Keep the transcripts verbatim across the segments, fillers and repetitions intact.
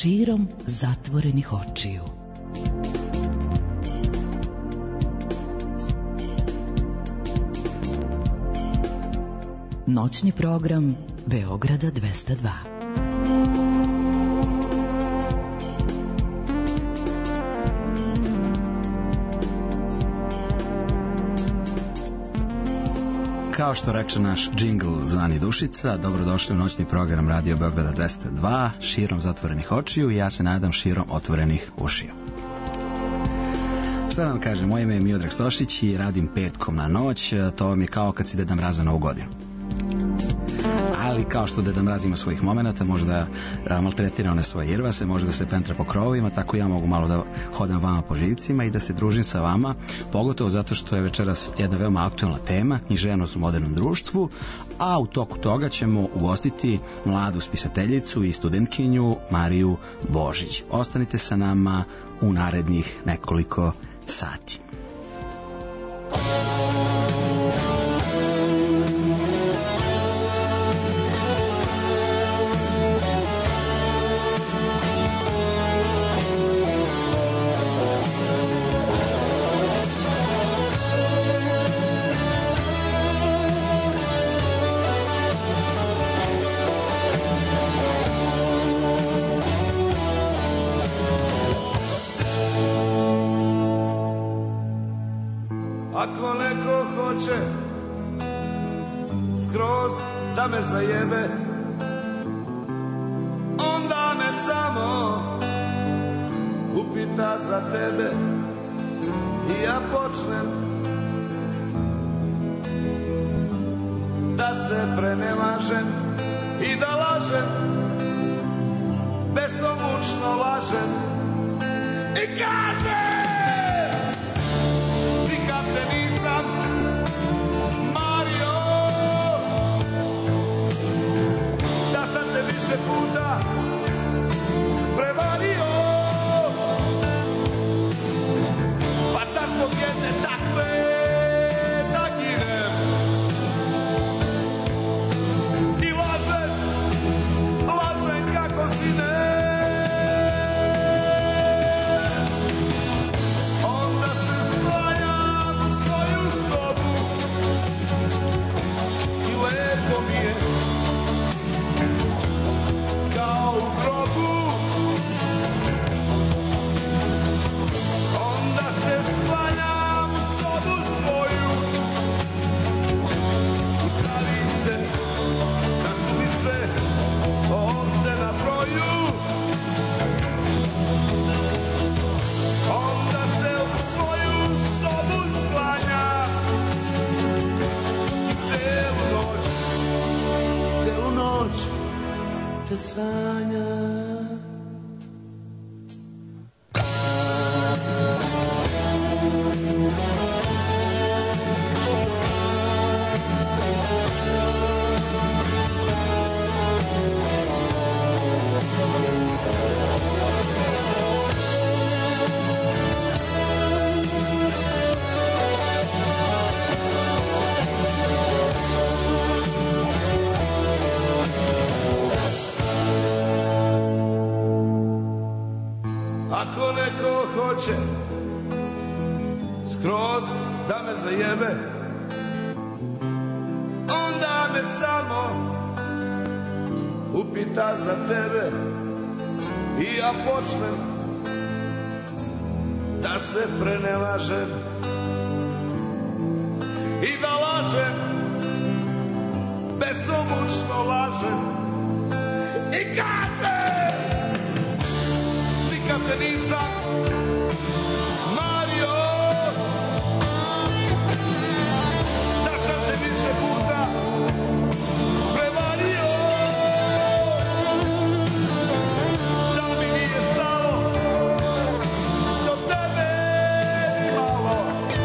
širom zatvorenih očiju. Noćni program Beograda dvesta dva. Kao što reče naš džingl zvani Dušica, dobrodošli u noćni program Radio Beograda dvesta dva, širom zatvorenih očiju i ja se nadam širom otvorenih ušiju. Šta vam kažem, moje ime je Miodrag Stošić i radim petkom na noć, to vam je kao kad si Deda Mraz za Novu godinu. Ali kao što Deda Mraz ima svojih momenata, može da maltretira one svoje irvase, može da se pentra po krovovima, tako ja mogu malo da hodam vama po živcima i da se družim sa vama, pogotovo zato što je večeras jedna veoma aktualna tema, književnost u modernom društvu, a u toku toga ćemo ugostiti mladu spisateljicu i studentkinju Mariju Božić. Ostanite sa nama u narednih nekoliko sati. Ako neko hoće skroz da me zajebe, onda me samo upita za tebe i ja počnem da se prenemažem i da lažem, besomučno lažem i kažem nikad te nisam mario, da sam te više puta prevario, pa sad zbog jedne takve da ginem i lažem, lažem kako si ne. Kao u grobu, onda se sklanjam u sobu svoju, u pravice, kad su mi sve ovce na broju, onda se u svoju sobu sklanjam i celu noć, celu noć te sanja. Ako neko hoće skroz da me zajebe, onda me samo upita za tebe i ja počnem da se prenemažem i da lažem, besomučno lažem i kažem nikad te nisam mario, da sam te više puta prevario, da mi nije stalo do tebe ni malo,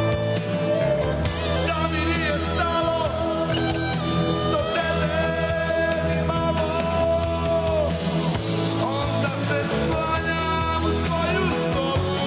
da mi nije stalo do tebe ni malo, onda se sklanjam u svoju sobu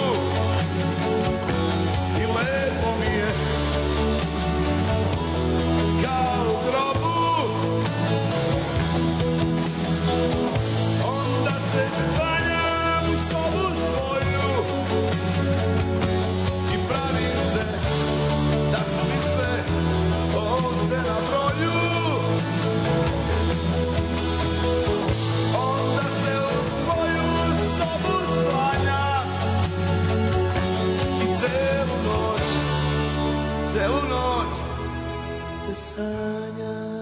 celu noć te sanjam.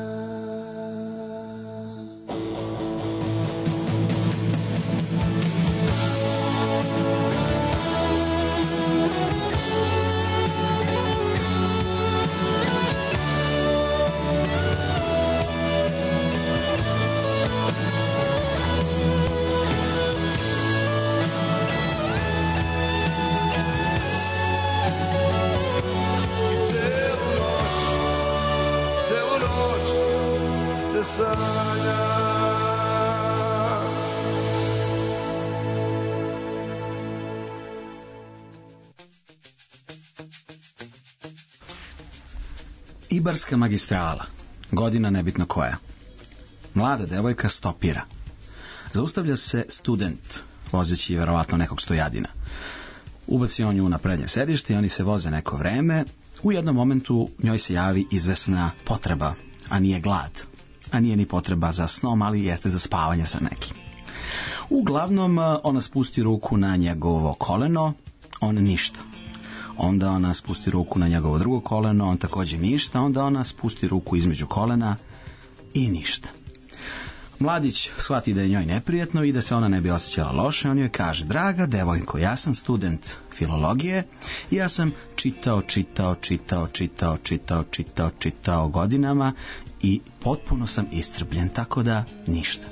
Ibarska magistrala, godina nebitno koja. Mlada devojka stopira. Zaustavlja se student, vozeći verovatno nekog stojadina. Ubaci on nju na prednje sedište i oni se voze neko vreme. U jednom momentu njoj se javi izvesna potreba, a nije glad. A nije ni potreba za snom, ali jeste za spavanje sa nekim. Uglavnom, ona spusti ruku na njegovo koleno, on ništa. Onda ona spusti ruku na njegovo drugo koleno, on također ništa, onda ona spusti ruku između kolena i ništa. Mladić shvati da je njoj neprijetno i da se ona ne bi osjećala loše, on joj kaže: draga devojko, ja sam student filologije i ja sam čitao, čitao, čitao, čitao, čitao, čitao, čitao godinama i potpuno sam iscrpljen, tako da ništa.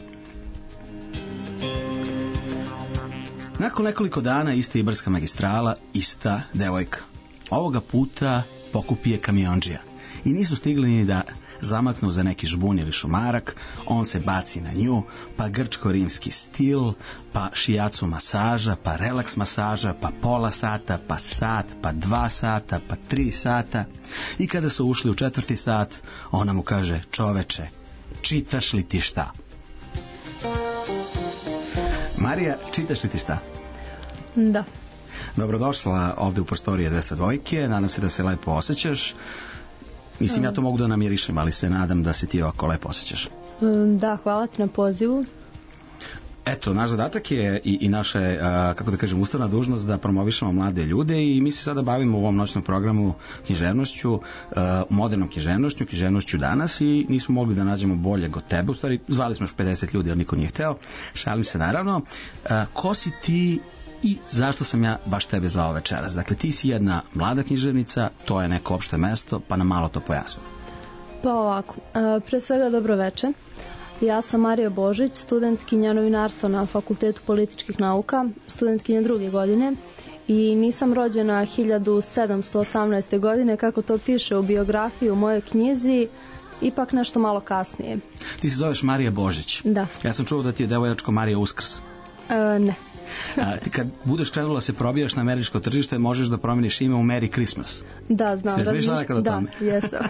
Nakon nekoliko dana ista Ibarska magistrala, ista devojka. Ovoga puta pokupi je kamionđija i nisu stigli ni da zamaknu za neki žbun ili šumarak, on se baci na nju, pa grčko-rimski stil, pa šijacu masaža, pa relaks masaža, pa pola sata, pa sat, pa dva sata, pa tri sata. I kada su ušli u četvrti sat, ona mu kaže: čoveče, čitaš li ti šta? Marija, čitaš li ti šta? Da. Dobrodošla ovdje u prostorije dvesta dva. Nadam se da se lepo osjećaš. Mislim, ja to mogu da namirišem, ali se nadam da se ti ovako lepo osjećaš. Da, hvala ti na pozivu. Eto, naš zadatak je i, i naša je, kako da kažem, ustavna dužnost da promovišemo mlade ljude i mi se sada bavimo u ovom noćnom programu književnošću, modernom književnošću, književnošću danas i nismo mogli da nađemo boljeg od tebe. U stvari, zvali smo još pedeset ljudi, ali niko nije hteo. Šalim se naravno. Ko si ti i zašto sam ja baš tebe zvao večeras? Dakle, ti si jedna mlada književnica, to je neko opšte mesto, pa nam malo to pojasni. Pa ovako, pre svega dobro veče. Ja sam Marija Božić, studentkinja novinarstva na Fakultetu političkih nauka, studentkinja druge godine i nisam rođena hiljadu sedamsto osamnaeste. godine, kako to piše u biografiji u mojoj knjizi, ipak nešto malo kasnije. Ti se zoveš Marija Božić? Da. Ja sam čuo da ti je devojačko Marija Uskrs. E, ne. A, ti kad budeš krenula se probijaš na američko tržište, možeš da promeniš ime u Merry Christmas. Da, znam. Sve razmišljala nekad o tome? Da, jesam.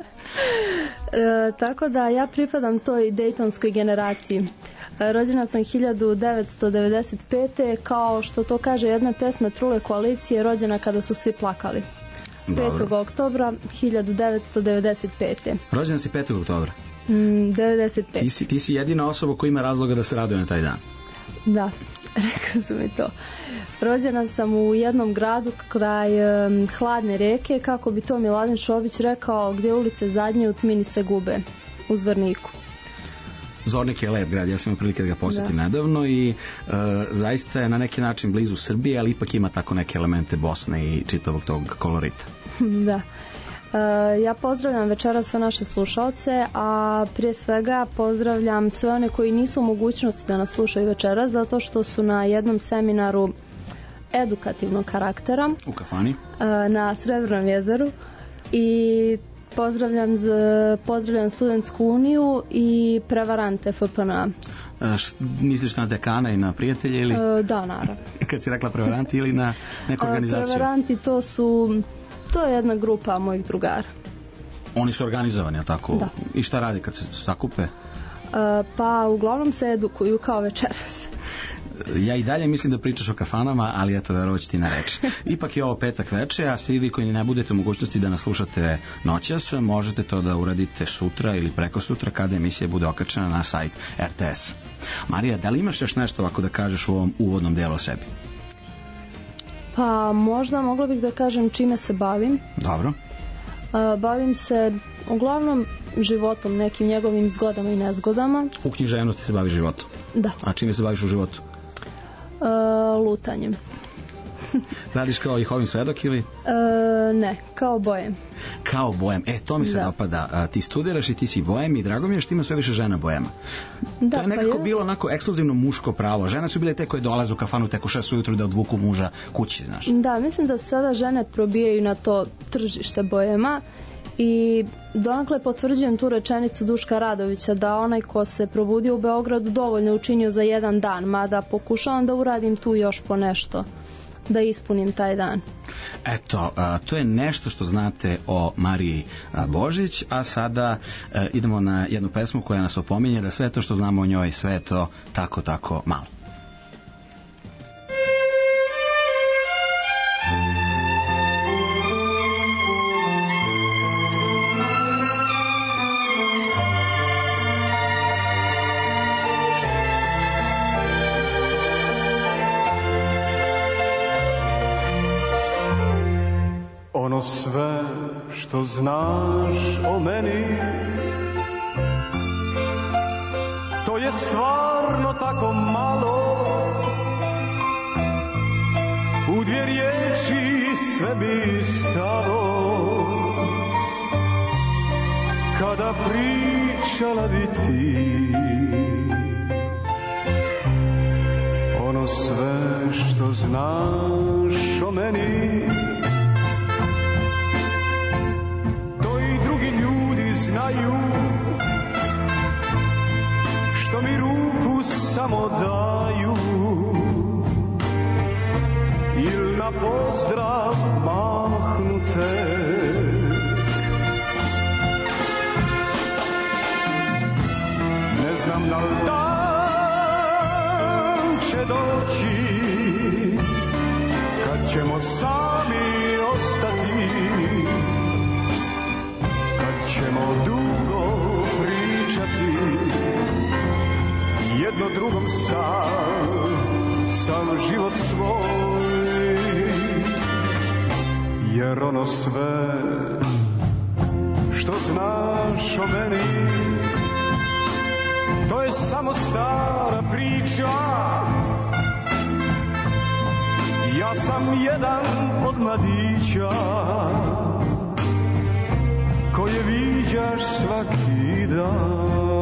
e, tako da ja pripadam toj Dejtonskoj generaciji. E, rođena sam hiljadu devetsto devedeset pete. Kao što to kaže jedna pesma Trule koalicije, rođena kada su svi plakali. Dobro. petog oktobra hiljadu devetsto devedeset pete. Rođena si petog oktobra? Mm, devedeset pete. Ti si, ti si jedina osoba koja ima razloga da se raduje na taj dan. Da, rekao su mi to. Rođena sam u jednom gradu kraj um, hladne reke, kako bi to Miladin Šobić rekao, gdje ulice zadnje u tmini se gube, u Zvorniku. Zvornik je lep grad, ja sam imao prilike da ga posjetim nedavno i uh, zaista je na neki način blizu Srbije, ali ipak ima tako neke elemente Bosne i čitavog tog kolorita. Da. Uh, ja pozdravljam večeras sve naše slušalce, a prije svega pozdravljam sve one koji nisu u mogućnosti da nas slušaju večeras, zato što su na jednom seminaru edukativnog karaktera u kafani uh, na Srebrnom jezeru i pozdravljam, z, pozdravljam Studentsku uniju i prevarante F P N A. Š, misliš na dekana i na prijatelje ili? Uh, da, naravno. Kad si rekla prevaranti ili na neku organizaciju? Uh, prevaranti to su To je jedna grupa mojih drugara. Oni su organizovani, a tako? Da. I šta radi kad se sakupe? Uh, pa uglavnom se edukuju kao večeras. Ja i dalje mislim da pričaš o kafanama, ali eto, verovac ti na reč. Ipak je ovo petak veče, a svi vi koji ne budete u mogućnosti da nas slušate noćas, možete to da uradite sutra ili preko sutra kada emisija bude okačena na sajt R T S. Marija, da li imaš još nešto ovako da kažeš u ovom uvodnom delu o sebi? Pa možda mogla bih da kažem čime se bavim. Dobro. Uh, bavim se uglavnom životom, nekim njegovim zgodama i nezgodama. U književnosti se bavi životom? Da. A čime se baviš u životu? Uh, lutanjem. Radiš kao Jehovin svedok ili? E, ne, kao bojem. Kao bojem, e to mi se da. dopada. A, ti studiraš i ti si bojem i drago mi je što ima sve više žena bojema. Da, to je nekako pa je... bilo onako ekskluzivno muško pravo. Žene su bile te koje dolaze u kafanu tek u šest ujutru da odvuku muža kući, znaš. Da, mislim da sada žene probijaju na to tržište bojema i donakle potvrđujem tu rečenicu Duška Radovića da onaj ko se probudio u Beogradu dovoljno učinio za jedan dan, mada pokušavam da uradim tu još po nešto da ispunim taj dan. Eto, a, to je nešto što znate o Mariji a, Božić, a sada a, idemo na jednu pesmu koja nas opominje da sve to što znamo o njoj, sve je to tako, tako malo. Ono sve što znaš o meni, to je stvarno tako malo. U dvije riječi sve bi stalo, kada pričala bi ti. Ono sve što znaš o meni, znaju, što mi ruku samo daju, il na pozdrav mahnute. Ne znam da li dan će doći kad ćemo sami ostati, ćemo dugo pričati jedno drugom sam, sam život svoj. Jer ono sve što znaš o meni, to je samo stara priča. Ja sam jedan od mladića koje viđaš svaki dan.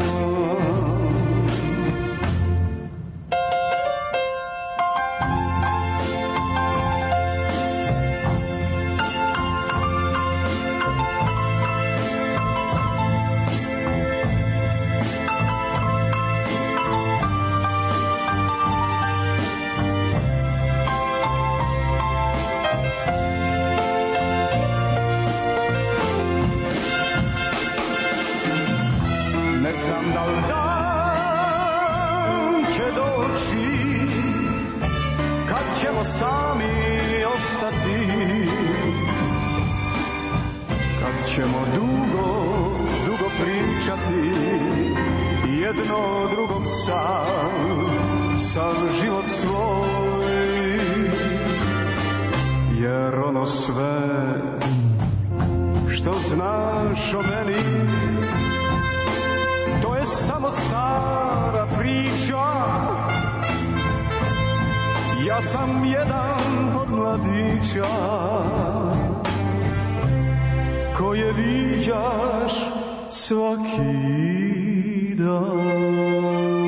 Sami ostati, kad ćemo dugo, dugo pričati jedno drugom sam, sam život svoj. Jer ono sve što znaš o meni, to je samo stara priča. Ja sam jedan od mladića koje viđaš svaki dan.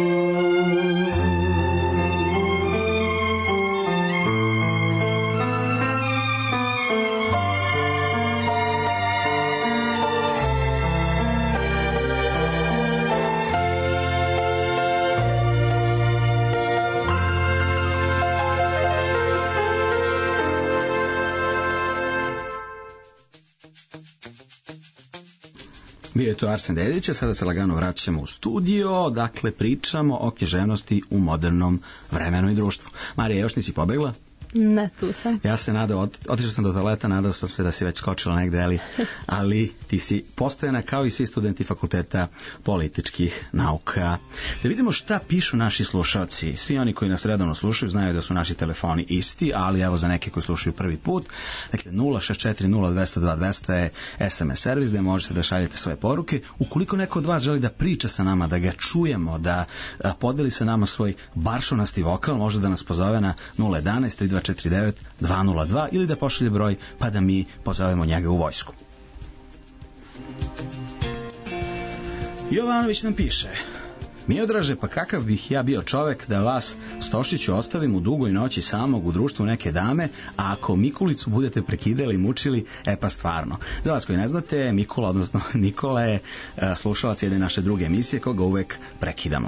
Bio je to Arsen Dedić, a sada se lagano vraćamo u studio, dakle pričamo o književnosti u modernom vremenu i društvu. Marija, još nisi pobegla? Ne, tu sam. Ja se nadao, ot, otišao sam do toaleta, nadao sam se da si već skočila negde, ali, ali ti si postojana kao i svi studenti fakulteta političkih nauka. Da vidimo šta pišu naši slušalci. Svi oni koji nas redovno slušaju znaju da su naši telefoni isti, ali evo za neke koji slušaju prvi put, dakle nula šest četiri nula dva nula dva dva nula nula je es em es servis gde možete da šaljete svoje poruke. Ukoliko neko od vas želi da priča sa nama, da ga čujemo, da a, podeli sa nama svoj baršunasti vokal, može da nas pozove na nula jedan tri dva četiri devet dva nula dva ili da pošalje broj pa da mi pozovemo njega u vojsku. Jovanović nam piše: Miodraže, pa kakav bih ja bio čovek da vas, Stošiću, ostavim u dugoj noći samog u društvu neke dame, a ako Mikulicu budete prekidali i mučili, e pa stvarno. Za vas koji ne znate, Mikula, odnosno Nikola je slušalac jedne naše druge emisije koga uvek prekidamo.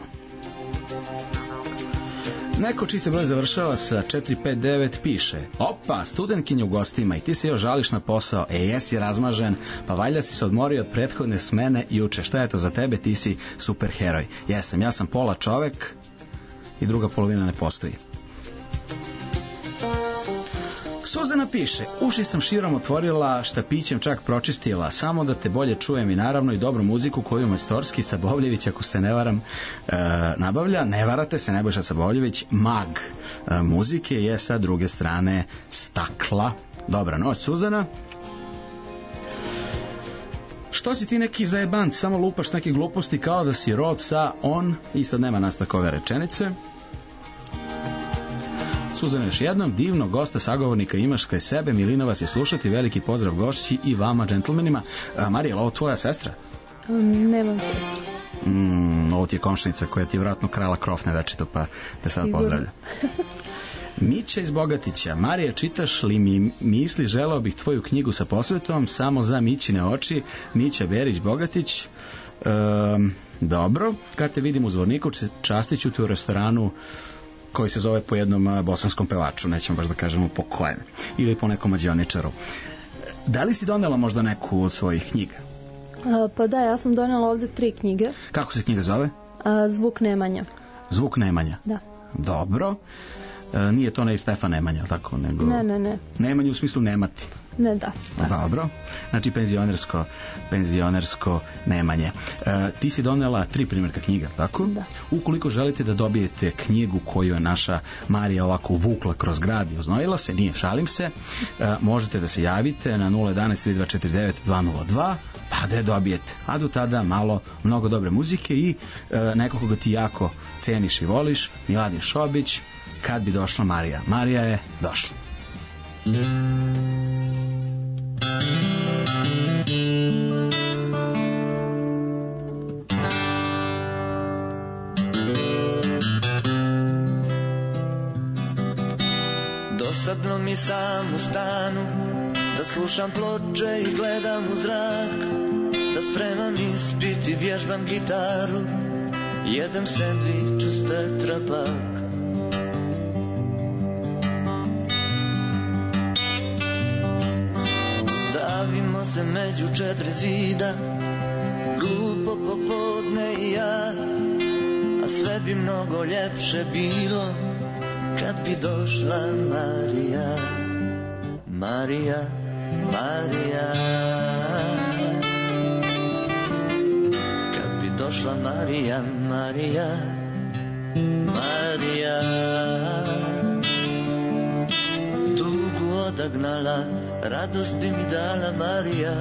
Neko čiji se broj završava sa četiri pet devet piše: opa, studentkinja u gostima i ti se još žališ na posao, e jesi razmažen, pa valjda si se odmorio od prethodne smene juče, šta je to za tebe, ti si superheroj. Jesam, ja sam pola čovek i druga polovina ne postoji. Suzana piše: uši sam širom otvorila, štapićem čak pročistila, samo da te bolje čujem i naravno i dobru muziku koju Majstorski Sabovljević, ako se ne varam, e, nabavlja. Ne varate se, Nebojša Sabovljević, mag e, muzike, je sa druge strane stakla. Dobra noć, Suzana. Što si ti neki zajebanc, samo lupaš neke gluposti kao da si rod sa on, i sad nema nastavka ove rečenice. Suzana još jednom: divnog gosta sagovornika imaš kraj sebe, milina vas je slušati, veliki pozdrav gošći i vama, džentlmenima. Marija, ovo tvoja sestra? Um, nemam sestra. Mm, ovo ti je komšnica koja ti je vjerojatno krala krofne večito, pa te sad Sigurno. pozdravlja. Mića iz Bogatića: Marija, čitaš li mi misli, želeo bih tvoju knjigu sa posvetom samo za Mićine oči. Mića Berić, Bogatić. Um, dobro, kad te vidim u Zvorniku, častit ću te u restoranu koji se zove po jednom bosanskom pevaču, nećemo baš da kažemo po kojem, ili po nekom mađioničaru. Da li si donela možda neku od svojih knjiga? A, pa da, ja sam donela ovde tri knjige. Kako se knjiga zove? A, Zvuk Nemanja. Zvuk Nemanja? Da. Dobro. E, nije to ne Stefan Nemanja, tako? Nego... Ne, ne, ne. Nemanje u smislu nemati. Ne, da. da. Dobro. Znači penzionersko, penzionersko nemanje. E, ti si donela tri primjerka knjiga, tako? Da. Ukoliko želite da dobijete knjigu koju je naša Marija ovako vukla kroz grad i oznojila se, nije, šalim se, e, možete da se javite na nula jedan tri dva četiri devet dva nula dva, pa da je dobijete. A do tada malo, mnogo dobre muzike i e, neko koga ti jako ceniš i voliš, Miladin Šobić, Kad bi došla Marija. Marija je došla. Dosadno mi sam u stanu, da slušam ploče i gledam u zrak, da spremam ispit i vježbam gitaru, jedem sendvič uz tetrapak. Davimo se među četiri zida, glupo popodne i ja, a sve bi mnogo ljepše bilo kad bi došla Marija. Marija, Marija, kad bi došla Marija, Marija, Marija, tugu odagnala, radost bi mi dala Marija.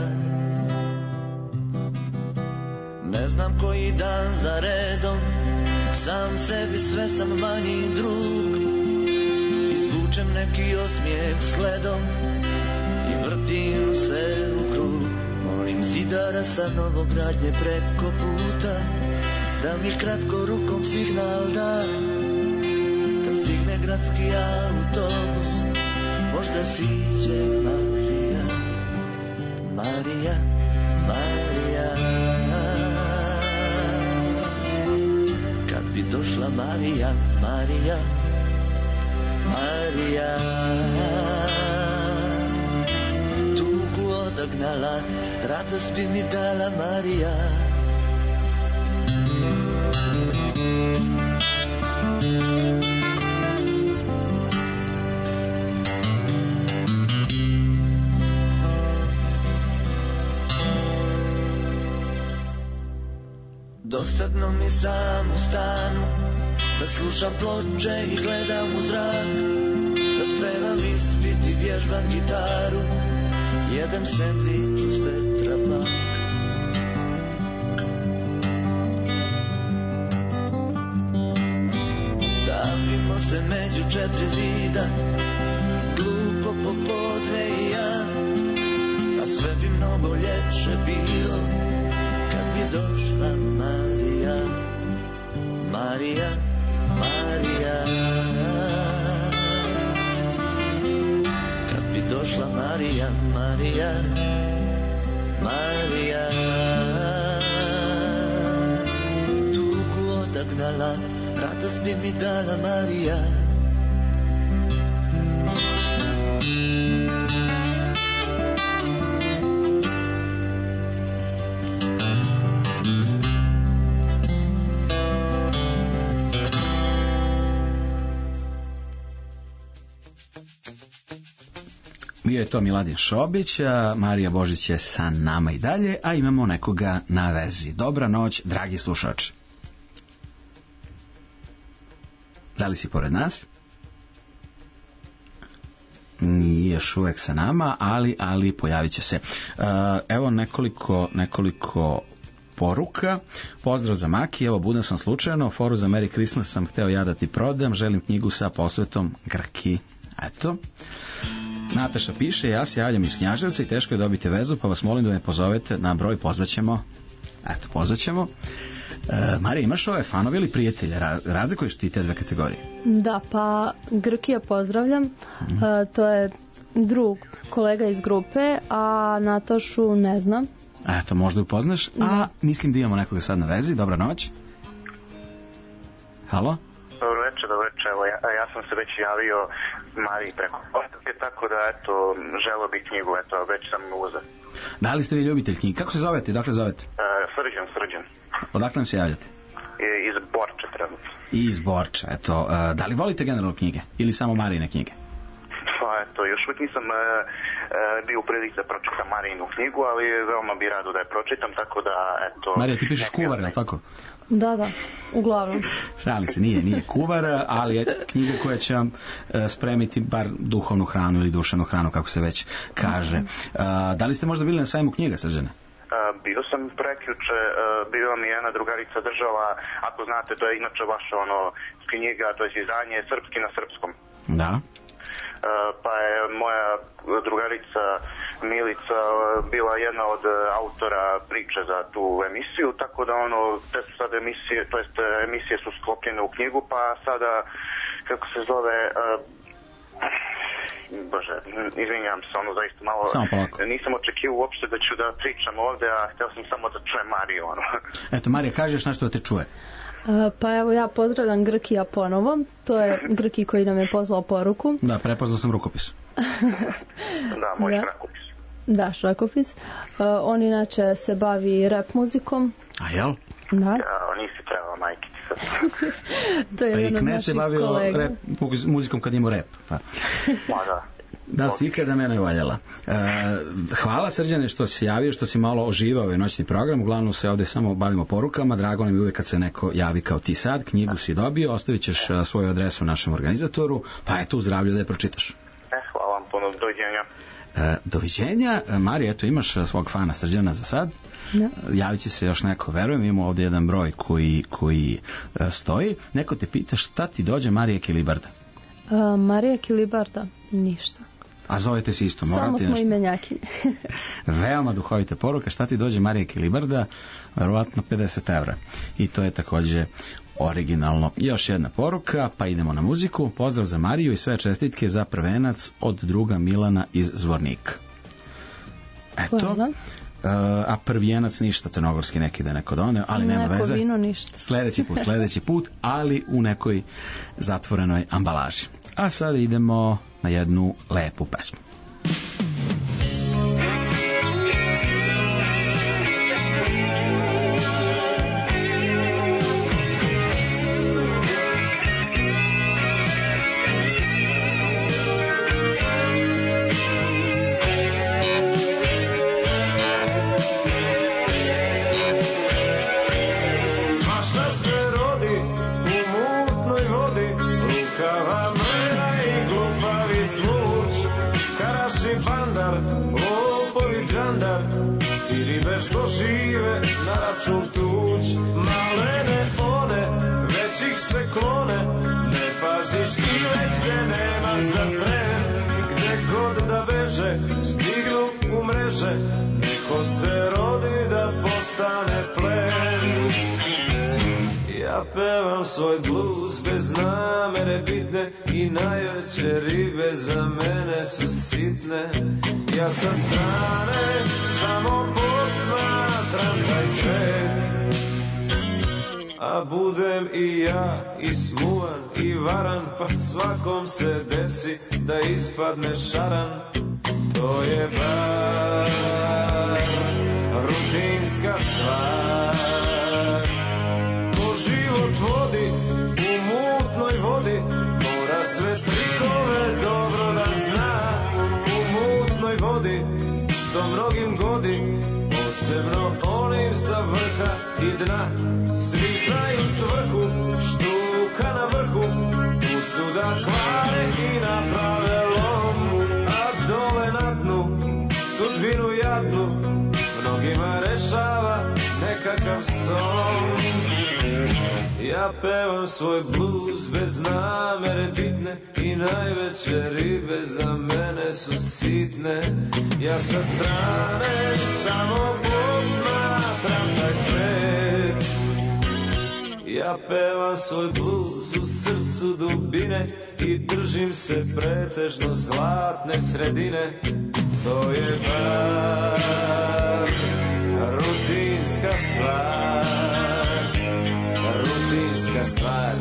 Ne znam koji dan za redom, sam sebi sve sam manji drug, izvučem neki osmijeh sledom i vrtim se u krug. Molim zidara sa Novogradnje preko puta da mi kratko rukom signal da, kad stigne gradski autobus možda siđe Marija. Marija, Marija, kad bi došla Marija, Marija, Marija, tugu odagnala, radost bi mi dala Marija. Dosadno mi sam u stanu, da slušam ploče i gledam u zrak, da spremam ispit i vježbam gitaru, jedem sendvič uz tetrapak. Davimo se među četiri zida, glupo popodne i ja, a sve bi mnogo ljepše bilo kad bi došla Marija, Marija, Marija. Kad bi došla Marija, Marija, Marija. Tugu odagnala, radost bi mi dala Marija. Bio je to Miladin Šobić, a Marija Božić je sa nama i dalje, a imamo nekoga na vezi. Dobra noć, dragi slušači. Da li si pored nas? Nije još uvek sa nama, ali, ali pojavit će se. Uh, evo nekoliko, nekoliko poruka. Pozdrav za Maki, evo budan sam slučajno, foru za Merry Christmas sam hteo ja da ti prodam, želim knjigu sa posvetom Grki. Eto. Nataša piše, ja se javljam iz Knjaževca i teško je dobiti vezu, pa vas molim da me pozovete na broj, pozvaćemo. Eto, pozvaćemo. E, Marija, imaš ove fanove ili prijatelje? Razlikuješ ti te dve kategorije? Da, pa Grkija pozdravljam. Mm. E, to je drug, kolega iz grupe, a Natašu ne znam. Eto, možda upoznaš. Da. A mislim da imamo nekoga sad na vezi. Dobra noć. Halo? Dobro večer, dobro večer. Evo, ja, ja sam se već javio Mariji preko postavke, tako da, eto, želeo bi knjigu, eto, već sam uzeo. Da li ste vi ljubitelj knjige? Kako se zovete? Dakle zovete? E, srđan, srđan. Odakle nam se javljate? E, iz Borča, trenutno. Iz Borča, eto. E, da li volite generalno knjige? Ili samo Marijine knjige? Pa, eto, još uvijek nisam e, e, bio u prilici da pročitam Marijinu knjigu, ali veoma bi rado da je pročitam, tako da, eto... Marija, ti pišeš kuvar, je li tako? Da, da, uglavnom. Šali se, nije, nije kuvar, ali je knjiga koja će vam e, spremiti bar duhovnu hranu ili duševnu hranu, kako se već kaže. E, da li ste možda bili na sajmu knjiga, Srđane? Uh, bio sam prekjuče, uh, bila mi jedna drugarica držala, ako znate, to je inače vaša ono knjiga, to je izdanje srpski na srpskom. Da. Uh, pa je moja drugarica Milica bila jedna od autora priče za tu emisiju, tako da ono, te su sad emisije, to jest emisije su sklopljene u knjigu, pa sada, kako se zove, uh, Bože, izvinjam se, ono zaista malo, nisam očekivao uopšte da ću da pričam ovde, a htio sam samo da čujem Mariju, ono. Eto, Marija, kažeš nešto da te čuje. Uh, pa evo ja pozdravljam Grkija ponovo, to je Grki koji nam je poslao poruku. Da, prepoznao sam rukopis. Da, moj da. Šrakopis. Da, šrakopis. Uh, on inače se bavi rap muzikom. A jel? Da. Ja, nisi trebala majke ti sad. To je pa jedan od naših se bavio kolega. Rap, muzikom kad imao rap. Pa. Ma da. Da si ikada mene valjala. E, hvala Srđane što si javio, što si malo oživao ovaj noćni program. Uglavnom se ovde samo bavimo porukama. Drago nam je uvek kad se neko javi kao ti sad. Knjigu si dobio, ostavit ćeš svoju adresu našem organizatoru, pa je tu zdravlje da je pročitaš. E, hvala vam puno, doviđenja. E, doviđenja. Marija, eto imaš svog fana Srđana za sad. Da. Javit će se još neko, verujem, imamo ovdje jedan broj koji, koji e, stoji. Neko te pita šta ti dođe Marija Kilibarda? Uh, Marija Kilibarda, ništa. A zovete se isto, morate samo smo nešto... imenjakinje. Veoma duhovita poruka, šta ti dođe Marija Kilibarda? Verovatno pedeset evra. I to je takođe originalno. Još jedna poruka, pa idemo na muziku. Pozdrav za Mariju i sve čestitke za prvenac od druga Milana iz Zvornika. Eto. Hvala. Uh, a prvijenac ništa, crnogorski neki da neko doneo, ali nema neko veze. Vino ništa. Sledeći put, sledeći put, ali u nekoj zatvorenoj ambalaži. A sad idemo na jednu lepu pesmu. žandar, lopovi džandar i ribe što žive na račun tuđ. Malene one, već ih se klone, ne paziš i već te nema za tren. Gde god da beže, stignu u mreže, neko se rodi da postane plen. Ja pevam svoj blues bez namere bitne i najveće ribe za mene su sitne. Ja sa strane samo posmatram taj svet, a budem i ja i smuvan i varan, pa svakom se desi da ispadne šaran. To je bar rutinska stvar. Ko život vodi u mutnoj vodi, mora sve trikove dobro da zna. U mutnoj vodi što mnogim godi, posebno onim sa vrha i dna. Svi znaju svrhu, štuka na vrhu, tu su da kvare i naprave lom. A dole na dnu, sudbinu jadnu, mnogima rešava nekakav son. Ja pevam svoj blues bez namere bitne i najveće ribe za mene su sitne. Ja sa strane samo posmatram taj svet. Ja pevam svoj blues u srcu dubine i držim se pretežno zlatne sredine. To je bar rutinska stvar, rutinska stvar.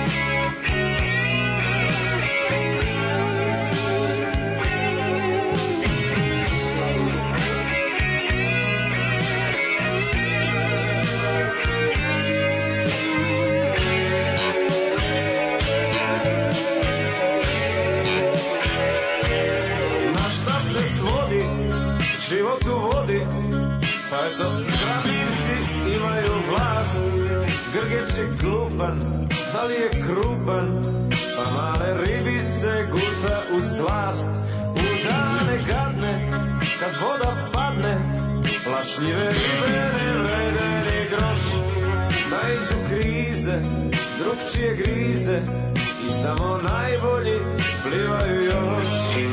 Život u vodi, pa eto krabivci imaju vlast. Grgeč je glupan, ali je krupan, pa male ribice guta u slast. U dane gadne, kad voda padne, plašljive ribe ne vrede ni groš. Naiđu krize, drugčije grize i samo najbolji plivaju još.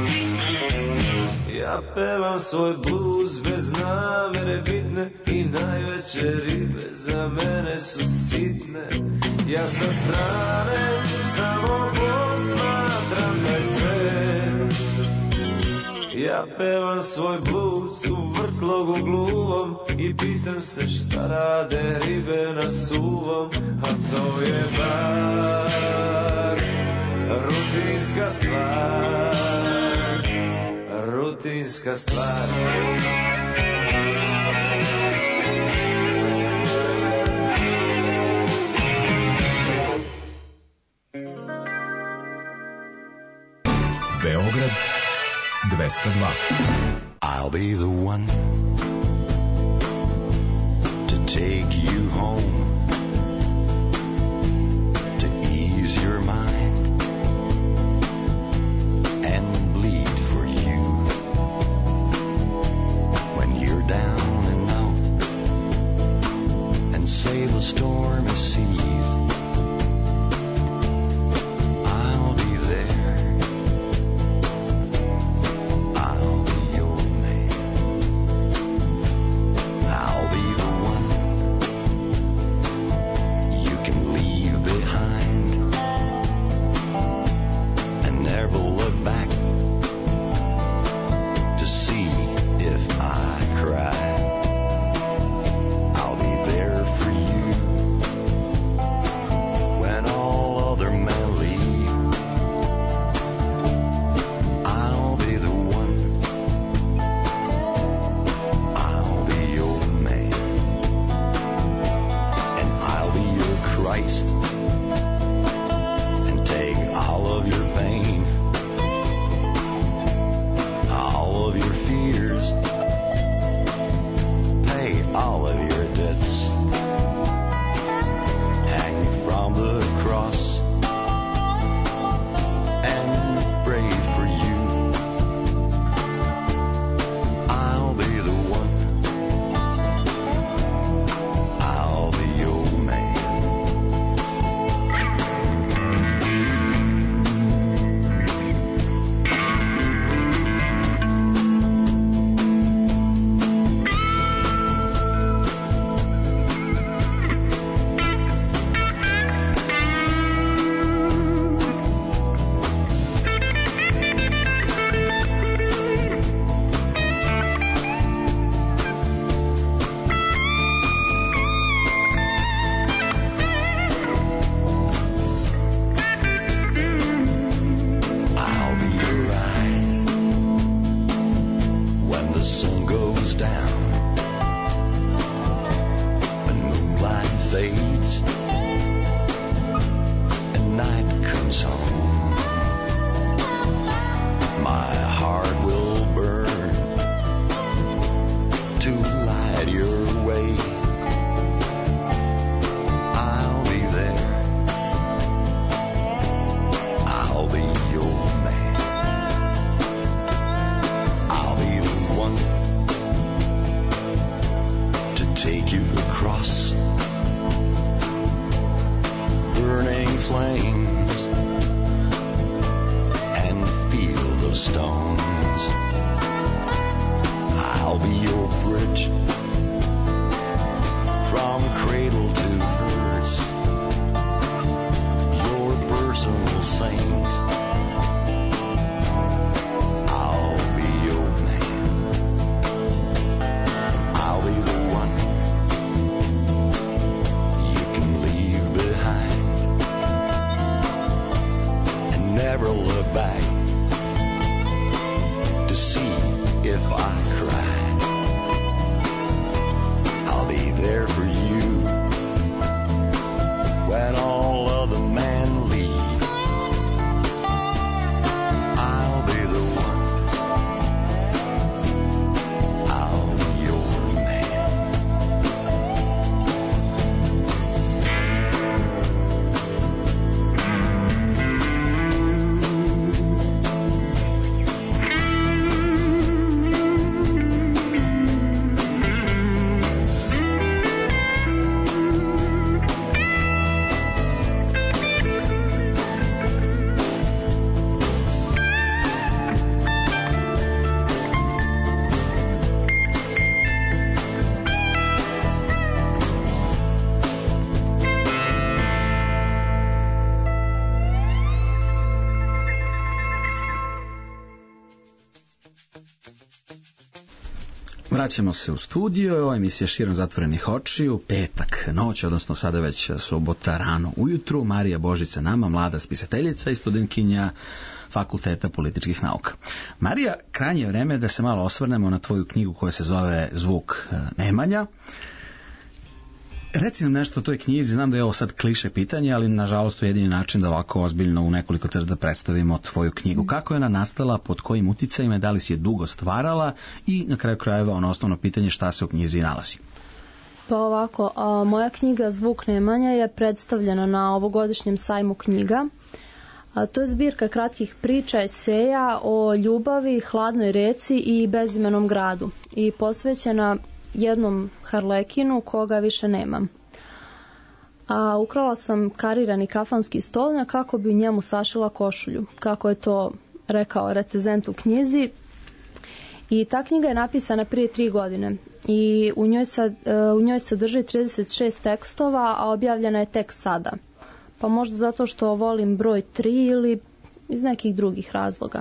Ja pevam svoj blues bez namere bitne i najveće ribe za mene su sitne. Ja sa strane samo posmatram taj svet. Ja pevam svoj blues u vrtlogu gluvom i pitam se šta rade ribe na suvom. A to je bar rutinska stvar, rutinska stvar. Beograd dvesta dva. I'll be the one to take you home, to ease your mind and bleed for you when you're down and out and sail the stormy seas. I'll be there, I'll be your man. the sun goes down and moonlight fades and night comes home, my heart will burn to light your way. I'll be there, I'll be your man, I'll be the one to take you across burning flames and feel those stones. I'll be your bridge from cradle to hearse, your personal saint. I'll be your man, I'll be the one you can leave behind and never look back to see if I cry. I'll be there for you when all other men leave. I'll be the one, I'll be your man. Vraćamo se u studio, ova emisija Širom zatvorenih očiju, petak noć, odnosno sada već subota rano ujutru. Marija Božić sa nama, mlada spisateljica i studentkinja Fakulteta političkih nauka. Marija, krajnje je vreme da se malo osvrnemo na tvoju knjigu koja se zove Zvuk Nemanja. Reci nam nešto o toj knjizi, znam da je ovo sad kliše pitanje, ali nažalost to je jedini način da ovako ozbiljno u nekoliko crta da predstavimo tvoju knjigu. Kako je ona nastala, pod kojim uticajima, da li si je dugo stvarala i na kraju krajeva ono osnovno pitanje šta se u knjizi nalazi? Pa ovako, a, moja knjiga Zvuk Nemanja je predstavljena na ovogodišnjem sajmu knjiga. A, to je zbirka kratkih priča, eseja o ljubavi, hladnoj reci i bezimenom gradu i posvećena jednom harlekinu koga više nemam. A ukrala sam karirani kafanski stolnjak kako bi njemu sašila košulju, kako je to rekao recenzent u knjizi. I ta knjiga je napisana prije tri godine i u njoj, sad, u njoj sadrži trideset šest tekstova, a objavljena je tek sada. Pa možda zato što volim broj tri ili iz nekih drugih razloga.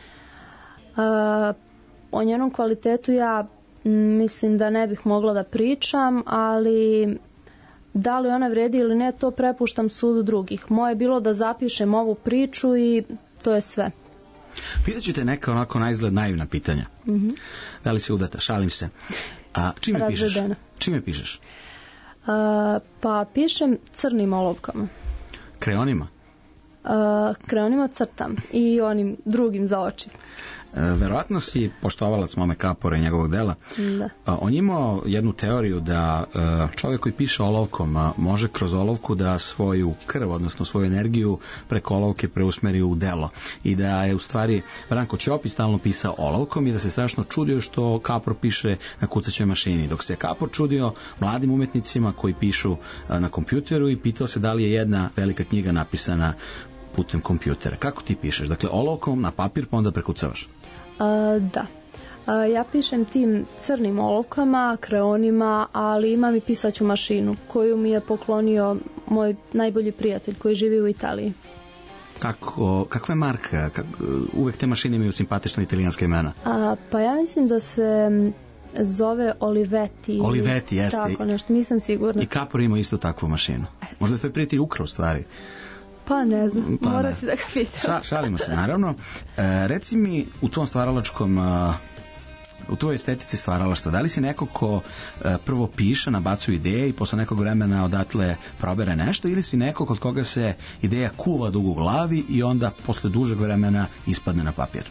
A, o njenom kvalitetu ja mislim da ne bih mogla da pričam, ali da li ona vredi ili ne, to prepuštam sudu drugih. Moje je bilo da zapišem ovu priču i to je sve. Pitaću te neka onako na izgled naivna pitanja. Mm-hmm. Da li si udata? Šalim se. A čime pišeš? Čime pišeš? A, pa pišem crnim olovkama. Kreonima? A, kreonima crtam i onim drugim za oči. Verovatno si poštovalac Mome Kapora i njegovog dela. Da. On imao jednu teoriju da čovjek koji piše olovkom može kroz olovku da svoju krv, odnosno svoju energiju preko olovke preusmeri u delo. I da je u stvari Branko Ćopi stalno pisao olovkom i da se strašno čudio što Kapor piše na kucaćoj mašini. Dok se Kapor čudio mladim umetnicima koji pišu na kompjuteru i pitao se da li je jedna velika knjiga napisana putem kompjutera. Kako ti pišeš? Dakle, olovkom na papir pa onda prekucavaš? A, da. A, ja pišem tim crnim olovkama, kreonima, ali imam i pisaću mašinu koju mi je poklonio moj najbolji prijatelj koji živi u Italiji. Kako, kakva je marka? Kako, uvek te mašine imaju simpatična italijanska imena. A, pa ja mislim da se zove Olivetti. Olivetti, jeste. Tako nešto, nisam sigurna. I Kapor ima isto takvu mašinu. Možda je tvoj prijatelj ukrao stvari. Pa ne znam, pa mora ne. si da ga pitam. Ša, šalimo se, naravno. E, reci mi, u tom stvaralačkom e, u tvojoj estetici stvaralaštva? Da li si neko ko e, prvo piše, nabacuje ideje i posle nekog vremena odatle probere nešto, ili si neko kod koga se ideja kuva dugo u glavi i onda posle dužeg vremena ispadne na papir?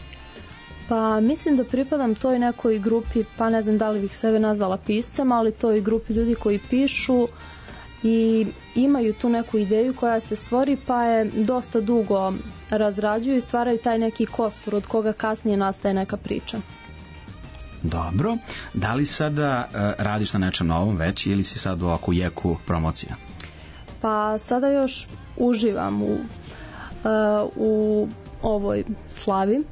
Pa mislim da pripadam toj nekoj grupi, pa ne znam da li bih sebe nazvala piscem, ali toj grupi ljudi koji pišu i imaju tu neku ideju koja se stvori, pa je dosta dugo razrađuju i stvaraju taj neki kostur od koga kasnije nastaje neka priča. Dobro. Da li sada uh, radiš na nečem novom već ili si sad ovako u jeku promocija? Pa sada još uživam u, uh, u ovoj slavi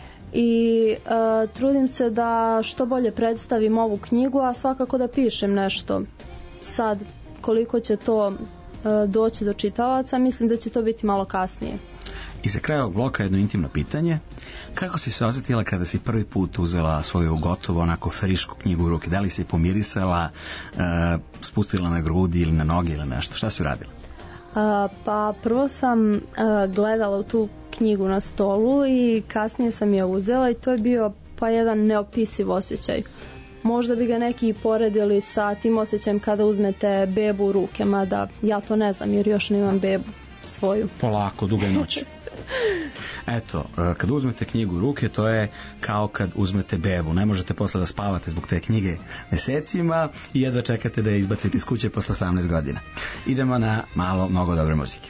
i uh, trudim se da što bolje predstavim ovu knjigu, a svakako da pišem nešto. Sad, koliko će to uh, doći do čitalaca, mislim da će to biti malo kasnije. I za kraj ovog bloka jedno intimno pitanje. Kako si se osjetila kada si prvi put uzela svoju gotovo onako frišku knjigu u ruke? Da li si pomirisala, uh, spustila na grudi ili na noge ili nešto? Šta si uradila? Uh, pa prvo sam uh, gledala u tu knjigu na stolu i kasnije sam je uzela i to je bio pa jedan neopisiv osjećaj. Možda bi ga neki poredili sa tim osjećajem kada uzmete bebu u ruke, mada ja to ne znam jer još nemam bebu svoju. Polako, duga noć. Eto, kad uzmete knjigu u ruke, to je kao kad uzmete bebu. Ne možete posle da spavate zbog te knjige mesecima i jedva čekate da je izbacite iz kuće posle osamnaest godina. Idemo na malo, mnogo dobre muzike.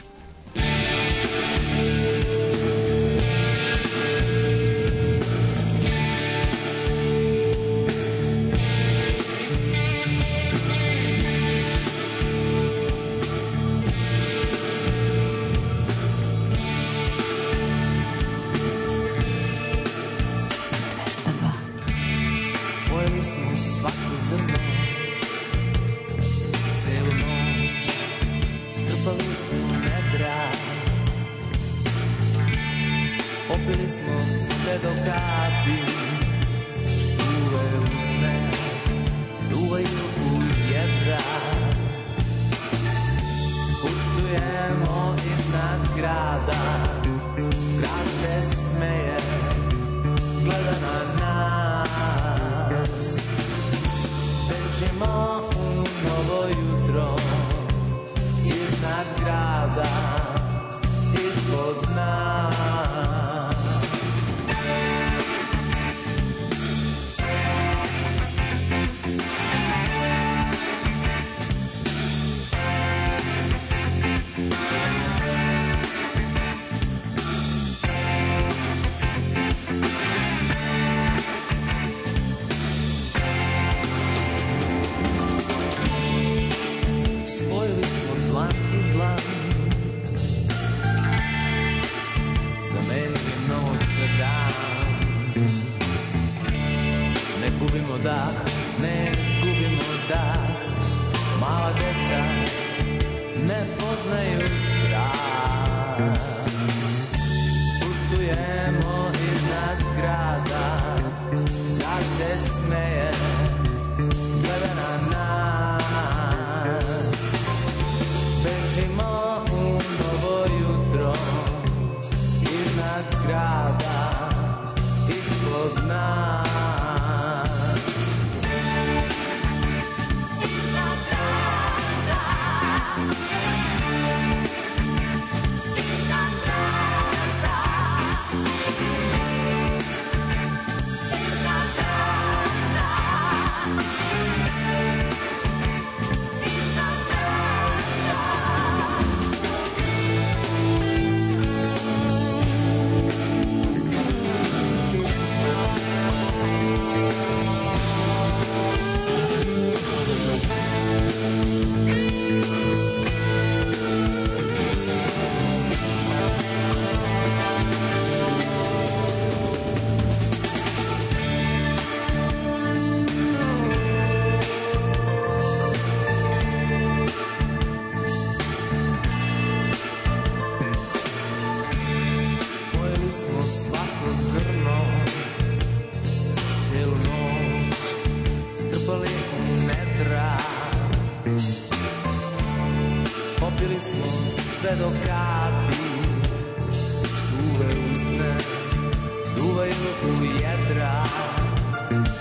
Duvaju u jedra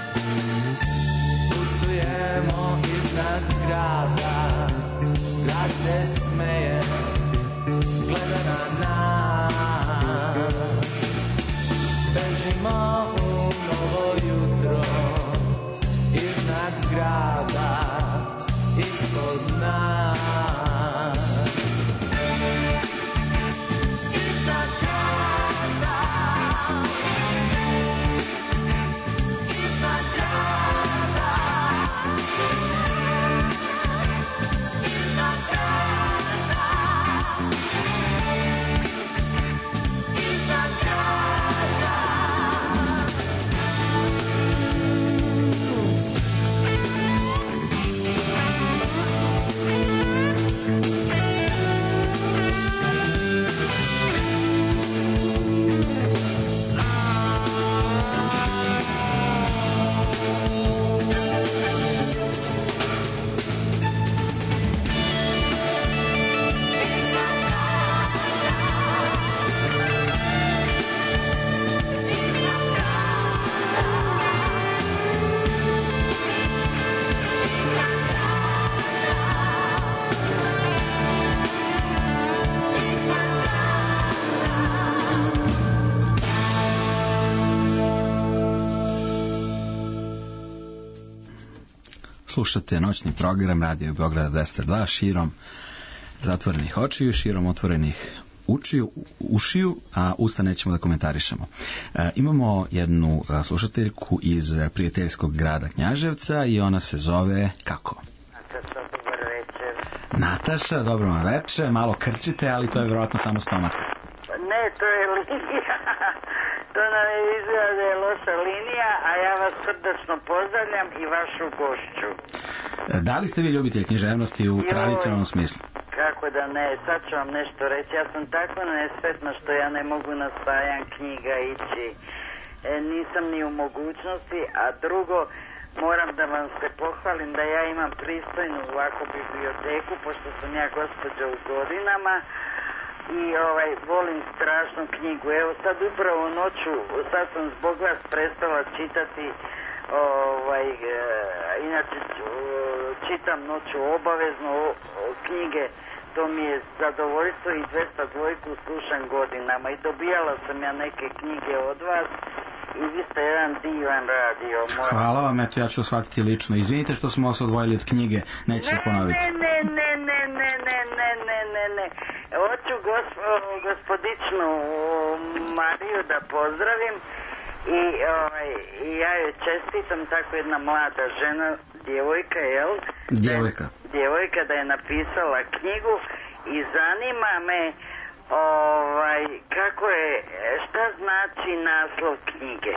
Slušate noćni program Radio Beograda dvesta dva širom zatvorenih očiju, širom otvorenih učiju, ušiju, a usta nećemo da komentarišemo. E, imamo jednu a, slušateljku iz prijateljskog grada Knjaževca i ona se zove kako? Nataša, dobar večer. Nataša, dobro vam večer, malo krčite, ali to je vjerojatno samo stomak. Ne, to je linija. To nam je izgleda da je loša linija, a ja vas srdačno pozdravljam i vašu gošću. E, da li ste vi ljubitelj književnosti u Joj, tradicionalnom smislu? Kako da ne, sad ću vam nešto reći. Ja sam tako nesretna što ja ne mogu na sajam knjiga ići. E, nisam ni u mogućnosti, a drugo, moram da vam se pohvalim da ja imam pristojnu ovako biblioteku, pošto sam ja gospođa u godinama i ovaj, volim strašnu knjigu. Evo sad upravo noću, sad sam zbog vas prestala čitati, ovaj, e, inače čitam noću obavezno o, o knjige, to mi je zadovoljstvo i dvesta dvojku slušam godinama i dobijala sam ja neke knjige od vas i vi ste jedan divan radio. Moj. Hvala vam, eto ja ću shvatiti lično. Izvinite što smo se odvojili od knjige, neće se ponoviti. Ne, ne, ne, ne, ne, ne, ne, ne, ne, ne. Hoću gosp, gospodičnu Mariju da pozdravim i ovaj, ja joj čestitam, tako jedna mlada žena, djevojka, jel? Djevojka. Djevojka da je napisala knjigu i zanima me ovaj, kako je, šta znači naslov knjige.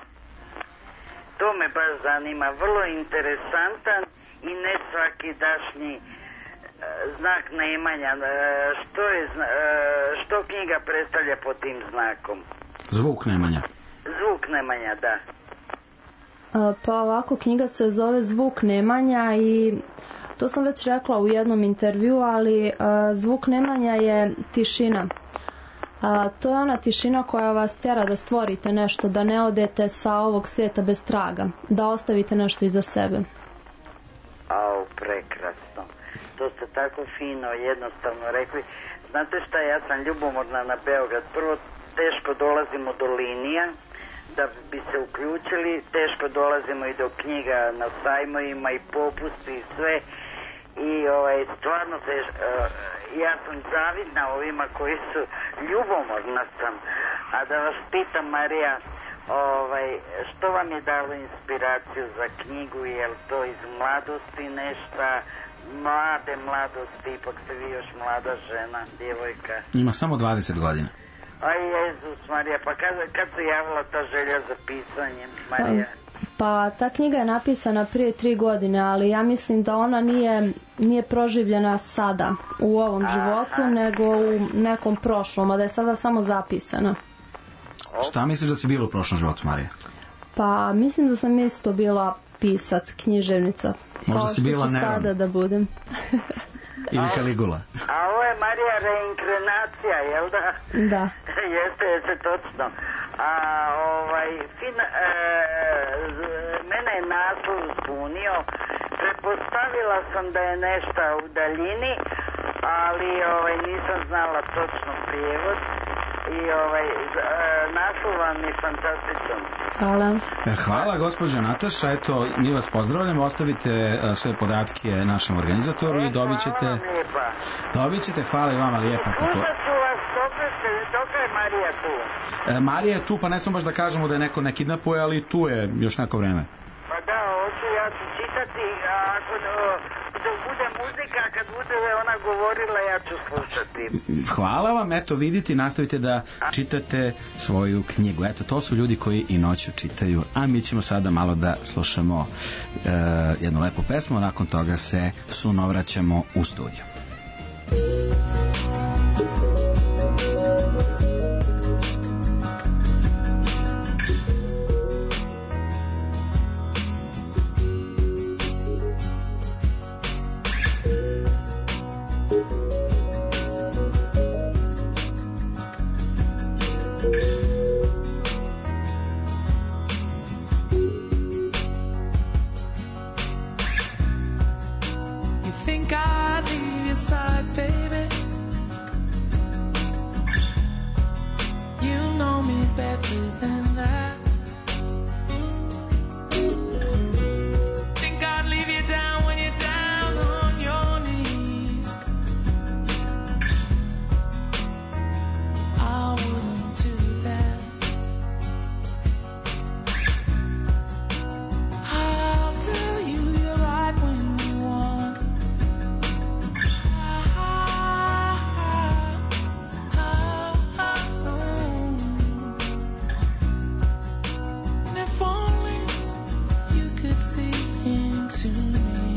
To me baš zanima, vrlo interesantan i ne svaki dašnji e, znak nemanja. E, što je, e, što knjiga predstavlja pod tim znakom? Zvuk nemanja. Zvuk nemanja, da. Pa ovako, knjiga se zove Zvuk nemanja i to sam već rekla u jednom intervju, ali a, zvuk nemanja je tišina. A, to je ona tišina koja vas tera da stvorite nešto, da ne odete sa ovog svijeta bez traga, da ostavite nešto iza sebe. Au, prekrasno. To ste tako fino, jednostavno rekli. Znate šta, ja sam ljubomorna na Beograd. Prvo, teško dolazimo do linija da bi se uključili, teško dolazimo i do knjiga na sajmovima i popusti i sve. I ovaj, stvarno se, uh, ja sam zavidna ovima koji su, ljubomorna sam. A da vas pitam, Marija, ovaj, što vam je dalo inspiraciju za knjigu, je li to iz mladosti nešto, mlade mladosti, ipak ste vi još mlada žena, djevojka? Ima samo dvadeset godina. Aj, Jezus Marija, pa kad, kad se javila ta želja za pisanjem, Marija? Pa ta knjiga je napisana prije tri godine, ali ja mislim da ona nije, nije proživljena sada u ovom Aha. životu, nego u nekom prošlom, a da je sada samo zapisana. Šta misliš da si bila u prošlom životu, Marija? Pa mislim da sam isto bila pisac, književnica. Možda si bila Neron. Sada da budem. Ili Kaligula. A ovo je, Marija, reinkarnacija, jel da? Da. jeste, jeste, točno. A ovaj, fin, e, mene je naslov zbunio. Pretpostavila sam da je nešto u daljini, ali ovaj, nisam znala točno prijevod. I ovaj, e, naslov vam je fantastičan. Hvala. Hvala, gospođo Nataša. Eto, mi vas pozdravljamo. Ostavite sve podatke našem organizatoru i dobit ćete... Hvala vam lijepa. Dobit ćete, hvala i vama lijepa. Tako... Možda su vas, dok je Marija tu? E, Marija je tu, pa ne samo baš da kažemo da je neko ne kidnapuje, ali tu je još neko vreme. Pa da, hoću ja ću čitati, a ako da bude muzika, kad bude ona govorila, ja ću slušati. Hvala vam, eto vidite, nastavite da čitate svoju knjigu. Eto, to su ljudi koji i noću čitaju, a mi ćemo sada malo da slušamo e, jednu lepu pesmu, a nakon toga se sunovraćamo u studiju. Think I'd leave you down when you could see into me.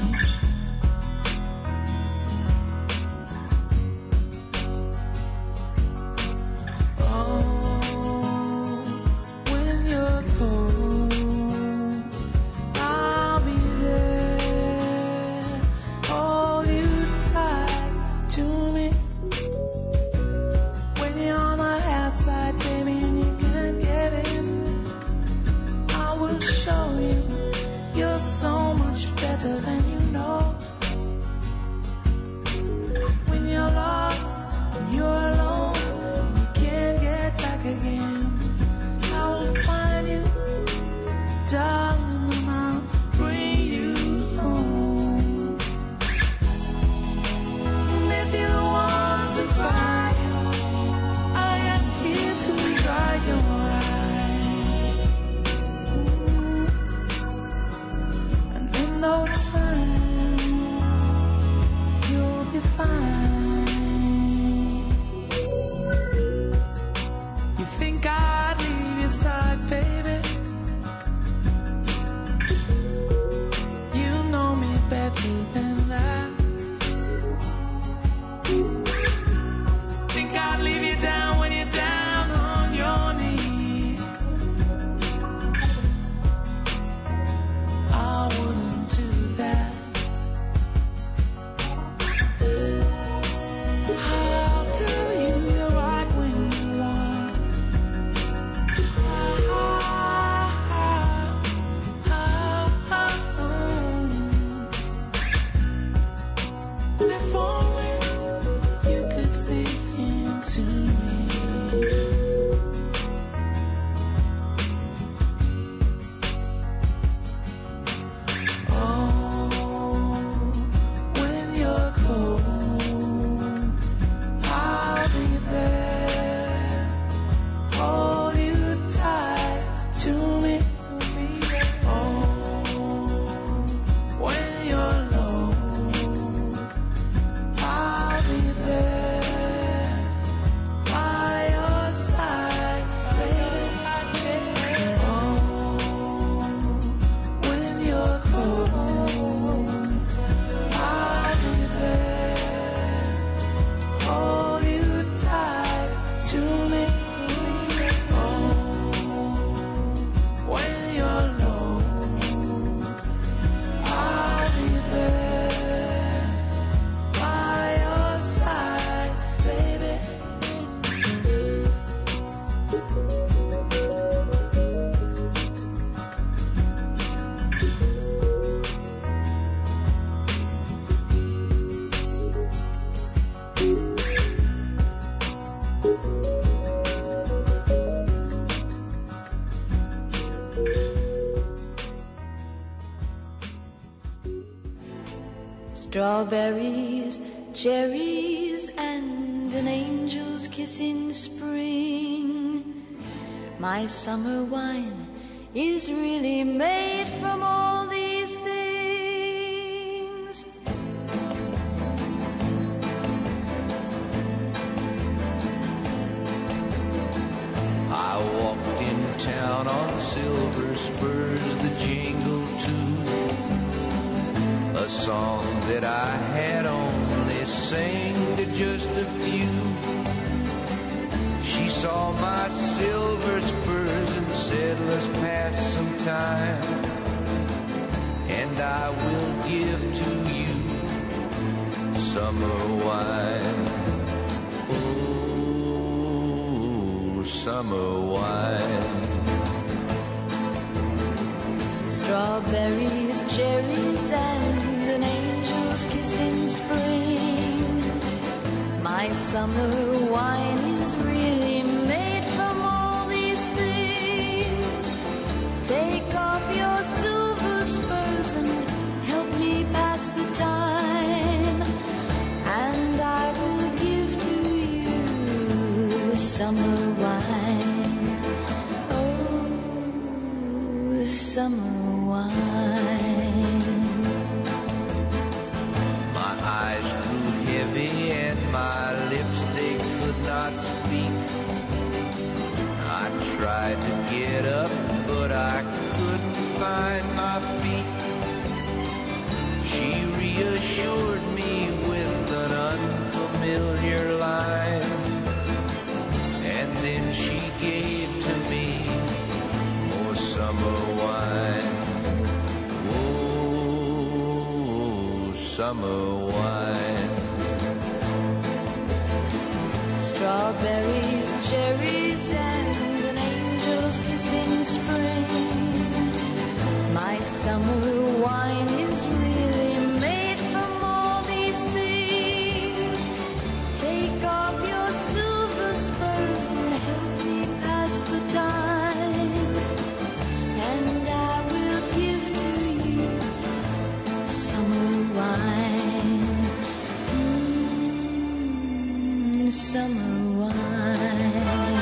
Strawberries, cherries, and an angel's kiss in spring. My summer wine is really made from all these things. I walked in town on silver spurs that jingle too, a song that I had only sang to just a few. She saw my silver spurs and said, let's pass some time, and I will give to you summer wine. Oh, summer wine. Strawberries, cherries, and an angel's kiss in spring. My summer wine is really made from all these things. Take off your silver spurs and help me pass the time, and I will give to you summer wine. Oh, summer wine. My eyes grew heavy and my lips, they could not speak. I tried to get up, but I familiar line. And then she gave to me more summer wine. Oh, summer wine. Strawberries, cherries, and an angel's kiss in spring. My summer wine is really made from all these things. Take off your silver spurs and help me pass the time, and I will give to you summer wine. Mm, summer wine.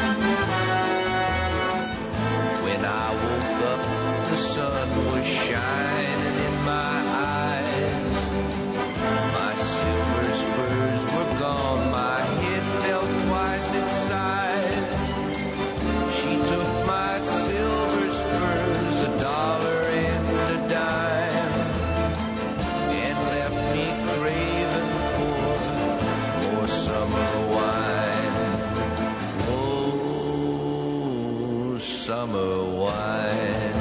When I woke up, the sun was shining in my eyes. My silver spurs were gone, my head felt twice its size. She took my silver spurs, a dollar and a dime, and left me craving for more summer wine. Oh, summer wine.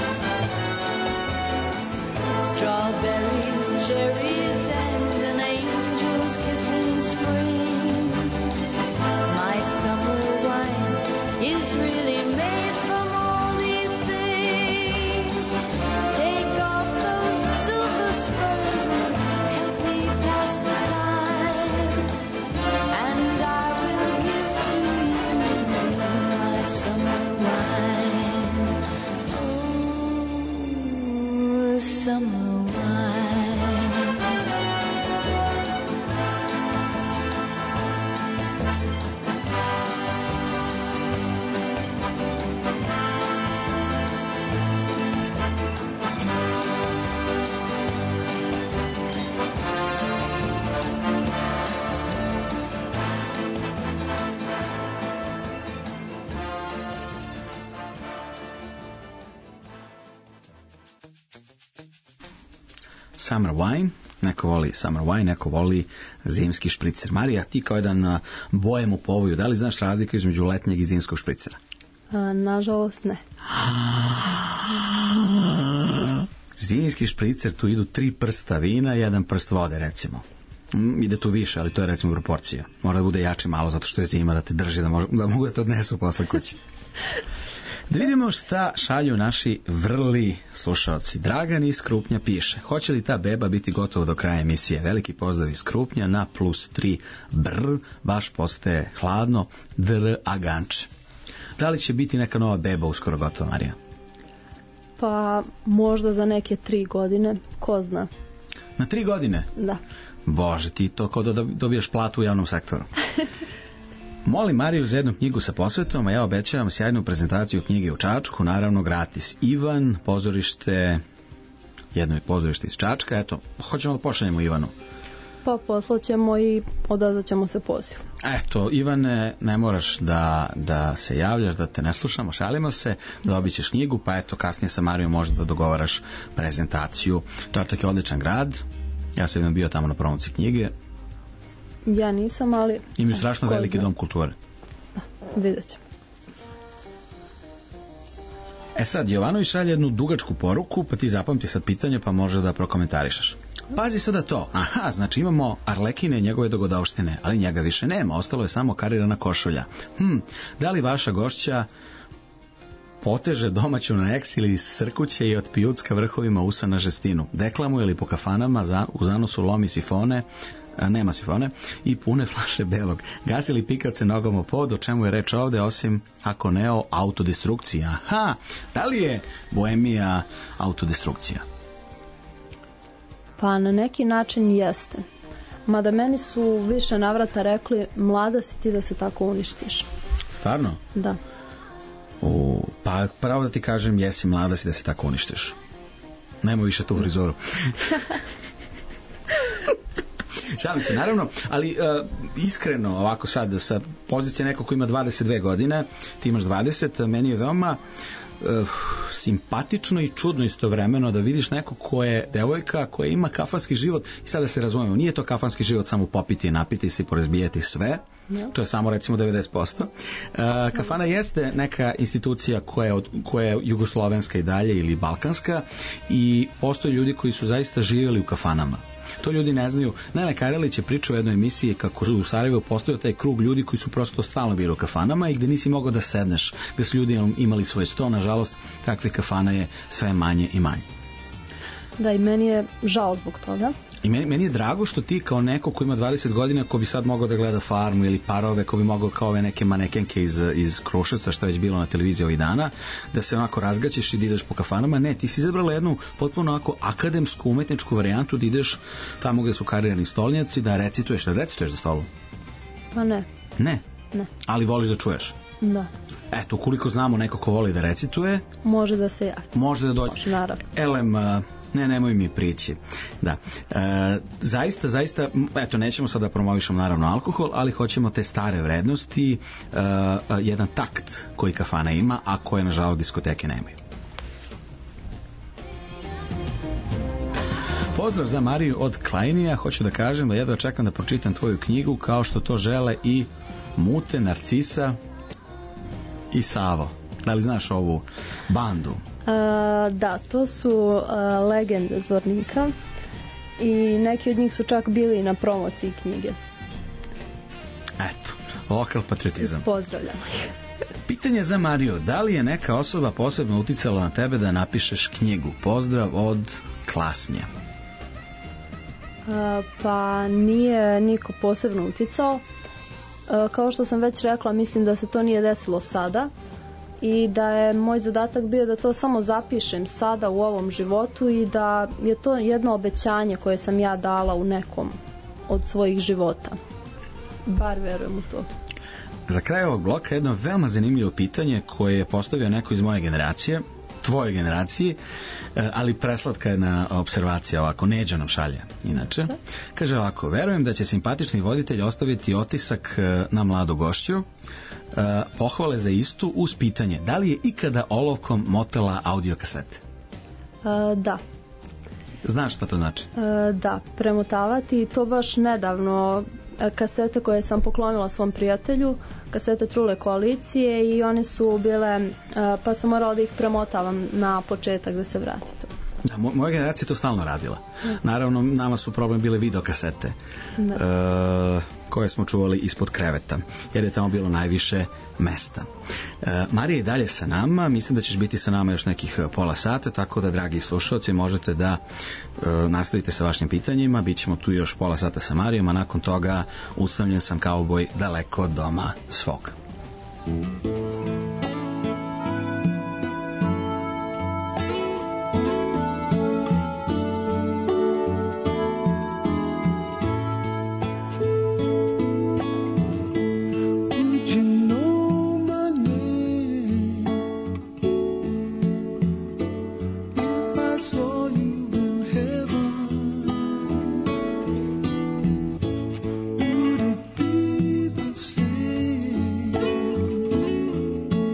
Strawberries, cherries, and an angel's kiss in spring. My summer wine is really made from all these things. Take off those silver spurs and help me pass the time, and I will give to you my summer wine. Oh, summer wine. Summer wine, neko voli summer wine, neko voli zimski špricer. Marija, ti kao jedan bojem u povoju, da li znaš razliku između letnjeg i zimskog špricera? A, nažalost ne. Zimski špricer, tu idu tri prsta vina i jedan prst vode, recimo. Ide tu više, ali to je recimo proporcija. Mora da bude jači malo, zato što je zima, da te drži, da, mož, da mogu da te odnesu posle kući. Da vidimo šta šalju naši vrli slušaoci. Dragan iz Krupnja piše: hoće li ta beba biti gotova do kraja emisije? Veliki pozdrav iz Krupnja na plus tri brr, baš postaje hladno, dr aganče. Da li će biti neka nova beba uskoro gotova, Marija? Pa možda za neke tri godine, ko zna. Na tri godine? Da. Bože, ti to kao da dobiješ platu u javnom sektoru. Molim Mariju za jednu knjigu sa posvetom, a ja obećavam sjajnu prezentaciju knjige u Čačku, naravno gratis. Ivan, pozorište, jedno je pozorište iz Čačka, eto, hoćemo da pošaljemo Ivanu. Pa poslaćemo i odazvaćemo se poziv. Eto, Ivane, ne moraš da, da se javljaš, da te ne slušamo, šalimo se, da dobit ćeš knjigu, pa eto, kasnije sa Marijom možda da dogovaraš prezentaciju. Čačak je odličan grad, ja sam bio tamo na promociji knjige. Ja nisam, ali... Imaju strašno veliki dom kulture. Da, vidjet ćemo. E sad, Jovanović šalje jednu dugačku poruku, pa ti zapamti sad pitanje, pa može da prokomentarišeš. Pazi sada to. Aha, znači imamo Arlekine i njegove dogodovštine, ali njega više nema, ostalo je samo karirana košulja. Hm, da li vaša gošća poteže domaću na eks ili srkuće i od pijucka vrhovima usa na žestinu? Deklamuje li po kafanama, za, u zanosu lomi sifone, a, nema sifone, i pune flaše belog? Gasi li pikace nogom o pod, o čemu je reč ovde, osim ako ne o autodestrukciji? Aha, da li je boemija autodestrukcija? Pa na neki način jeste. Mada meni su više navrata rekli, mlada si ti da se tako uništiš. Stvarno? Da. U, pa pravo da ti kažem, jesi mlada si da se tako uništiš. Nemo više tu frizoru. Šalim se, naravno, ali uh, iskreno, ovako sad, sa pozicije nekog ko ima dvadeset dve godine, ti imaš dvadeset, meni je veoma uh, simpatično i čudno istovremeno da vidiš neko ko je devojka koja ima kafanski život i sada se razumemo, nije to kafanski život samo popiti, napiti se i porazbijati sve, ja. To je samo recimo devedeset posto. Uh, kafana jeste neka institucija koja je, od, koja je jugoslovenska i dalje ili balkanska i postoje ljudi koji su zaista živjeli u kafanama. To ljudi ne znaju. Nele Karelić je pričao u jednoj emisiji kako u Sarajevu postojao taj krug ljudi koji su prosto stalno bili u kafanama i gde nisi mogao da sedneš, gde su ljudi imali svoj sto, nažalost takvih kafana je sve manje i manje. Da, i meni je žao zbog toga. I meni, meni je drago što ti kao neko ko ima dvadeset godina, ko bi sad mogao da gleda Farmu ili Parove, ko bi mogao kao ove neke manekenke iz, iz Kruševca, što je već bilo na televiziji ovih dana, da se onako razgaćeš i da ideš po kafanama. Ne, ti si izabrala jednu potpuno onako akademsku, umetničku varijantu da ideš tamo gde su karirani stolnjaci, da recituješ, da recituješ za stolom. Pa ne. Ne? Ne. Ali voliš da čuješ? Da. Eto, ukoliko znamo neko ko voli da recituje, može da se javi. Može da dođe. Naravno. Elem, ne, nemoj mi prići. Da. E, zaista, zaista, eto, nećemo sada da promovišemo naravno alkohol, ali hoćemo te stare vrednosti, e, jedan takt koji kafana ima, a koje, nažalost, diskoteke nemaju. Pozdrav za Mariju od Klajnija. Hoću da kažem da jedva čekam da pročitam tvoju knjigu, kao što to žele i Mute, Narcisa i Savo. Da li znaš ovu bandu? A, da, to su a, legende Zvornika i neki od njih su čak bili na promociji knjige. Eto, lokal patriotizam. Pozdravljamo ih. Pitanje za Mariju, da li je neka osoba posebno uticala na tebe da napišeš knjigu? Pozdrav od Klasnja. A, pa nije niko posebno uticao. A, kao što sam već rekla, mislim da se to nije desilo sada i da je moj zadatak bio da to samo zapišem sada u ovom životu i da je to jedno obećanje koje sam ja dala u nekom od svojih života. Bar verujem u to. Za kraj ovog bloka jedno veoma zanimljivo pitanje koje je postavio neko iz moje generacije, tvoje generacije, ali preslatka jedna observacija ovako, Neđa nam šalje inače. Kaže ovako, verujem da će simpatični voditelj ostaviti otisak na mladu gošću, pohvale za istu uz pitanje, da li je ikada olovkom motela audio kasete? Uh, da. Znaš šta to znači? Uh, da, premotavati, to baš nedavno, kasete koje sam poklonila svom prijatelju, kasete Trule koalicije i one su bile, pa sam morala da ih premotavam na početak da se vrati to. Da, moja generacija to stalno radila. Naravno, nama su problem bile videokasete uh, koje smo čuvali ispod kreveta, jer je tamo bilo najviše mesta. Uh, Marija je dalje sa nama, mislim da ćeš biti sa nama još nekih pola sata, tako da, dragi slušalci, možete da uh, nastavite sa vašim pitanjima, bit ćemo tu još pola sata sa Marijom, a nakon toga usamljen sam kauboj daleko od doma svog. Would it be the same?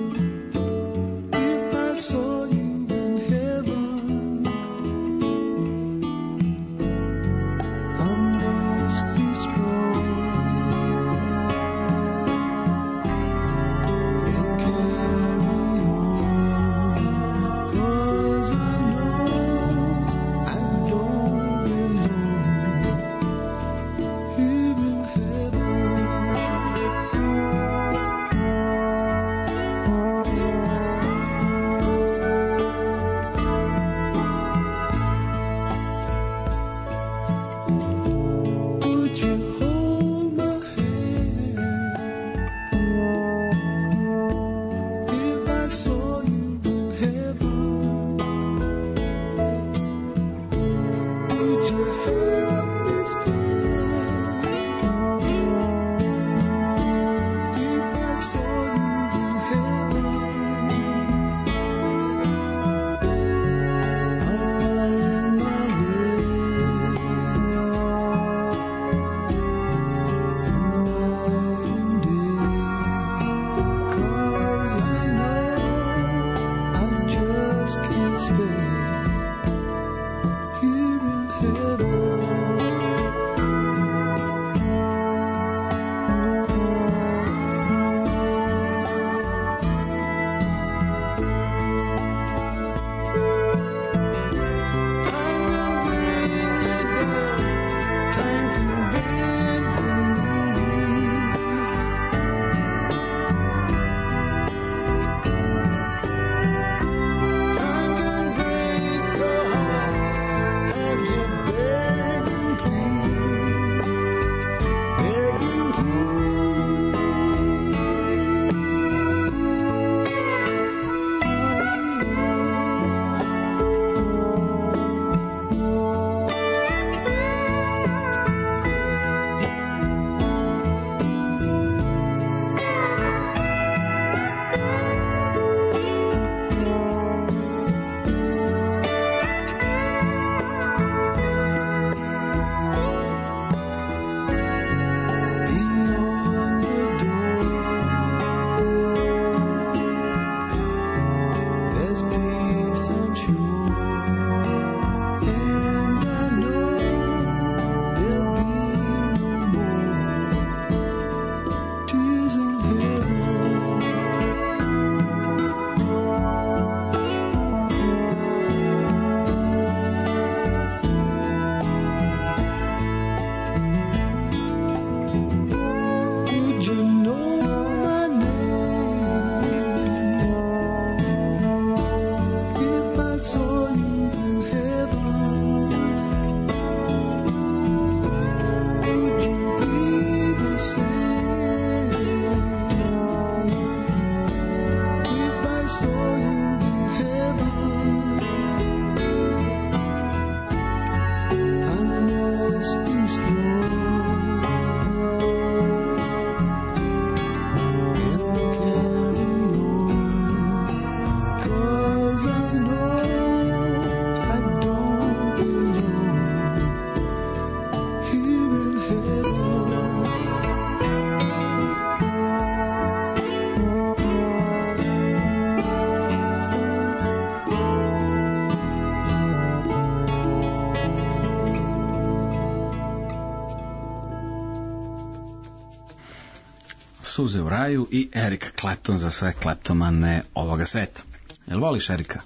Suze u raju i Eric Clapton za sve kleptomane ovoga sveta. Jel voliš Erika?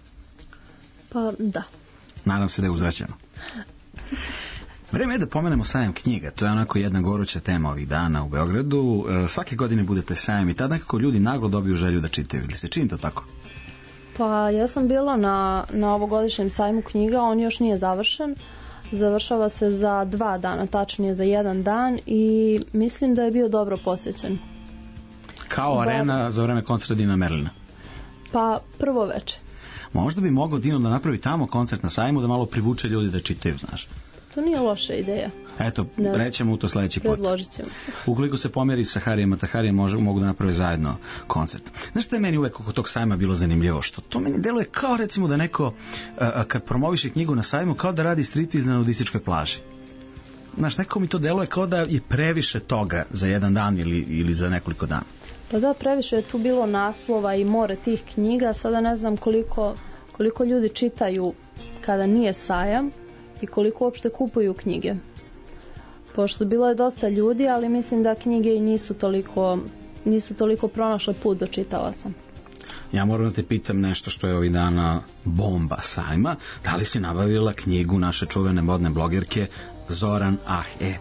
Pa da. Nadam se da je uzvraćeno. Vreme je da pomenemo sajam knjiga, to je onako jedna goruća tema ovih dana u Beogradu. E, svake godine budete sajam i tada nekako ljudi naglo dobiju želju da čitaju. Ili se čini to tako? Pa ja sam bila na, na ovogodišnjem sajmu knjiga, on još nije završen. Završava se za dva dana, tačnije za jedan dan i mislim da je bio dobro posjećen. Kao arena za vreme koncerta Dina Merlina? Pa prvo veče. Možda bi mogao Dino da napravi tamo koncert na sajmu da malo privuče ljudi da čitaju, znaš. To nije loša ideja. Eto, rećemo u to sledeći put. Predložit ćemo. Ukoliko se pomeri sa Harijem Mataharijem, mogu da naprave zajedno koncert. Znaš što je meni uvek oko tog sajma bilo zanimljivo? Što to meni deluje kao recimo da neko, a, kad promoviše knjigu na sajmu, kao da radi striptiz na nudističkoj plaži. Znaš, neko mi to deluje kao da je previše toga za jedan dan ili, ili za nekoliko dana. Pa da, previše je tu bilo naslova i more tih knjiga. Sada ne znam koliko, koliko ljudi čitaju kada nije sajam i koliko uopšte kupuju knjige. Pošto bilo je dosta ljudi, ali mislim da knjige i nisu toliko, nisu toliko pronašle put do čitalaca. Ja moram da te pitam nešto što je ovih dana bomba sajma. Da li si nabavila knjigu naše čuvene modne blogerke Zoran Ahe?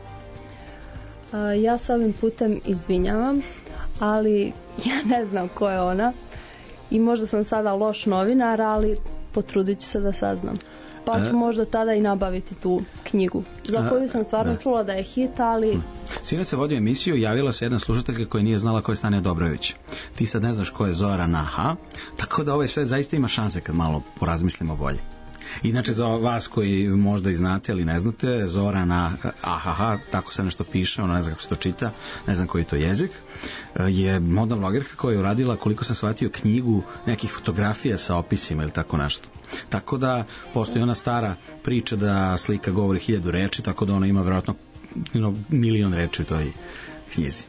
A, ja se ovim putem izvinjavam, ali ja ne znam ko je ona i možda sam sada loš novinar, ali potrudit ću se da saznam. Pa ću možda tada i nabaviti tu knjigu, za koju sam stvarno da. čula da je hit, ali... Sinoć se vodio emisiju, javila se jedna slušateljka koja nije znala ko je Stanja Dobrović. Ti sad ne znaš ko je Zoran Aha, tako da ovaj svet zaista ima šanse kad malo porazmislimo bolje. Inače, za vas koji možda i znate, ali ne znate, Zoran Aha, tako se nešto piše, ono ne znam kako se to čita, ne znam koji je to jezik, je modna blogerka koja je uradila, koliko sam shvatio, knjigu nekih fotografija sa opisima ili tako nešto. Tako da postoji ona stara priča da slika govori hiljadu reči, tako da ona ima vjerojatno milion reči u toj knjizi.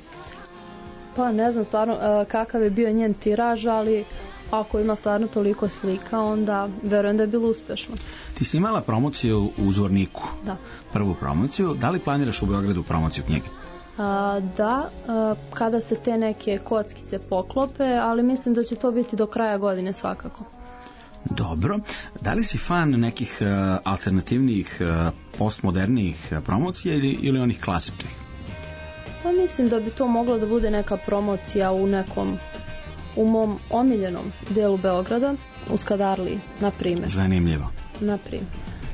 Pa ne znam stvarno kakav je bio njen tiraž, ali ako ima stvarno toliko slika, onda verujem da je bilo uspešno. Ti si imala promociju u Zvorniku. Da. Prvu promociju. Da li planiraš u Beogradu promociju knjige? A, da, a, kada se te neke kockice poklope, ali mislim da će to biti do kraja godine svakako. Dobro. Da li si fan nekih uh, alternativnih, uh, postmodernijih uh, promocija ili, ili onih klasičnih? Pa mislim da bi to moglo da bude neka promocija u nekom, u mom omiljenom delu Beograda, u Skadarliji, na primjer. Zanimljivo. Na primjer.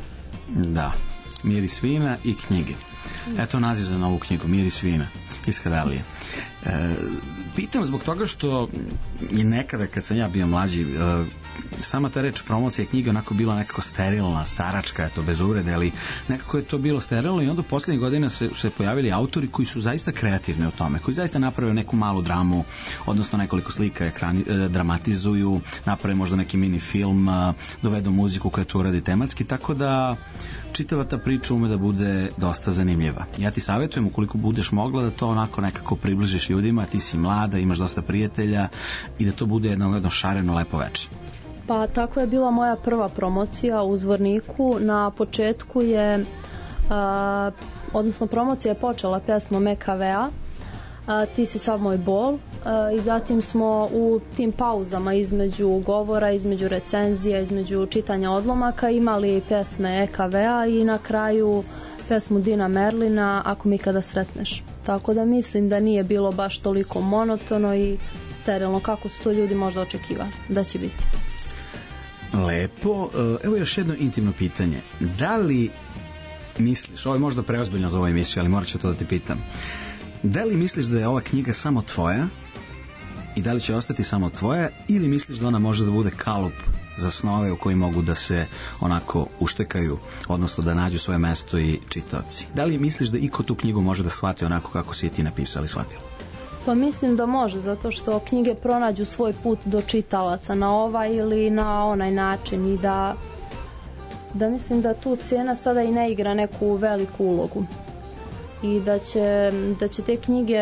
Da. Miris vina i knjige. Eto naziv za novu knjigu, Miris vina iz Skadarlije. E, pitam zbog toga što i nekada kad sam ja bio mlađi, e, sama ta reč promocija knjiga onako bila nekako sterilna, staračka, eto, bez uvrede, ali nekako je to bilo sterilno i onda u posljednjih godina se, se pojavili autori koji su zaista kreativni u tome, koji zaista naprave neku malu dramu, odnosno nekoliko slika ekrani, e, dramatizuju, naprave možda neki mini film, e, dovedu muziku koja to uradi tematski, tako da čitava ta priča ume da bude dosta zanimljiva. Ja ti savjetujem, ukoliko budeš mogla, da to onako nekako približiš ljudima, ti si mlada, imaš dosta prijatelja i da to bude jedno, jedno šareno lepo večer. Pa tako je bila moja prva promocija u Zvorniku. Na početku je, a, odnosno promocija je počela pjesmom E K V A, a, Ti si sav moj bol, a, i zatim smo u tim pauzama između govora, između recenzija, između čitanja odlomaka imali pjesme E K V A i na kraju pesmu Dina Merlina Ako mi kada sretneš. Tako da mislim da nije bilo baš toliko monotono i sterilno kako su to ljudi možda očekivali da će biti. Lepo. Evo još jedno intimno pitanje. Da li misliš, ovo je možda preozbiljno za ovu emisiju, ali morat ću to da ti pitam, da li misliš da je ova knjiga samo tvoja i da li će ostati samo tvoja, ili misliš da ona može da bude kalup za snove u koji mogu da se onako uštekaju, odnosno da nađu svoje mesto i čitaoci? Da li misliš da iko tu knjigu može da shvati onako kako si je ti napisala i shvatila? Pa mislim da može, zato što knjige pronađu svoj put do čitalaca na ovaj ili na onaj način i da, da mislim da tu cijena sada i ne igra neku veliku ulogu i da će, da će te knjige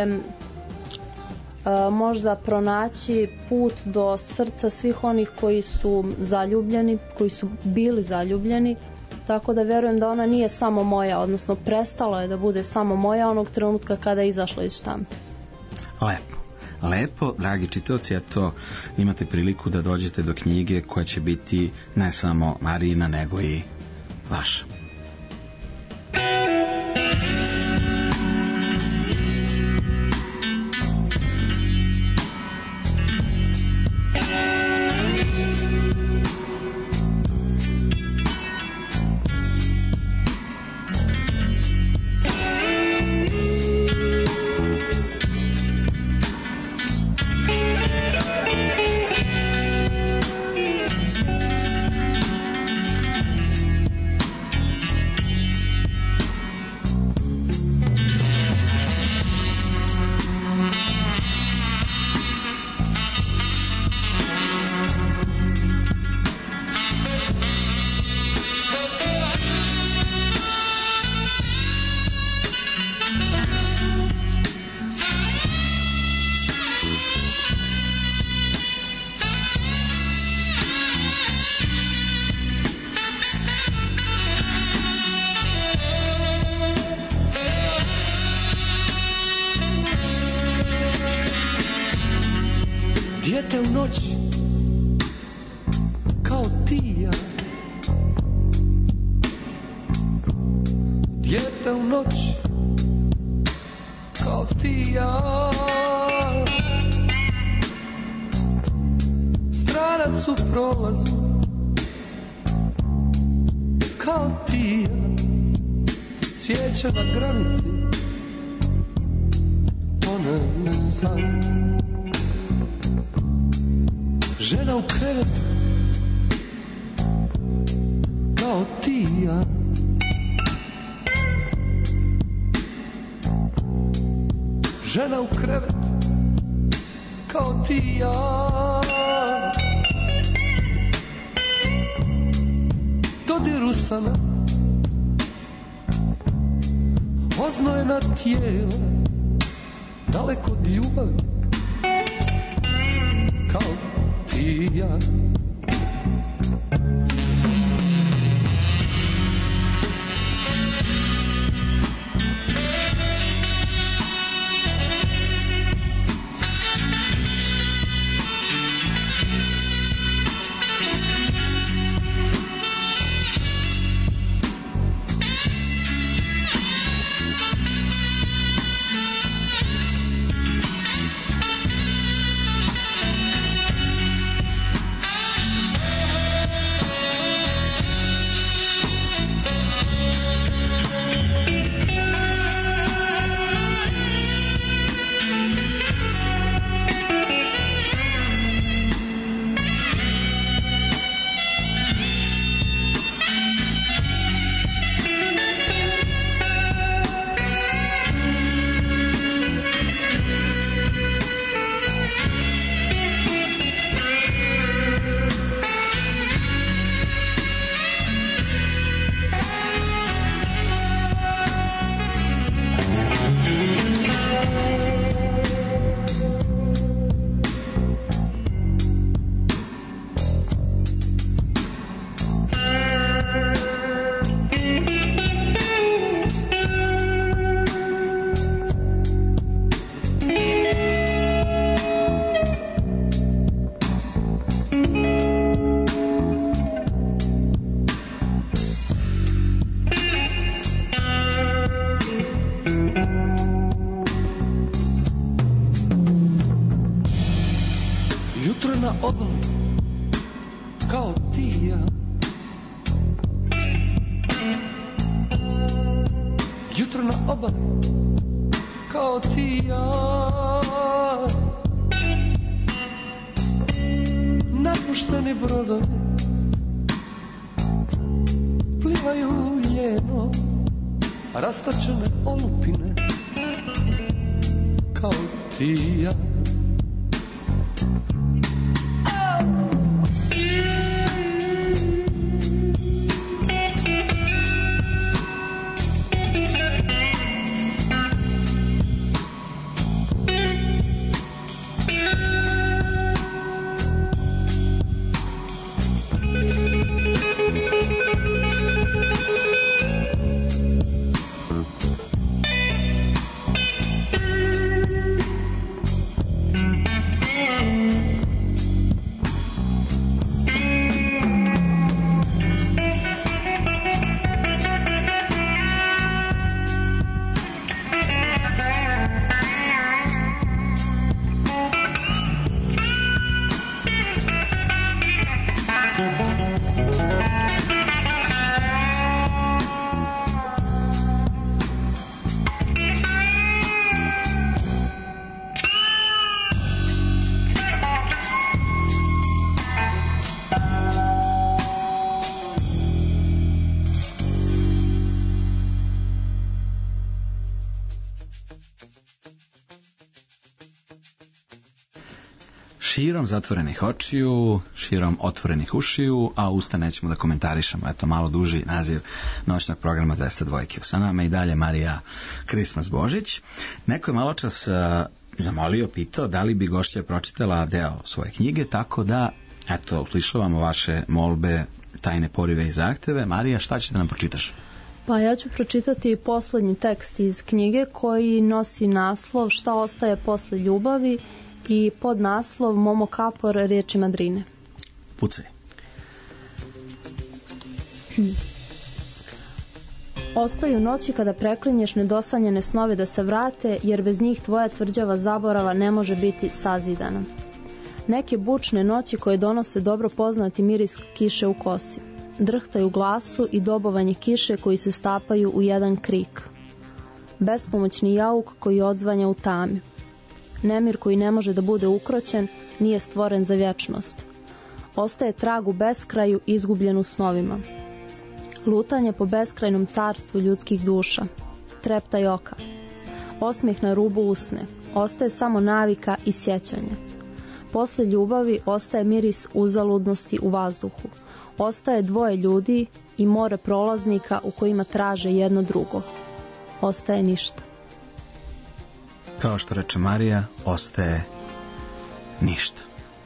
a, možda pronaći put do srca svih onih koji su zaljubljeni, koji su bili zaljubljeni, tako da verujem da ona nije samo moja, odnosno prestala je da bude samo moja onog trenutka kada je izašla iz štampe. Lepo. lepo. Dragi čitaoci, eto, imate priliku da dođete do knjige koja će biti ne samo Marijina, nego i vaša. Dijete u noći kao ti i ja, dijete u noći kao ti i ja, stranac u prolazu kao ti i ja, cvijeće na granici, tone u san. Žena u krevetu kao ti i ja, žena u krevetu kao ti i ja, dodir usana, oznojena tijela, daleko od ljubavi kao ti i ja. Rastačene olupine kao ti i ja. širom zatvorenih očiju, širom otvorenih ušiju, a usta nećemo da komentarišemo. Eto, malo duži naziv noćnog programa dvesta dva. Sa nama i dalje Marija Krismas Božić. Neko je malo čas uh, zamolio, pitao da li bi gošća pročitala deo svoje knjige, tako da, eto, uslišavamo vaše molbe, tajne porive i zahteve. Marija, šta ćeš da nam pročitaš? Pa ja ću pročitati poslednji tekst iz knjige koji nosi naslov Šta ostaje posle ljubavi i pod naslov Momo Kapor riječi Madrine. Pucaj. Hmm. Ostaju noći kada preklinješ nedosanjene snove da se vrate, jer bez njih tvoja tvrđava zaborava ne može biti sazidana. Neke bučne noći koje donose dobro poznati miris kiše u kosi. Drhtaj u glasu i dobovanje kiše koji se stapaju u jedan krik. Bespomoćni jauk koji odzvanja u tami. Nemir koji ne može da bude ukroćen, nije stvoren za vječnost. Ostaje trag u beskraju izgubljen u snovima. Lutanje po beskrajnom carstvu ljudskih duša. Treptaj oka. Osmijeh na rubu usne. Ostaje samo navika i sjećanje. Posle ljubavi ostaje miris uzaludnosti u vazduhu. Ostaje dvoje ljudi i more prolaznika u kojima traže jedno drugo. Ostaje ništa. Kao što reče Marija, ostaje ništa.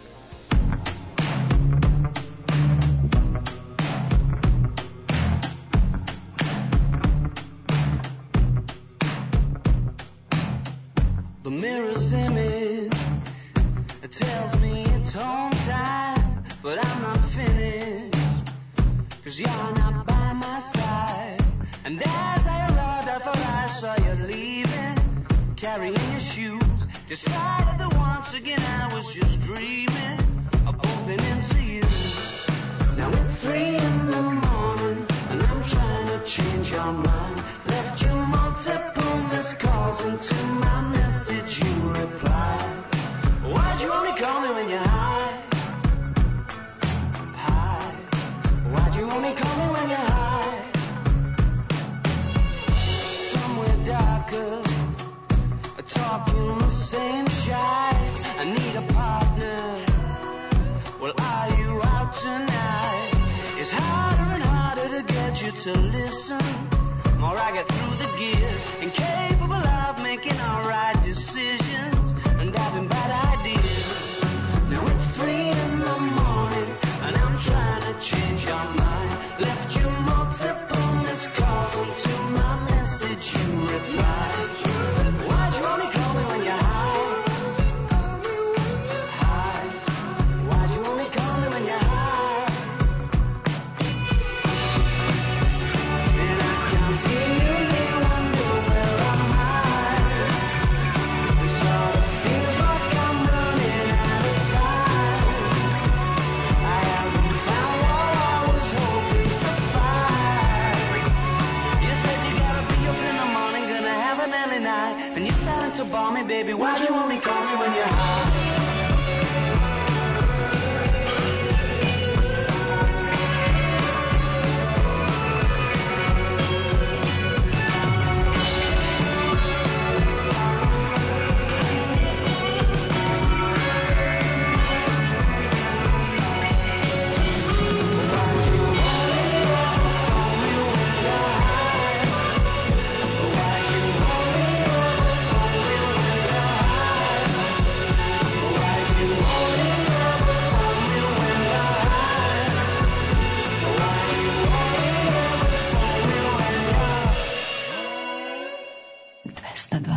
The mirror's image, it tells me it's home time, but I'm not finished, 'cause you're not by my side. And as I arrived, I thought I saw you leaving, carrying your shoes. Decided that once again I was just dreaming of bumping into you. Now it's three in the morning, and I'm trying to change your mind. Left you multiple missed calls, and to my message you replied. Why'd you only call me when you're high? High. Why'd you only call me when you're high? Somewhere darker, talking the same shite. I need a partner. Well, are you out tonight? It's harder and harder to get you to listen. More I get through the gears, incapable of making all right decisions, and having bad ideas. Now it's three in the morning, and I'm trying to change your mind. Left you multiple missed calls, and to my message you replied. Why'd you only call me when you're high? High. Why'd you only call me when you're high? And I can't see you here, wonder where am I? It sort of feels like I'm running out of time. I haven't found what I was hoping to find. You said you gotta be up in the morning, gonna have an early night, and you're starting to bore me, baby. Why'd you only call me when you're high? dvesta dva.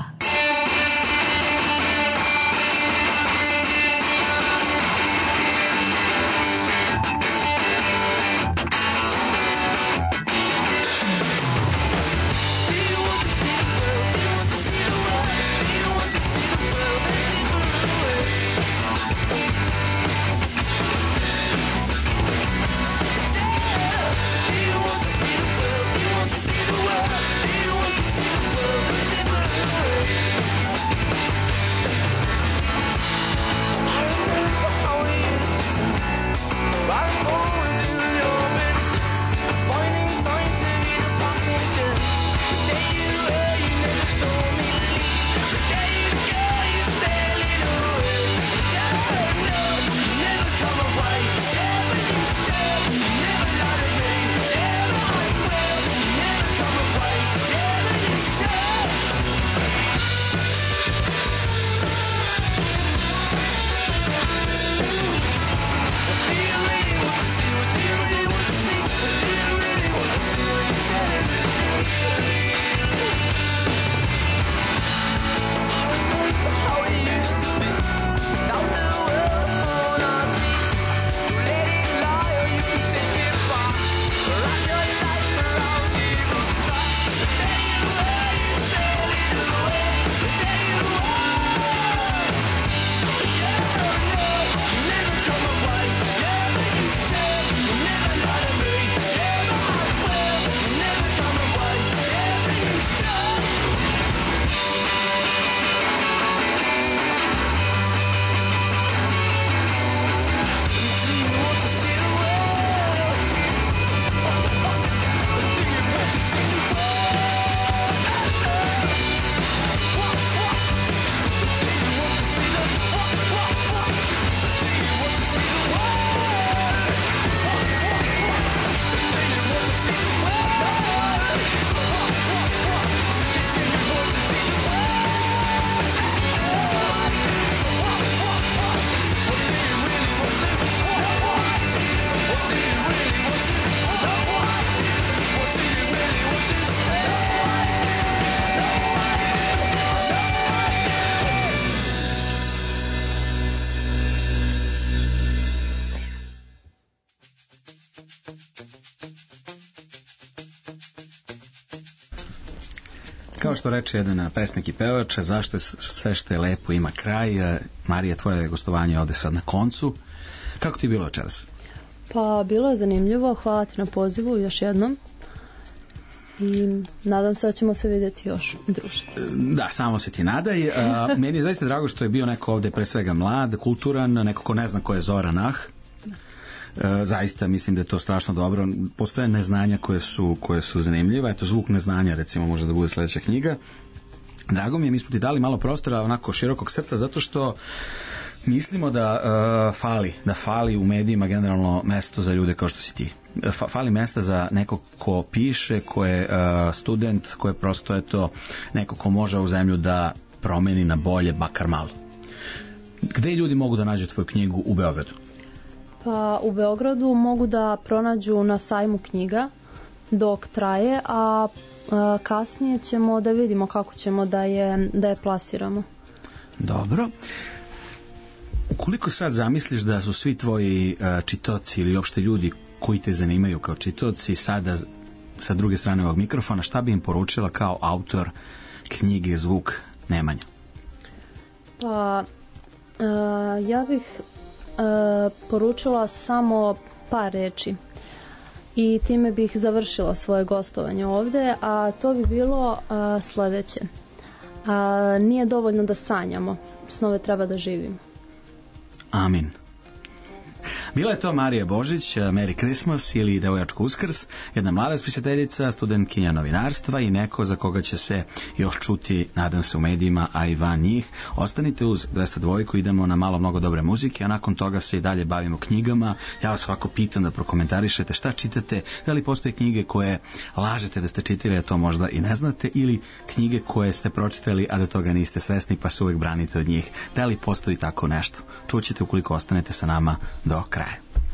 Do you want to see the world? Do you want to see the world? Kao što reče jedan pesnik i pevač, zašto je sve što je lepo ima kraj. Marija, tvoje gostovanje ovde sad na koncu. Kako ti je bilo večeras? Pa bilo je zanimljivo, hvala ti na pozivu još jednom. I nadam se da ćemo se vidjeti još družiti. Da, samo se ti nadaj. A, meni je zaista drago što je bio neko ovde pre svega mlad, kulturan, neko ko ne zna ko je Zoran Ah. E, zaista mislim da je to strašno dobro. Postoje neznanja koje su, koje su zanimljiva. Eto, zvuk neznanja recimo može da bude sledeća knjiga. Drago mi je, mi smo ti dali malo prostora onako širokog srca zato što mislimo da uh, fali, da fali u medijima generalno mesto za ljude kao što si ti. Fa, fali mesta za nekog ko piše, ko je uh, student, ko je prosto eto neko ko može u zemlju da promeni na bolje makar malo. Gde ljudi mogu da nađu tvoju knjigu u Beogradu? Pa u Beogradu mogu da pronađu na sajmu knjiga dok traje, a uh, kasnije ćemo da vidimo kako ćemo da je, da je plasiramo. Dobro. Ukoliko sad zamisliš da su svi tvoji uh, čitaoci ili uopšte ljudi koji te zanimaju kao čitaoci sada sa druge strane ovog mikrofona, šta bi im poručila kao autor knjige Zvuk Nemanja? Pa uh, ja bih uh, poručila samo par reči i time bih završila svoje gostovanje ovde, a to bi bilo uh, sledeće. Uh, nije dovoljno da sanjamo, snove treba da živimo. Amin. Bila je to Marija Božić, Merry Christmas ili Devojačko Uskrs, jedna mlada spisateljica, studentkinja novinarstva i neko za koga će se još čuti, nadam se, u medijima, a i van njih. Ostanite uz dvesta dva, idemo na malo mnogo dobre muzike, a nakon toga se i dalje bavimo knjigama. Ja vas ovako pitam da prokomentarišete šta čitate, da li postoje knjige koje lažete da ste čitali, a to možda i ne znate, ili knjige koje ste pročitali, a da toga niste svesni, pa se uvek branite od njih. Da li postoji tako nešto? Čućete ukoliko ostanete sa nama do kraja.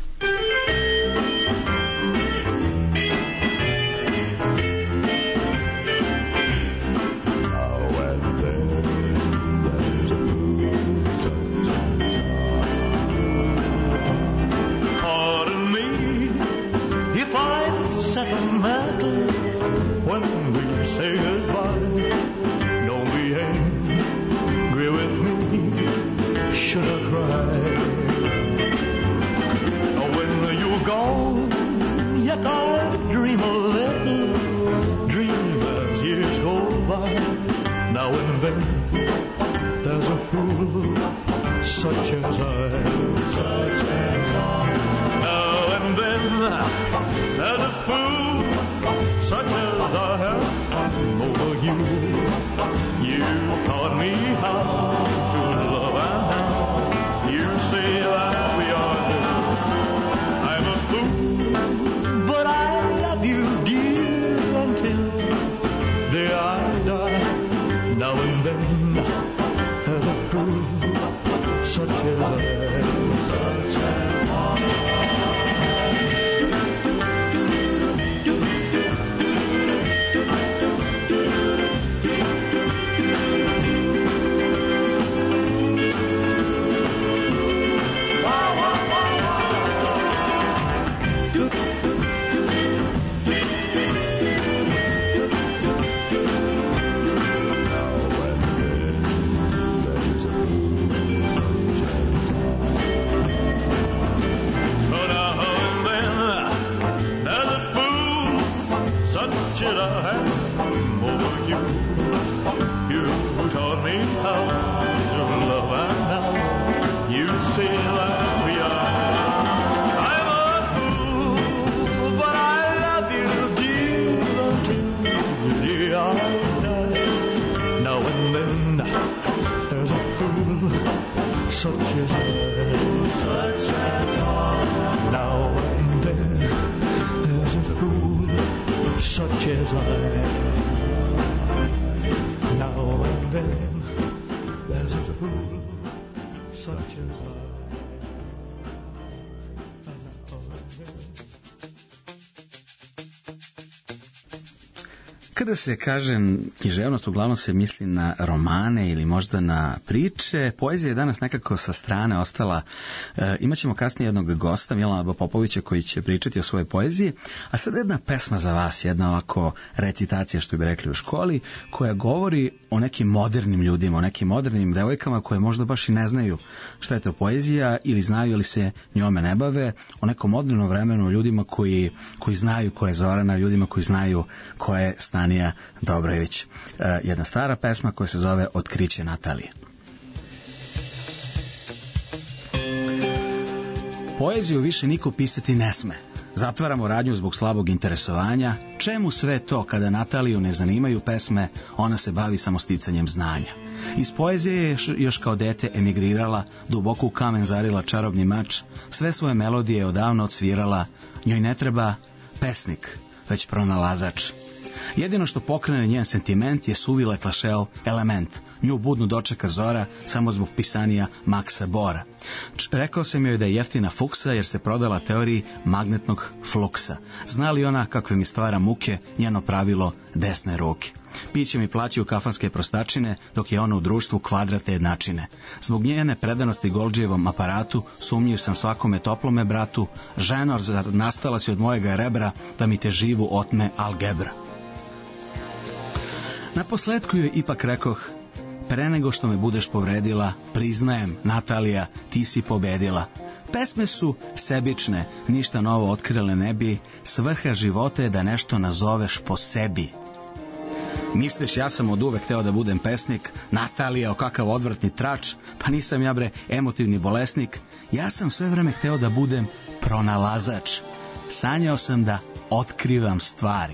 Such as I, such as I. Now and then, there's a fool, such as I have over you. You taught me how to love, and now you say that we are two. I'm a fool, but I love you, dear, until the day I die. Now and then, there's a fool, such as I, such as I. Such as I, such as I. Now and then, there's a fool, such as I. Now and then, there's a fool, such as I. Kada se kaže književnost, uglavnom se misli na romane ili možda na priče. Poezija je danas nekako sa strane ostala. E, imaćemo kasnije jednog gosta, Milana Popovića, koji će pričati o svojoj poeziji. A sad jedna pesma za vas, jedna ovako recitacija, što bi rekli u školi, koja govori o nekim modernim ljudima, o nekim modernim devojkama koje možda baš i ne znaju šta je to poezija, ili znaju ili se njome ne bave, o nekom modernom vremenu, ljudima koji, koji znaju ko je Zorana, ljudima koji znaju ko je Stanija Dobrojević. E, jedna stara pesma koja se zove Otkriće Natalije. Poeziju više niko pisati ne sme. Zatvaramo radnju zbog slabog interesovanja. Čemu sve to kada Nataliju ne zanimaju pesme, ona se bavi samo sticanjem znanja. Iz poezije je još kao dete emigrirala, duboko u kamen zarila čarobni mač, sve svoje melodije odavno odsvirala, njoj ne treba pesnik, već pronalazač. Jedino što pokrene njen sentiment je suvile klašeo element. Nju budnu dočeka zora samo zbog pisanija Maksa Bora. Rekao sam joj da je jeftina fuksa jer se prodala teoriji magnetnog fluksa. Zna li ona kakve mi stvara muke njeno pravilo desne ruke? Piće mi plaćaju kafanske prostačine, dok je ona u društvu kvadrate jednačine. Zbog njene predanosti Golđijevom aparatu sumnjiv sam svakome toplome bratu. Ženor, zar nastala si od mojega rebra da mi te živu otme algebra? Na posledku joj ipak rekoh, pre nego što me budeš povredila, priznajem, Natalija, ti si pobedila. Pesme su sebične, ništa novo otkrile ne bi, svrha života je da nešto nazoveš po sebi. Misliš, ja sam od uvek hteo da budem pesnik, Natalija, o kakav odvratni trač, pa nisam ja bre emotivni bolesnik, ja sam sve vreme hteo da budem pronalazač. Sanjao sam da otkrivam stvari.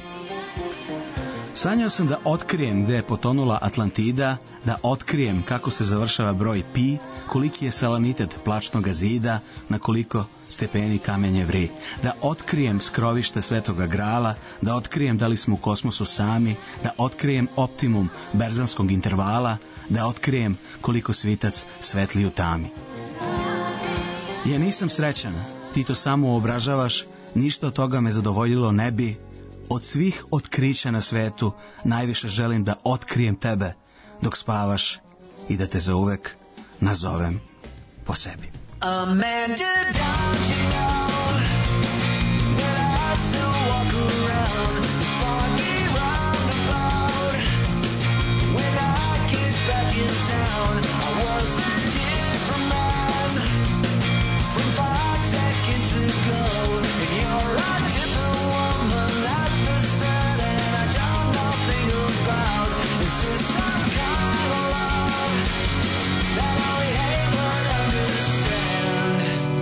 Sanjao sam da otkrijem gde je potonula Atlantida, da otkrijem kako se završava broj pi, koliki je salanitet plačnog zida, na koliko stepeni kamenje vri, da otkrijem skrovište Svetoga Grala, da otkrijem da li smo u kosmosu sami, da otkrijem optimum berzanskog intervala, da otkrijem koliko svitac svetli u tami. Ja nisam srećan, ti to samo obražavaš, ništa od toga me zadovoljilo ne bi. Od svih otkrića na svetu najviše želim da otkrijem tebe dok spavaš i da te zauvek nazovem po sebi. Amanda, don't you know that I still walk around this foggy roundabout? When I get back in town, I was a different man from five seconds ago, and you're a different woman, that's for certain. I don't know nothing about this is some kind of love that only hate would understand.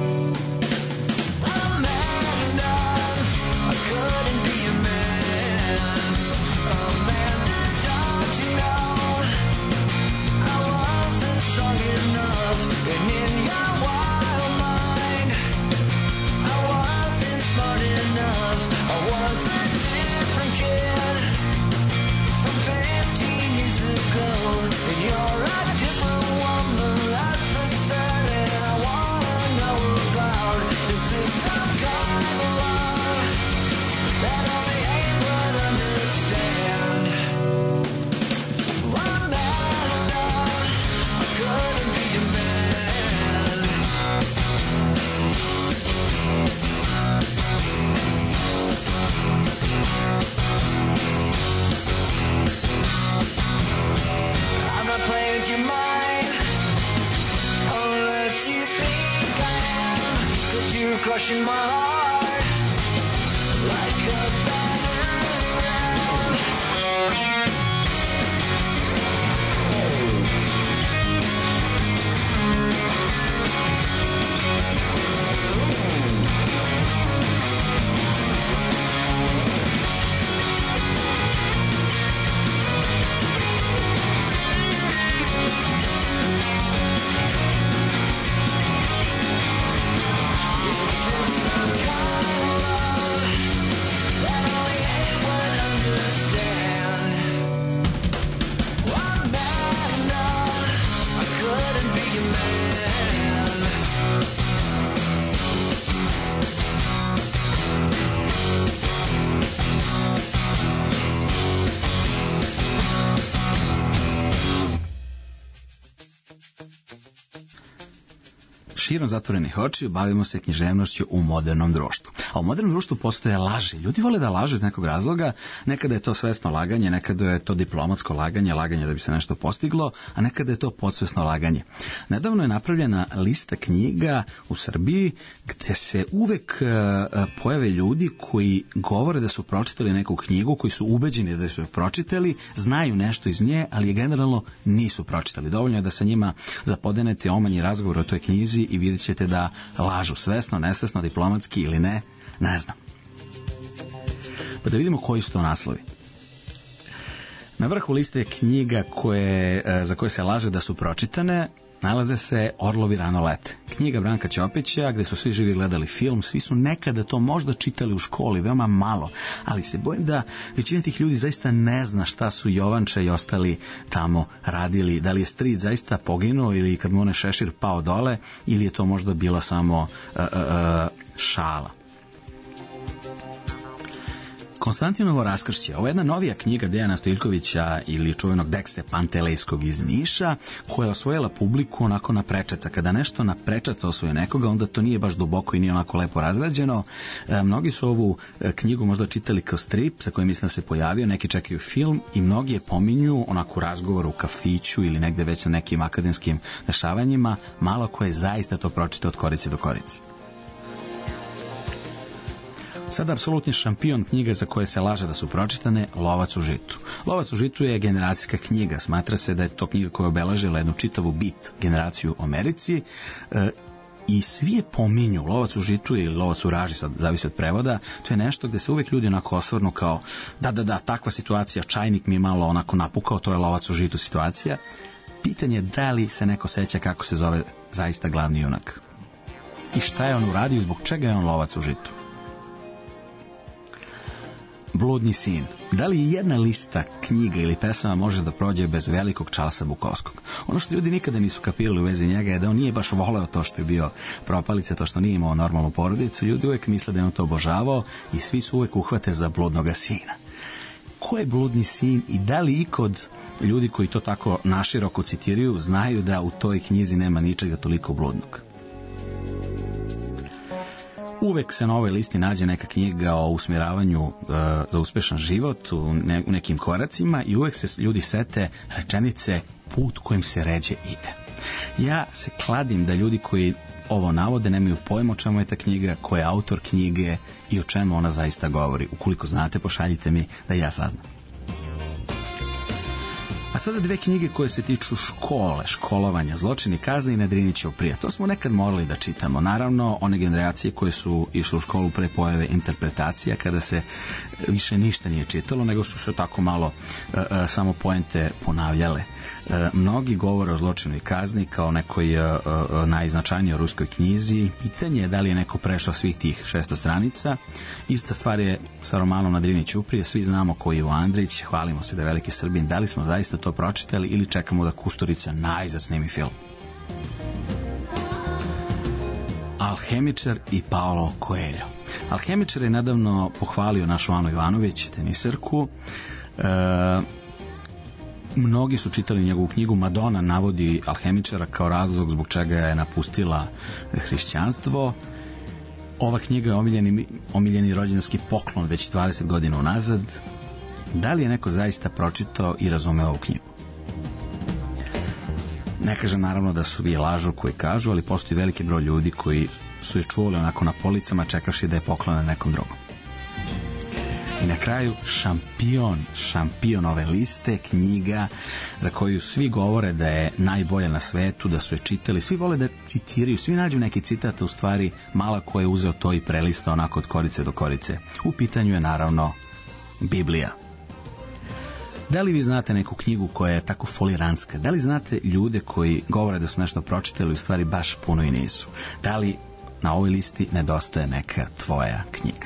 Amanda, I couldn't be a man. Amanda, don't you know I wasn't strong enough, and in your wild mind I wasn't smart enough. I was a different kid from fifteen years ago, and you're a different woman, that's for certain. I wanna know about this is some kind of love that only hate would understand. Amanda, I couldn't be a man. I'm not playing with your mind unless you think I am, 'cause you're crushing my heart like a battering ram. This is some kind širom zatvorenih očiju bavimo se književnošću u modernom društvu. A u modernom društvu postoje laži. Ljudi vole da lažu iz nekog razloga. Nekada je to svesno laganje, nekada je to diplomatsko laganje, laganje da bi se nešto postiglo, a nekada je to podsvesno laganje. Nedavno je napravljena lista knjiga u Srbiji gde se uvek uh, pojave ljudi koji govore da su pročitali neku knjigu, koji su ubeđeni da su je pročitali, znaju nešto iz nje, ali je generalno nisu pročitali. Dovoljno je da sa njima zapodenete omanji razgovor o toj knjizi i vidjet ćete da lažu svesno, nesvesno, diplomatski ili ne, ne znam. Pa da vidimo koji su to naslovi. Na vrhu liste knjiga koje, za koje se laže da su pročitane nalaze se Orlovi rano lete. Knjiga Branka Ćopića, gde su svi živi gledali film, svi su nekada to možda čitali u školi, veoma malo, ali se bojim da većina tih ljudi zaista ne zna šta su Jovanča i ostali tamo radili, da li je stric zaista poginuo ili kad mu onaj šešir pao dole, ili je to možda bila samo uh, uh, šala. Konstantinovo raskršće. Ovo je jedna novija knjiga Dejana Stojiljkovića ili čuvenog Dekse Pantelejskog iz Niša, koja je osvojila publiku onako na prečaca. Kada nešto na prečaca osvoje nekoga, onda to nije baš duboko i nije onako lepo razrađeno. E, mnogi su ovu knjigu možda čitali kao strip, sa kojim mislim da se pojavio, neki čekaju film i mnogi je pominju onako u razgovoru u kafiću ili negde već na nekim akademskim dešavanjima, malo ko je zaista to pročitao od korice do korice. Sada apsolutni šampion knjiga za koje se laže da su pročitane, Lovac u žitu. Lovac u žitu je generacijska knjiga. Smatra se da je to knjiga koja je obeležila jednu čitavu bit generaciju u Americi e, i svi je pominju. Lovac u žitu ili Lovac u raži, sad zavisi od prevoda. To je nešto gde se uvek ljudi onako osvrnu kao da, da, da, takva situacija, čajnik mi je malo onako napukao, to je Lovac u žitu situacija. Pitanje je da li se neko seća kako se zove zaista glavni junak. I šta je on uradio, zbog čega je on Lovac u žitu. Bludni sin. Da li jedna lista knjiga ili pesama može da prođe bez velikog Charlesa Bukowskog? Ono što ljudi nikada nisu kapirali u vezi njega je da on nije baš voleo to što je bio propalica, to što nije imao normalnu porodicu. Ljudi uvek misle da je on to obožavao i svi su uvek uhvate za bludnoga sina. Ko je bludni sin i da li ikod ljudi koji to tako naširoko citiraju znaju da u toj knjizi nema ničega toliko bludnog? Uvek se na ovoj listi nađe neka knjiga o usmjeravanju uh, za uspešan život u, ne, u nekim koracima i uvek se ljudi sete rečenice put kojim se ređe ide. Ja se kladim da ljudi koji ovo navode nemaju pojma o čemu je ta knjiga, ko je autor knjige i o čemu ona zaista govori. Ukoliko znate, pošaljite mi da ja saznam. A sada dve knjige koje se tiču škole, školovanja, Zločin i kazna i Nedrinićev prija. To smo nekad morali da čitamo. Naravno, one generacije koje su išle u školu pre pojave interpretacija, kada se više ništa nije čitalo, nego su se tako malo uh, uh, samo poente ponavljale. Uh, mnogi govore o Zločinu i kazni kao nekoj uh, uh, najznačajnijoj ruskoj knjizi. Pitanje je da li je neko prešao svih tih šesto stranica. Ista stvar je sa romanom Nedrinićev prija. Svi znamo ko je Ivo Andrić, hvalimo se da je veliki Srbin. Da li smo zaista to pročitali ili čekamo da Kusturica najzad snimi film? Alhemičar i Paolo Coelho. Alhemičar je nedavno pohvalio našu Anu Ivanović, teniserku. E, mnogi su čitali njegovu knjigu. Madonna navodi alhemičara kao razlog zbog čega je napustila hrišćanstvo. Ova knjiga je omiljeni, omiljeni rođendanski poklon već dvadeset godina unazad. Da li je neko zaista pročitao i razumeo ovu knjigu? Ne kažem naravno da su vi lažu koji kažu, ali postoji veliki broj ljudi koji su je čuli onako na policama čekavši da je poklone nekom drugom. I na kraju šampion, šampion ove liste, knjiga za koju svi govore da je najbolja na svetu, da su je čitali, svi vole da citiraju, svi nađu neki citat, u stvari mala ko je uzeo to i prelista onako od korice do korice. U pitanju je naravno Biblija. Da li vi znate neku knjigu koja je tako foliranska? Da li znate ljude koji govore da su nešto pročitali, u stvari baš puno i nisu? Da li na ovoj listi nedostaje neka tvoja knjiga?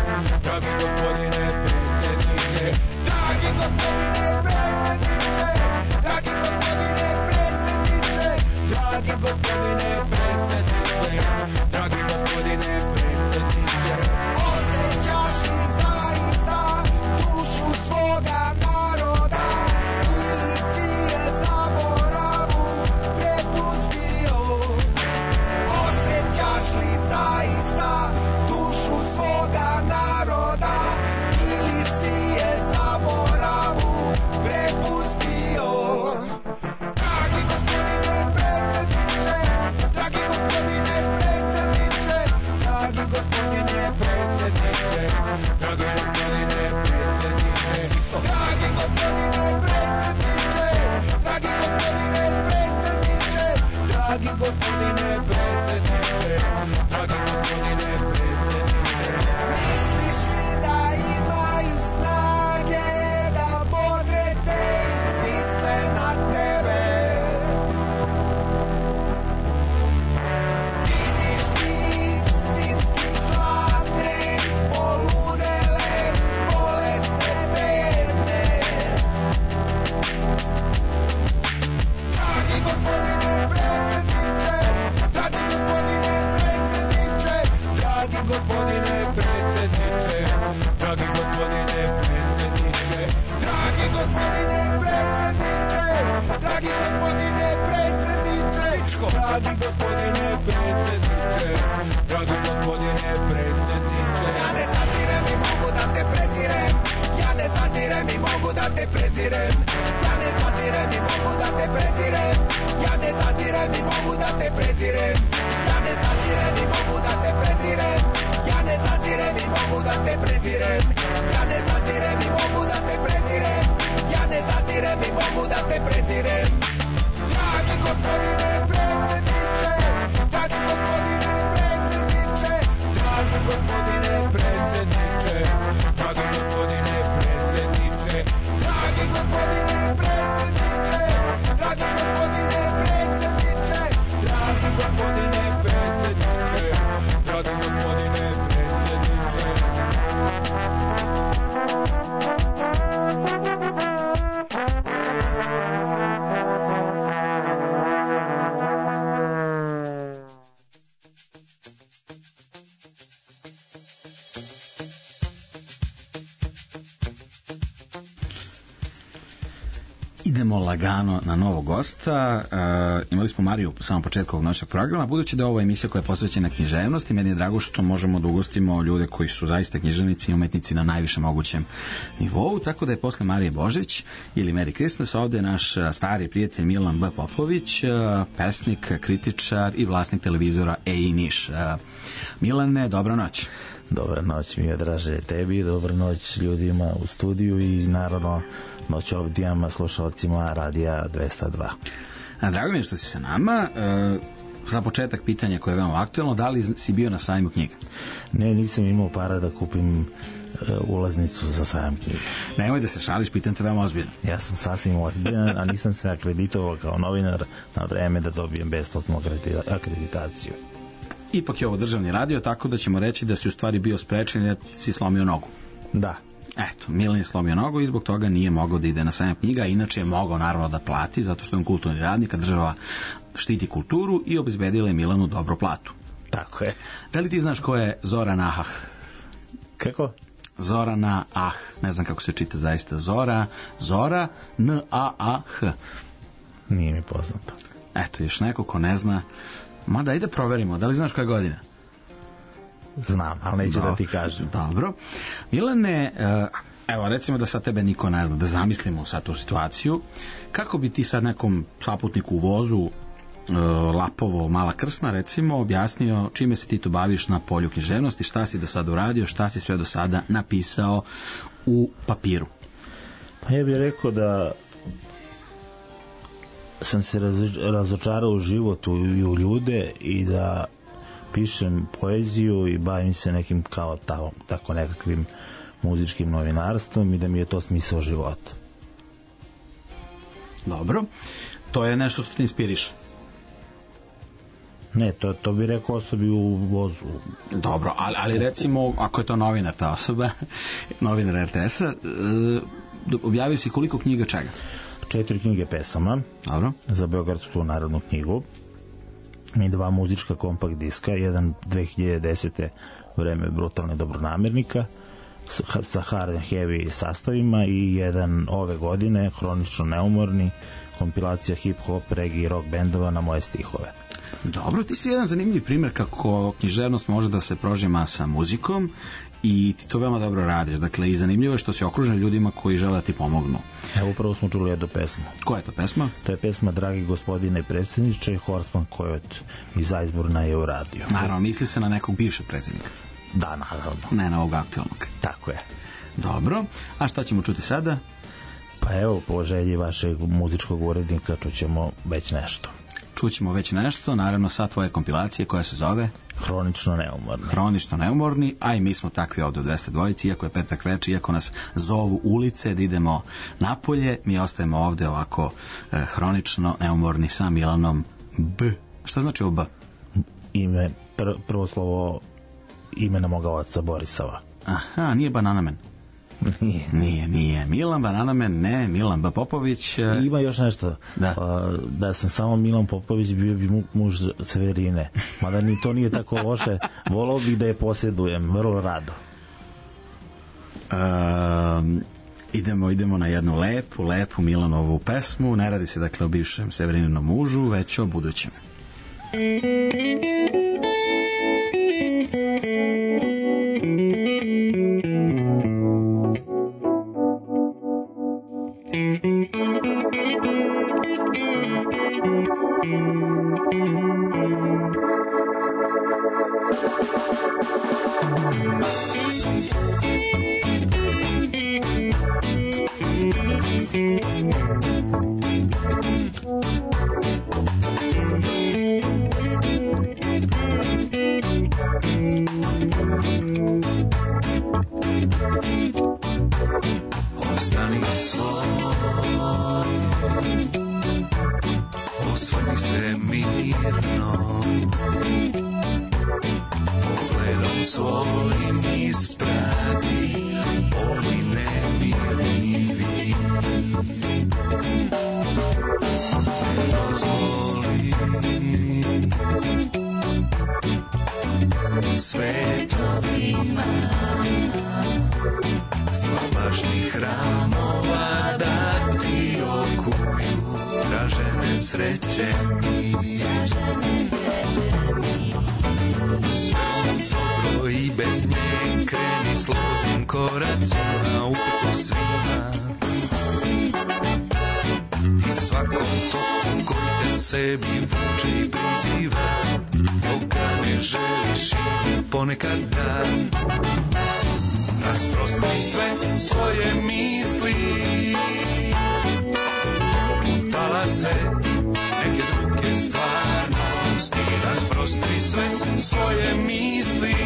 Dragi gospodine predsjedniče, dragi gospodine predsjedniče, dragi gospodine predsjedniče, dragi gospodine predsjedniče. Osjećaš li zaista dušu svoga naroda ili si je zaboravu prepustio? Osjećaš li zaista dušu svoga naroda ili si je zaboravu prepustio? Dragi gospodine predsjedniče, dragi gospodine predsjedniče, dragi gospodine predsjedniče, dragi gospodine predsjedniče, dragi gospodine predsjedniče, dragi gospodine predsjedniče, dragi gospodine predsjedniče, dragi gospodine predsjedniče. Misliš li da imaju snage da bodre te misle na tebe? Vidiš li istinski hladne, poludele, bolesne, bedne? Dragi gospodine predsjedniče, dragi gospodine predsjedniče, dragi gospodine predsjedniče, dragi gospodine predsjedniče, dragi gospodine predsjedniče, dragi gospodine predsjedniče, dragi gospodine predsjedniče, dragi gospodine predsjedniče. Ja ne zazirem i mogu da te prezirem, ja ne zazirem i mogu da te prezirem, ja ne zazirem i mogu da te prezirem, ja ne zazirem i mogu da te prezirem, ja ne zazirem i mogu da te prezirem, ja ne zazirem i mogu da te prezirem, ja ne zazirem i mogu da te prezirem, ja ne zazirem i mogu da te prezirem. Dragi gospodine predsjedniče, dragi gospodine predsjedniče, dragi gospodine predsjedniče, dragi gospodine predsjedniče, dragi gospodine predsjedniče, dragi gospodine predsjedniče, dragi gospodine predsjedniče, dragi gospodine predsjedniče. Idemo lagano na novog gosta. Uh, imali smo Mariju u samom početku ovog noćnog programa. Budući da je ovo emisija koja je posvećena književnosti, meni je drago što možemo da ugostimo ljude koji su zaista književnici i umetnici na najvišem mogućem nivou, tako da je posle Marije Božić ili Merry Christmas ovde naš stari prijatelj Milan B. Popović, pesnik, kritičar i vlasnik televizora E I Niš. Uh, Milane, dobra noć. Dobra noć, mi je draže tebi, dobra noć ljudima u studiju i naravno noć ovdijama slušalcima Radija dvesta dva. A, drago mi je što si sa nama. E, za početak pitanje koje je veoma aktuelno, da li si bio na sajmu knjiga? Ne, nisam imao para da kupim e, ulaznicu za sajam knjiga. Nemoj da se šališ, pitam te veoma ozbiljno. Ja sam sasvim ozbiljan, a nisam se akreditovao kao novinar na vreme da dobijem besplatnu akreditaciju. Ipak je ovo državni radio, tako da ćemo reći da si u stvari bio sprečen da si slomio nogu. Da. Eto, Milan je slomio nogu i zbog toga nije mogao da ide na sajam knjiga, inače je mogao naravno da plati, zato što je on kulturni radnik, a država štiti kulturu i obezbedila je Milanu dobru platu. Tako je. Da li ti znaš ko je Zoran Ah? Kako? Zorana Ah, ne znam kako se čita zaista. Zora, Zora, N A A H. Nije mi poznato. Eto, još neko ko ne zna. Mada, ajde proverimo, da li znaš koja je godina? Znam, ali neću da ti kažem. Dobro. Milane, evo, recimo da sad tebe niko ne zna, da zamislimo sad tu situaciju. Kako bi ti sad nekom saputniku u vozu, Lapovo, Mala Krsna, recimo, objasnio čime se ti tu baviš na polju književnosti, šta si do sada uradio, šta si sve do sada napisao u papiru? Pa ja bih rekao da sam se razočarao u životu i u ljude i da pišem poeziju i bavim se nekim kao tako, tako nekakvim muzičkim novinarstvom i da mi je to smisao života. Dobro. To je nešto što te inspiriše? Ne, to, to bi rekao osobi u vozu. Dobro, ali, ali recimo, ako je to novinar ta osoba, novinar R T S-a, e, objavio si koliko knjiga čega? četiri knjige pesama. Dobro. Za Beogradsku narodnu knjigu i dva muzička kompakt diska, jedan dve hiljade desete Vreme brutalne dobronamernika sa hard and heavy sastavima i jedan ove godine Hronično neumorni, kompilacija hip-hop, reggae i rock bendova na moje stihove. Dobro, ti si jedan zanimljiv primjer kako književnost može da se prožima sa muzikom i ti to veoma dobro radiš. Dakle, i zanimljivo je što si okružen ljudima koji žele da ti pomognu. Evo, upravo smo čuli jednu pesmu. Koja je to pesma? To je pesma Dragi gospodine predsjedniče, Horseman Coyote iz Iceburna je uradio. Naravno, misli se na nekog bivšeg predsjednika. Da, naravno. Ne na ovog aktualnog. Tako je. Dobro, a šta ćemo čuti sada? Pa evo, po želji vašeg muzičkog urednika čućemo već nešto. Čućemo već nešto, naravno sa tvoje kompilacije koja se zove Hronično neumorni. Hronično neumorni, a i mi smo takvi ovde u dvesta dva, iako je petak veče, iako nas zovu ulice da idemo napolje, mi ostajemo ovde ovako eh, hronično neumorni sa Milanom B. Šta znači ovo B? Ime, pr prvo slovo imena moga oca Borisova. Aha, nije Bananamen. Nije. Nije, nije. Milan Bananamen, ne, Milan B. Popović. Ima još nešto. Da. Uh, da sam samo Milan Popović, bio bi mu, muž Severine. Mada ni to nije tako loše. Volao bih da je posjedujem, vrlo rado. Um, idemo, idemo na jednu lepu, lepu Milanovu pesmu. Ne radi se dakle o bivšem Severininom mužu, već o budućem. Ostani svoj, osvrni se mirno, pogledom svojim isprati ovi nemili vid. Ne dozvoli svetovima slabašnih hramova da ti okuju tražene sreće mi. Sve dobro i bez nje kreni slobim koracima uprko svima i svakom tokom koji te sebi vuče i priziva dok ga ne želiš i ponekad da rasprosti sve svoje misli u talase neke druge stvarnosti. Rasprosti sve svoje misli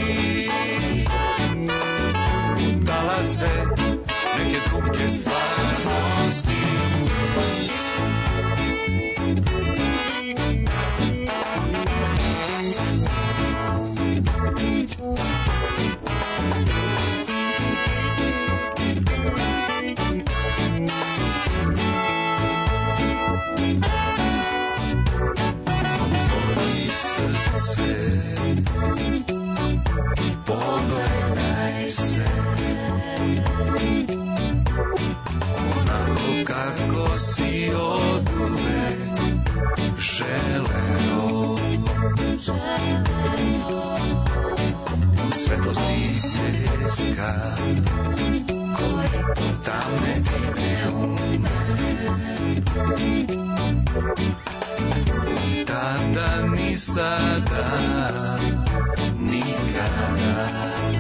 u talase neke druge stvarnosti. Pogledaj se onako kako si oduvek želeo, u svetlosti tjeska koje potamne dine ume. Ni tada, ni sada, nikada.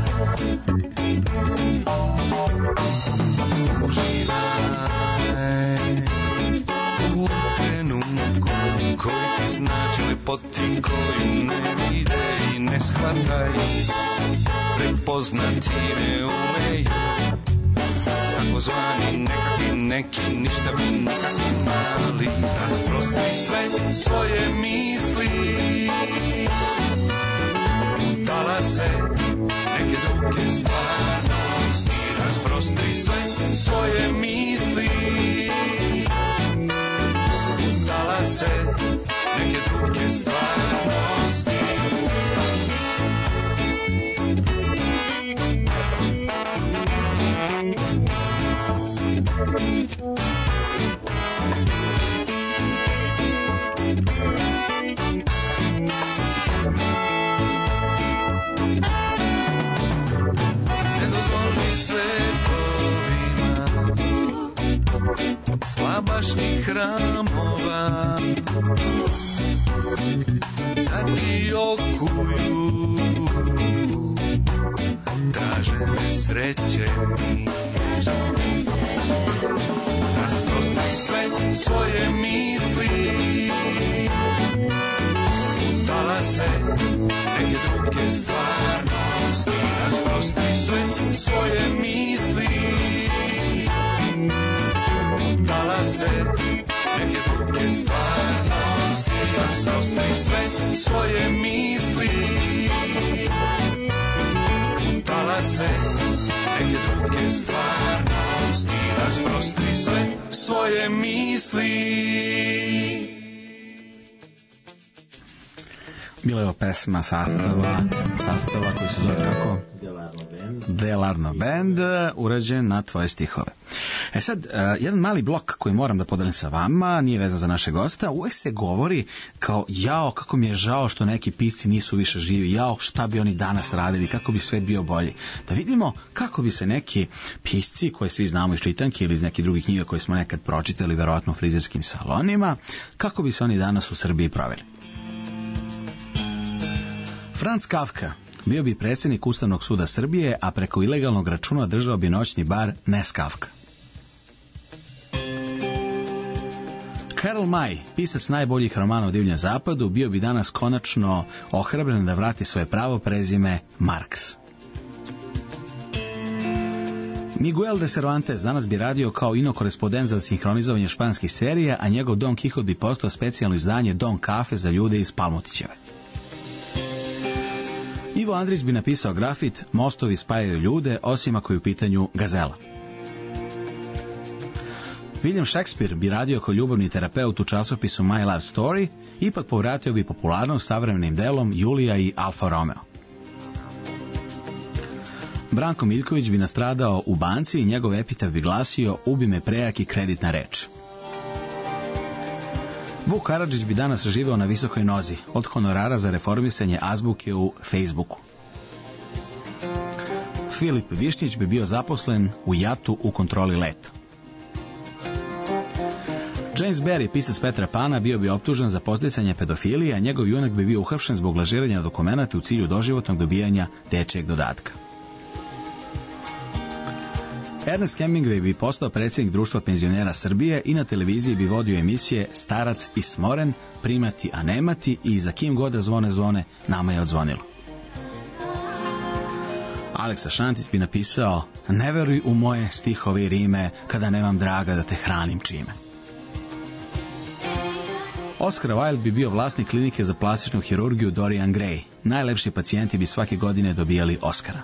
Uživaj u trenutku koji ti znači lepoti koju ne vide i ne shvataj, prepoznati ne umeju. Tako zvani nekakvi neki, ništa bi nikakvi mali. Rasprosti sve svoje misli u talase neke druge stvarnosti. Rasprosti sve svoje misli se neke druge stvarnosti. Ne dozvoli svetovima slabašnih hramova da ti okuju, traže me sreće mi. Rasprosti sve svoje misli, utala se neke druge stvarnosti. Rasprosti sve svoje misli, utala se neke druge stvarnosti. Rasprosti sve svoje misli, utala se neke druge stvarnosti. Rasprosti sve svoje misli. Bila je ovo pesma sastava, sastava koji se zove kako? Delarno Band. Delarno Band, urađen na tvoje stihove. E sad, uh, jedan mali blok koji moram da podelim sa vama, nije vezan za naše gosta, uvek se govori kao, jao, kako mi je žao što neki pisci nisu više živi, jao, šta bi oni danas radili, kako bi svet bio bolji. Da vidimo kako bi se neki pisci, koje svi znamo iz čitanke ili iz nekih drugih knjiga koje smo nekad pročitali, verovatno u frizerskim salonima, kako bi se oni danas u Srbiji proveli. Franz Kafka bio bi predsjednik Ustavnog suda Srbije, a preko ilegalnog računa držao bi noćni bar Nes Kafka. Karl May, pisac najboljih romana o divljem zapadu, bio bi danas konačno ohrabren da vrati svoje pravo prezime Marks. Miguel de Cervantes danas bi radio kao inokorespondent za sinhronizovanje španskih serija, a njegov Don Quixote bi postao specijalno izdanje Don Kafe za ljude iz Palmotićeve. Ivo Andrić bi napisao grafit Mostovi spajaju ljude, osim ako je u pitanju gazela. William Shakespeare bi radio kao ljubavni terapeut u časopisu My Love Story, ipak povratio bi popularnost savremenim delom Julija i Alfa Romeo. Branko Miljković bi nastradao u banci i njegov epitaf bi glasio Ubi me prejaki kreditna reč. Vuk Karadžić bi danas živeo na visokoj nozi, od honorara za reformisanje azbuke u Facebooku. Filip Višnjić bi bio zaposlen u jatu u kontroli leta. James Barrie, pisac Petra Pana, bio bi optužen za podsticanje pedofilije, a njegov junak bi bio uhapšen zbog lažiranja dokumenata u cilju doživotnog dobijanja dečijeg dodatka. Ernest Hemingway bi postao predsjednik Društva penzionera Srbije i na televiziji bi vodio emisije Starac i smoren, Primati a nemati i Za kim god da zvone zvone, nama je odzvonilo. Aleksa Šantić bi napisao Ne veruj u moje stihove i rime, kada nemam draga da te hranim čime. Oscar Wilde bi bio vlasnik klinike za plastičnu hirurgiju Dorian Gray. Najlepši pacijenti bi svake godine dobijali Oscara.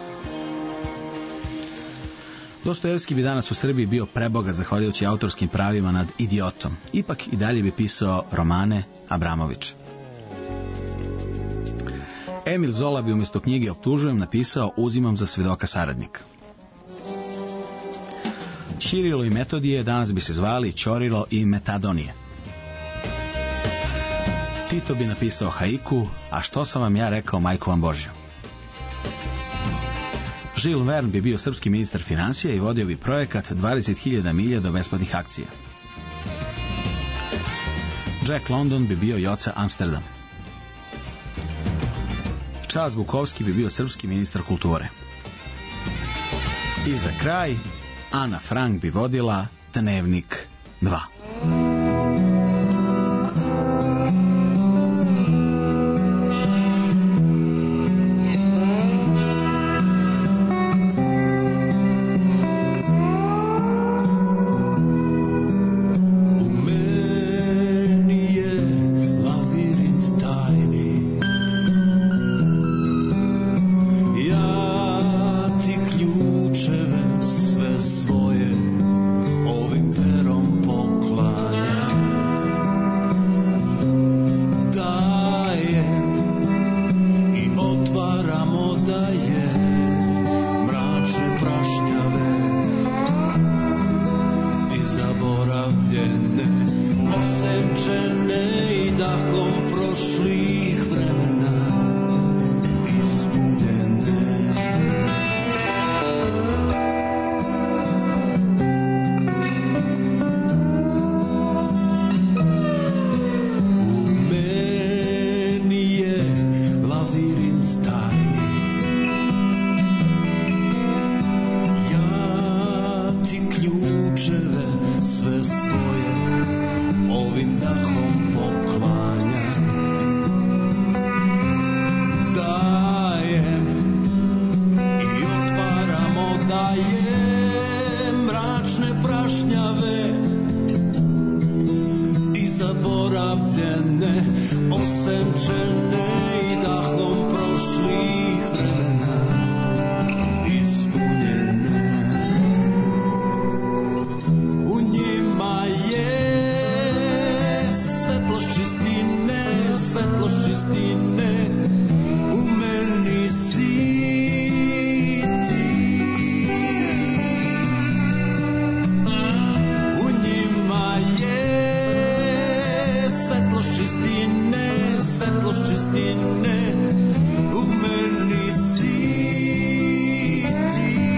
Dostojevski bi danas u Srbiji bio prebogat zahvaljujući autorskim pravima nad Idiotom. Ipak i dalje bi pisao romane Abramović. Emil Zola bi umjesto knjige Optužujem napisao Uzimam za svedoka saradnika. Ćirilo i Metodije danas bi se zvali Ćorilo i Metadonije. Tito bi napisao haiku, a što sam vam ja rekao, majku vam Božju. Žil Verne bi bio srpski ministar financija i vodio bi projekat dvadeset hiljada milja do besplatnih akcija. Jack London bi bio Joca Amsterdam. Charles Bukovski bi bio srpski ministar kulture. I za kraj, Ana Frank bi vodila Dnevnik dva. Sve svoje ovim perom poklon. osenčene i dahom prošlih vremena ispunjene. U njima je svetlost čistine, svetlost čistine, u meni si ti. U njima je svetlost čistine, svetlost čistine, u meni si ti.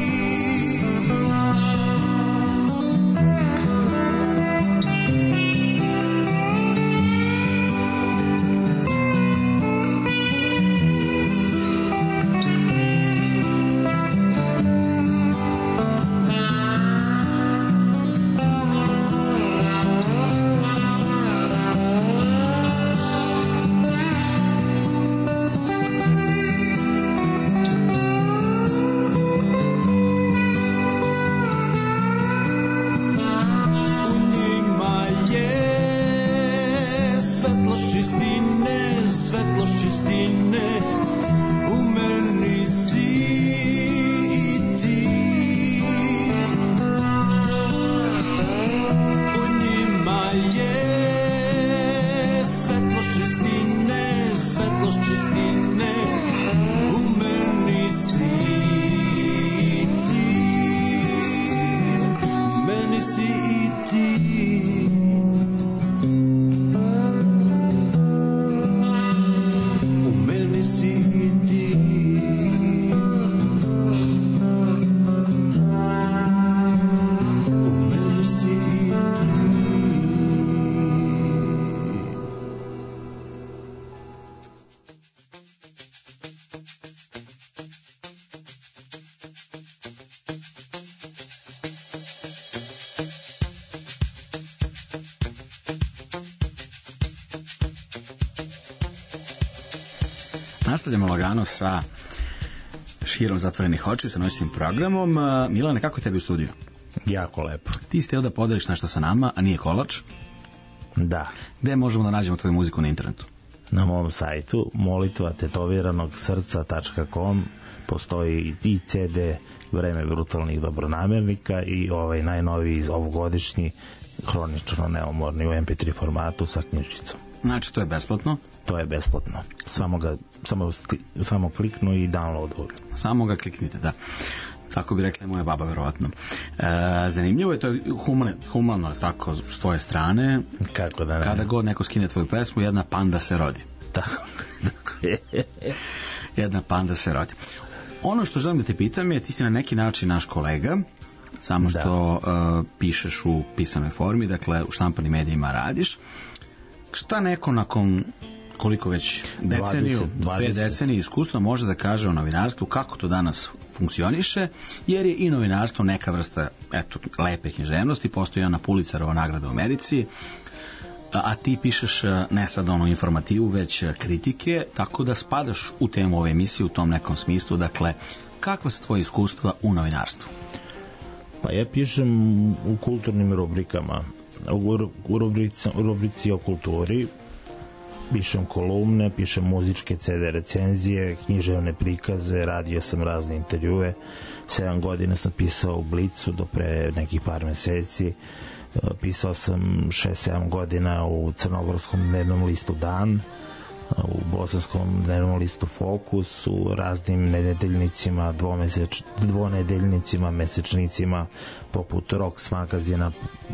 Svetlost čistine, svetlost čistine, u meni si ti. U njima je svetlost čistine, svetlost čistine, u meni si ti. U meni si i ti. Nastavljamo lagano sa širom zatvorenih očiju, sa noćnim programom. Milane, kako je tebi u studiju? Jako lepo. Ti ste da podeliš nešto sa nama, a nije kolač? Da. Gde možemo da nađemo tvoju muziku na internetu? Na mom sajtu molitva tetoviranog srca tačka com postoji i ce de Vreme brutalnih dobronamernika i ovaj najnoviji ovogodišnji hronično neumorni u em pe tri formatu sa knjižicom. Znači, to je besplatno? To je besplatno. Samo ga, samo, samo kliknu i downloaduju. Samo ga kliknite, da. Tako bi rekla moja baba, verovatno. E, zanimljivo je, to je humano, humano tako, s tvoje strane. Kako da ne? Kada god neko skine tvoju pesmu, jedna panda se rodi. Tako, tako je. Jedna panda se rodi. Ono što želim da te pitam je, ti si na neki način naš kolega, samo što uh, pišeš u pisanoj formi, dakle u štampanim medijima radiš. Šta neko nakon koliko već deceniju, dve decenije iskustva može da kaže o novinarstvu, kako to danas funkcioniše, jer je i novinarstvo neka vrsta, eto, lepe književnosti, postoji ona Pulitzerova nagrada u Americi, a ti pišeš ne sad ono informativu, već kritike, tako da spadaš u temu ove emisije u tom nekom smislu. Dakle, kakva su tvoje iskustva u novinarstvu? Pa ja pišem u kulturnim rubrikama, u rubrici, u rubrici o kulturi, pišem kolumne, pišem muzičke ce de recenzije, književne prikaze, radio sam razne intervjue, sedam godina sam pisao u Blicu do pre nekih par meseci, pisao sam šest sedam godina u crnogorskom dnevnom listu Dan, u bosanskom dnevnom listu Fokus, u raznim nedeljnicima, dvomeseč, dvonedeljnicima, mesečnicima, poput Rox magazina.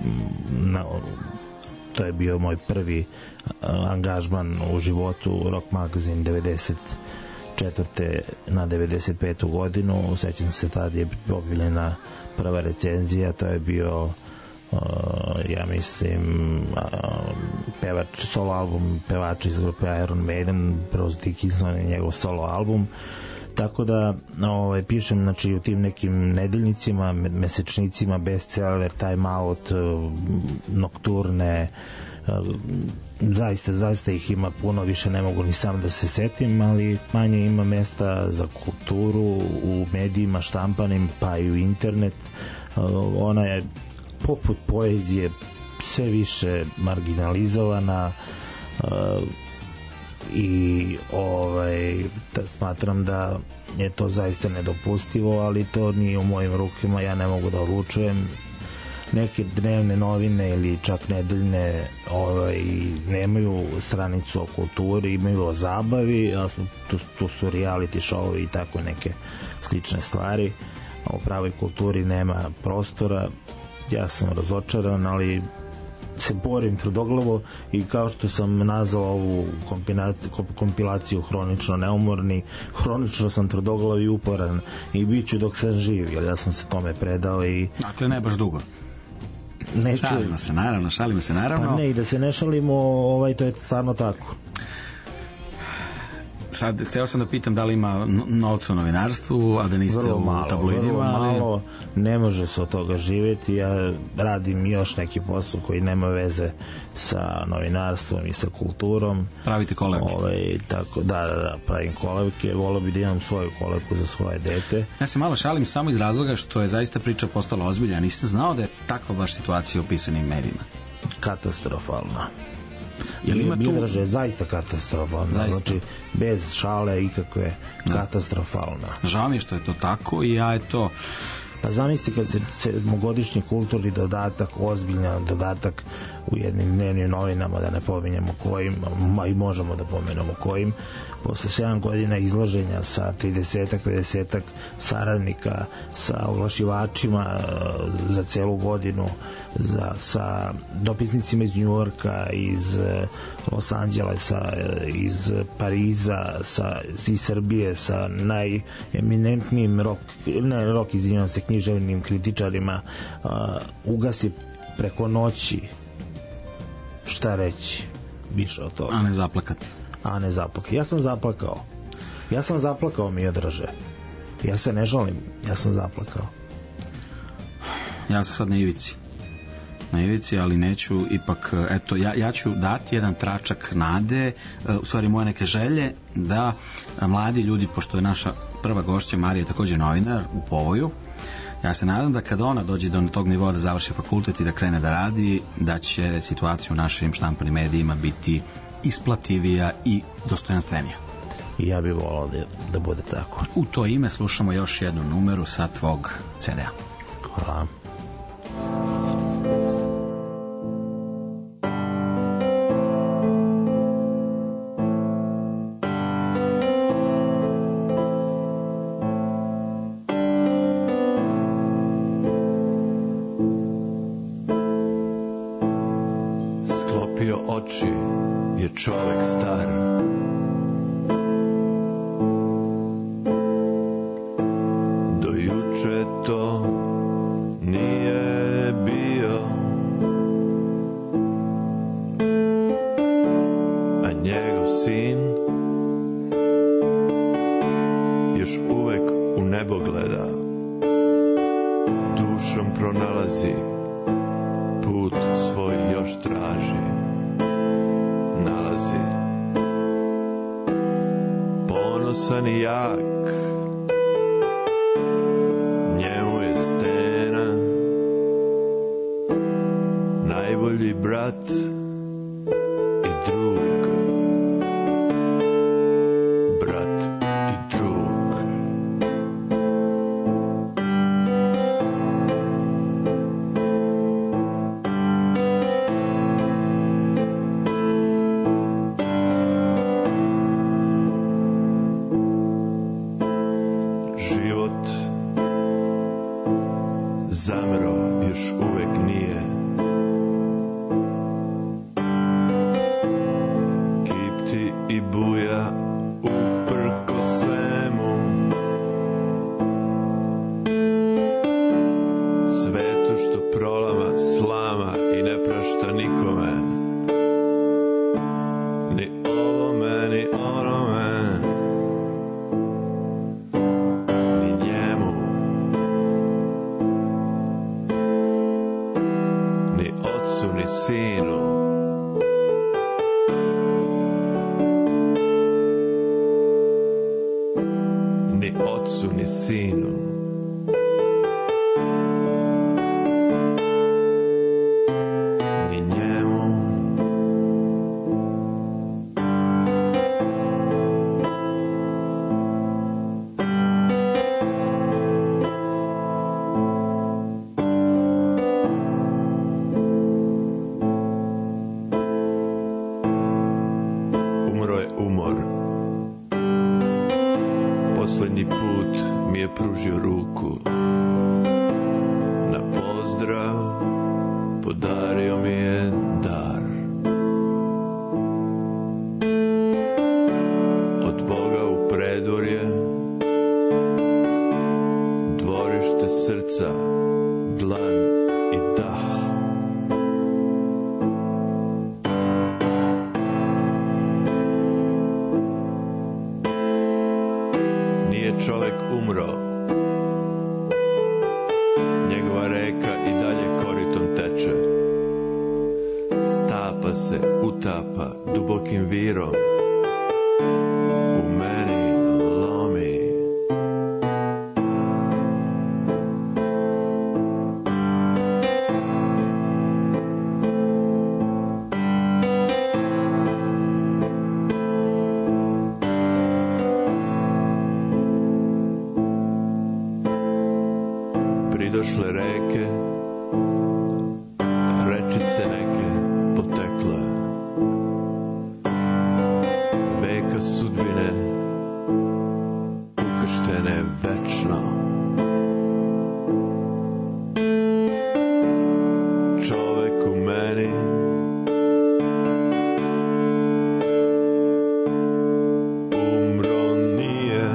Na, to je bio moj prvi angažman u životu, Rock magazin devedeset četvrte na devedeset petu godinu. Sećam se, tad je objavljena prva recenzija, to je bio Uh, ja mislim uh, pevač, solo album pevača iz grupe Iron Maiden, Bruce Dickinson i njegov solo album, tako da ovaj, pišem, znači, u tim nekim nedeljnicima, mesečnicima, bestseller, Time Out, uh, Nokturne, uh, zaista, zaista ih ima puno, više ne mogu ni sam da se setim, ali manje ima mesta za kulturu u medijima štampanim, pa i u internet. Uh, ona je poput poezije sve više marginalizovana, i ovaj, da smatram da je to zaista nedopustivo, ali to nije u mojim rukama, ja ne mogu da odlučujem. Neke dnevne novine ili čak nedeljne ovaj, nemaju stranicu o kulturi, imaju o zabavi, a tu, tu su reality show i tako neke slične stvari. O pravoj kulturi nema prostora. Ja sam razočaran, ali se borim tvrdoglavo i kao što sam nazvao ovu kompilaciju hronično neumorni, hronično sam tvrdoglav i uporan i bit ću dok sam živ, jer ja sam se tome predao i... Dakle, ne baš dugo. Neću... Šalimo se, naravno, šalimo se, naravno. Pa ne, i da se ne šalimo, ovaj, to je stvarno tako. Sad, hteo sam da pitam da li ima novca u novinarstvu, a da niste vrlo u malo, tabloidima. Vrlo malo, ne može se od toga živjeti. Ja radim još neki posao koji nema veze sa novinarstvom i sa kulturom. Pravite kolevke. Ove, tako, da, da, da, pravim kolevke. Volio bi da imam svoju kolevku za svoje dete. Ja se malo šalim samo iz razloga što je zaista priča postala ozbiljna. Nisam znao da je takva baš situacija u pisanim medijima. Katastrofalna. Jel ima tu... Miodraže je zaista katastrofalna, zaista. Znači bez šale ikakve, katastrofalna. Žao mi je što je to tako i ja je to... Pa zamisli kad se sedmogodišnji kulturni dodatak, ozbiljan dodatak u jednim dnevnim novinama, da ne pominjemo kojim, ma i možemo da pomenemo kojim, posle sedam godina izloženja sa tridesetak, pedesetak saradnika, sa oglašivačima za celu godinu, za, sa dopisnicima iz Njujorka, iz Los Angelesa, iz Pariza, sa, iz Srbije, sa najeminentnijim rock, ne rock, izvinjam se, književnim kritičarima, uh, ugasi preko noći. Šta reći više od toga? A ne zaplakati. A ne zaplakati. Ja sam zaplakao. Ja sam zaplakao, Miodraže. Ja se ne žalim. Ja sam zaplakao. Ja sam sad na ivici. Na ivici, ali neću ipak, eto, ja, ja ću dati jedan tračak nade, u stvari moje neke želje, da mladi ljudi, pošto je naša prva gošća Marija također novinar u Povoju, ja se nadam da kada ona dođe do tog nivoa da završi fakultet i da krene da radi, da će situacija u našim štampanim medijima biti isplativija i dostojanstvenija. I ja bih volao da, da bude tako. U to ime slušamo još jednu numeru sa tvog ce de a. Hvala. Oči je čovek star, do juče to nije bio, a njegov sin još uvek u nebo gleda, dušom pronalazi, put svoj još traži. Ponosan i jak, njemu je stena najbolji brat i drug, brat i drug. pružio ruku. Na pozdrav podario mi je dar. Od Boga u predvorje, dvorište srca, dlan i dah. Nije čovek umro, njegova reka i dalje koritom teče. Stapa se, utapa dubokim virom, u meni lomi. Pridošle reke, rečice neke potekle, veka sudbine ukrštene večno. Čovek u meni umro nije.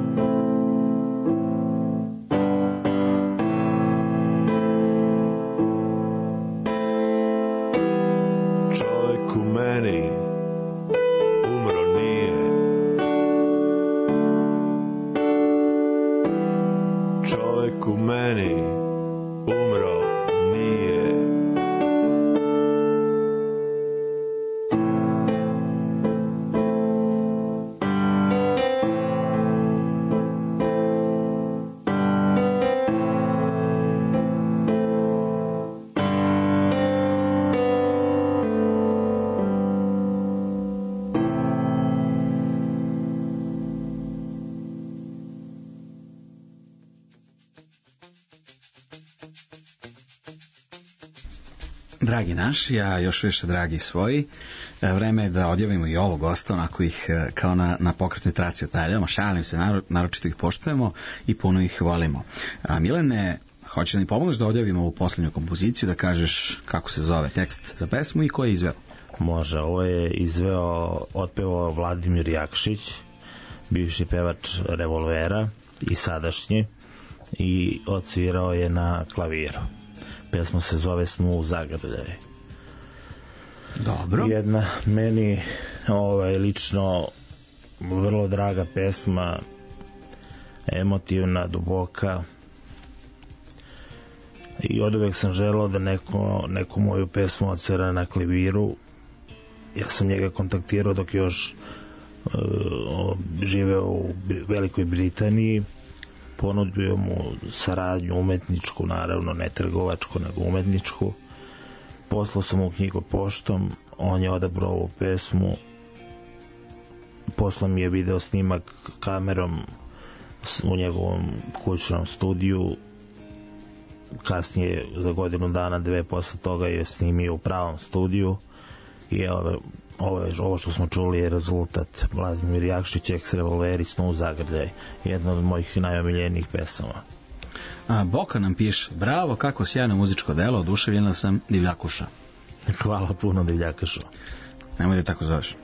Čovek u meni umro nije. Čovek u meni umro nije. Dragi naši, a još više dragi svoji, vreme je da odjavimo i ovo gosta, onako ih kao na, na pokretnoj traci otaljamo, šalim se, naro, naročito ih poštujemo i puno ih volimo. A, Milene, hoće da mi pomogneš da odjavimo ovu posljednju kompoziciju, da kažeš kako se zove tekst za pesmu i ko je izveo? Može, ovo je izveo, otpevao Vladimir Jakšić, bivši pevač Revolvera i sadašnji, i odsvirao je na klaviru. Pesma se zove Snu u zagrljaj. Dobro. Jedna meni ovaj, lično vrlo draga pesma, emotivna, duboka, i od uvek sam želao da neko, neku moju pesmu odsvira na klaviru. Ja sam njega kontaktirao dok još uh, živeo u Velikoj Britaniji, ponudio mu saradnju umetničku, naravno ne trgovačku nego umetničku. Poslao sam mu knjigu poštom, on je odabrao ovu pesmu, poslao mi je video snimak kamerom u njegovom kućnom studiju. Kasnije, za godinu dana, dve posle toga, je snimio u pravom studiju i evo, ovo, je, ovo što smo čuli je rezultat. Vladimir Jakšić, Eks Revolveri, Snu u zagrljaj, jedna od mojih najomiljenijih pesama. A, Boka nam piše: bravo, kako sjajno muzičko delo, oduševljena sam, Divljakuša. Hvala puno, Divljakašu. Nemoj da tako zoveš.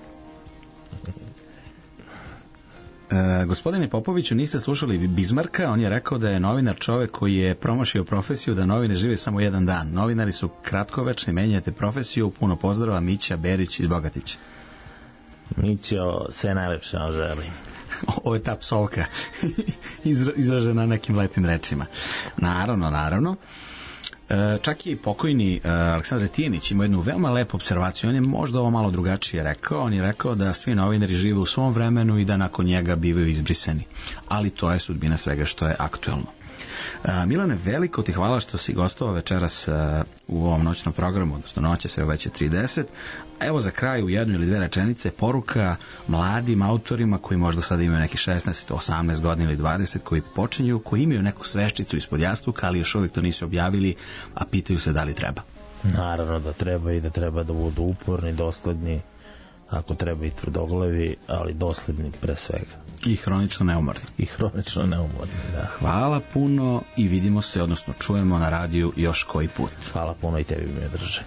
E, gospodine Popoviću, niste slušali Bizmarka? On je rekao da je novinar čovek koji je promašio profesiju, da novine žive samo jedan dan. Novinari su kratkovečni, menjate profesiju. Puno pozdrava, Mića Berić iz Bogatića. Mićo, sve najlepše vam želim. Ovo je ta psovka izražena nekim lepim rečima. Naravno, naravno. Čak je i pokojni Aleksandar Tijanić imao jednu veoma lepu observaciju. On je možda ovo malo drugačije rekao. On je rekao da svi novinari žive u svom vremenu i da nakon njega bivaju izbrisani. Ali to je sudbina svega što je aktuelno. Milane, veliko ti hvala što si gostovao večeras u ovom noćnom programu, odnosno noće se već je trideset. Evo za kraj u jednu ili dve rečenice poruka mladim autorima koji možda sada imaju neki šesnaest, osamnaest godina ili dvadeset, koji počinju, koji imaju neku sveščicu ispod jastuka, ali još uvijek to nisu objavili, a pitaju se da li treba. Naravno da treba i da treba da budu uporni, dosledni, ako treba i tvrdoglavi, ali dosledni pre svega. I hronično neumorni. I hronično neumorni, da. Hvala puno i vidimo se, odnosno čujemo na radiju još koji put. Hvala puno i tebi mi drže.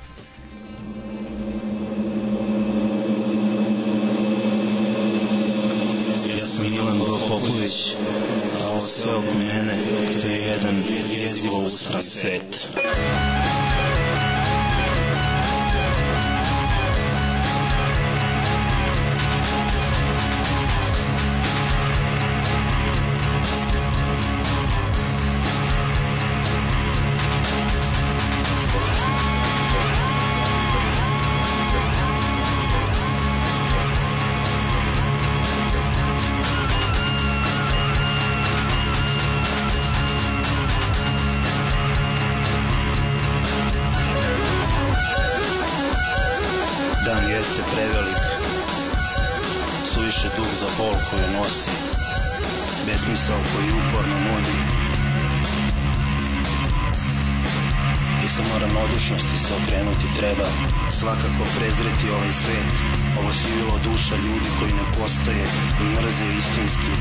Ja sam Milan Popović, a ovo sve oko mene, to je jedan jezivo usran svet. Svakako prezreti ovaj svet, ovo sivilo duša ljudi koji ne postoje i mrze istinski.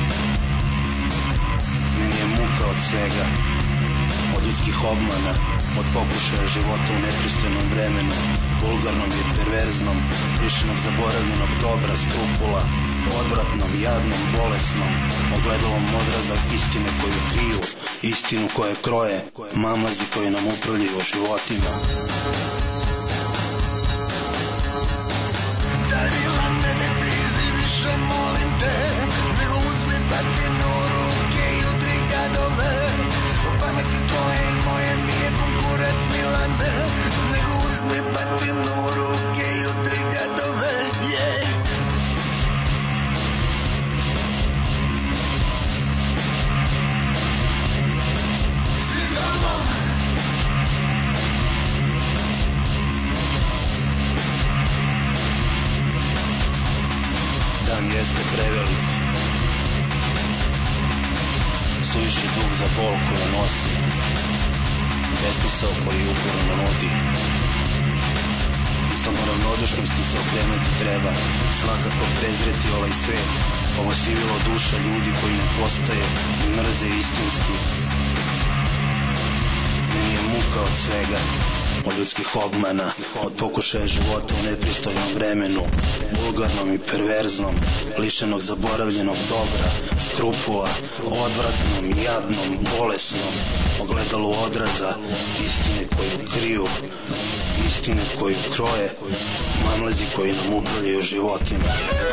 Meni je muka od svega, od ljudskih obmana, od pokušaja života u nepristojnom vremenu, vulgarnom i perverznom, lišenog zaboravljenog dobra, skrupula, odvratnom, jadnom, bolesnom, ogledalom odraza istine koju kriju, istinu koje kroje, mamazi koji nam upravljaju životima. Daj Milane, ne prizi više, molim te, nego uzmi batinu u ruke i udri gadove. U pameti tvoje i moje mi je pun kurac Milane, nego uzmi batinu u ruke i udri gadove. Yeah. Svi za mnom. Dan jeste prevelik, suviše dug za bol koju nosi, besmisao koji uporno nudi. I samo ravnodušnosti se okrenuti treba, svakako prezreti ovaj svet, ovo sivilo duša ljudi koji ne postoje i mrze istinski. Meni je muka od svega, od ljudskih obmana, od pokušaja života u nepristojnom vremenu, vulgarnom i perverznom, lišenog zaboravljenog dobra, skrupula, odvratnom, jadnom, bolesnom, ogledalu odraza, istine koju kriju, istine koju kroje, mamlezi koji nam upravljaju životima.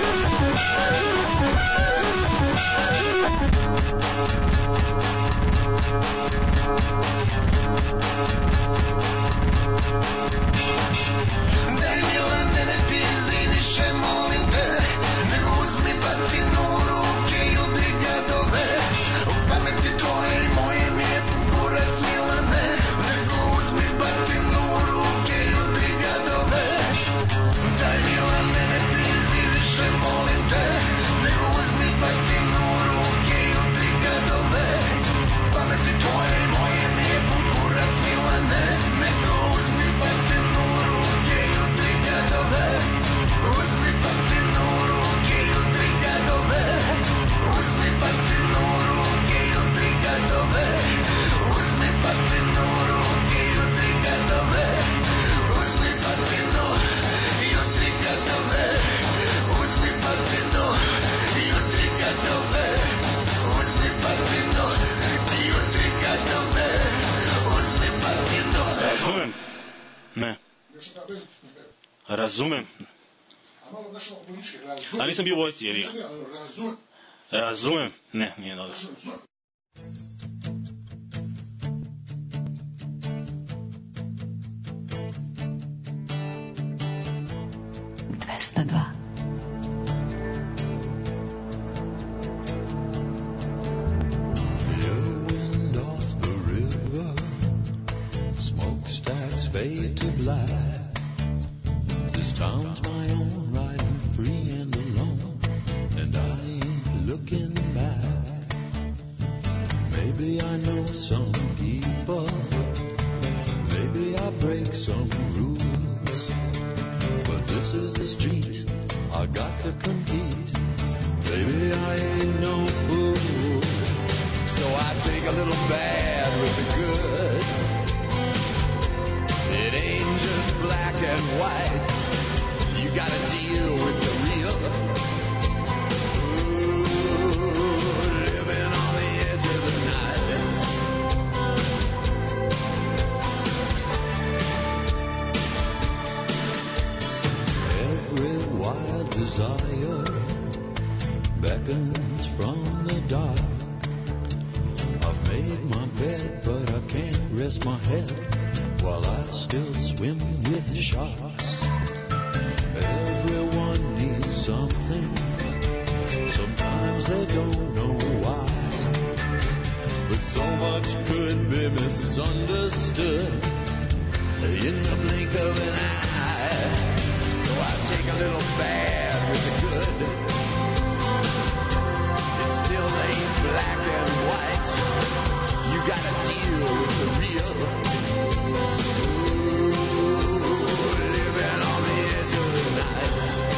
Daj Milane, ne pizdi više, molim te, nego uzmi batinu u ruke i udri gadove. U pameti tvoje i moje mi je pun kurac Milane, nego uzmi batinu u ruke i udri gadove. Daj Milane, ne pizdi više, molim te, nego uzmi batinu u ruke i udri gadove. U pameti tvoje i moje mi je pun kurac Milane, nego uzmi batinu u ruke i udri gadove. Uzmi batinu u ruke i udri gadove. Uzmi batinu u ruke i udri gadove. Uzmi batinu u ruke i udri gadove. Uzmi batinu i udri gadove. Uzmi batinu i udri gadove. Uzmi batinu i udri gadove. Uzmi batinu. Razumem? Ne. Razumem. A nisam bio u vojsci, jer ja. Razumem. Ne, nije dobro. dvesta dva. Smokestacks fade to black. This town's my own, riding free and alone, and I ain't looking back. Maybe I know some people, maybe I break some rules, but this is the street, I got to compete. Baby, I ain't no fool. So I take a little bad with the good. It ain't just black and white. You gotta deal with the real. Ooh, living on the edge of the night. Every wild desire beckons from the dark. I've made my bed, but I can't rest my head while I still swim with the sharks. Everyone needs something. Sometimes they don't know why. But so much could be misunderstood in the blink of an eye. So I take a little bad with the good. It still ain't black and white. You gotta deal with the real. Ooh, living on the edge of the night.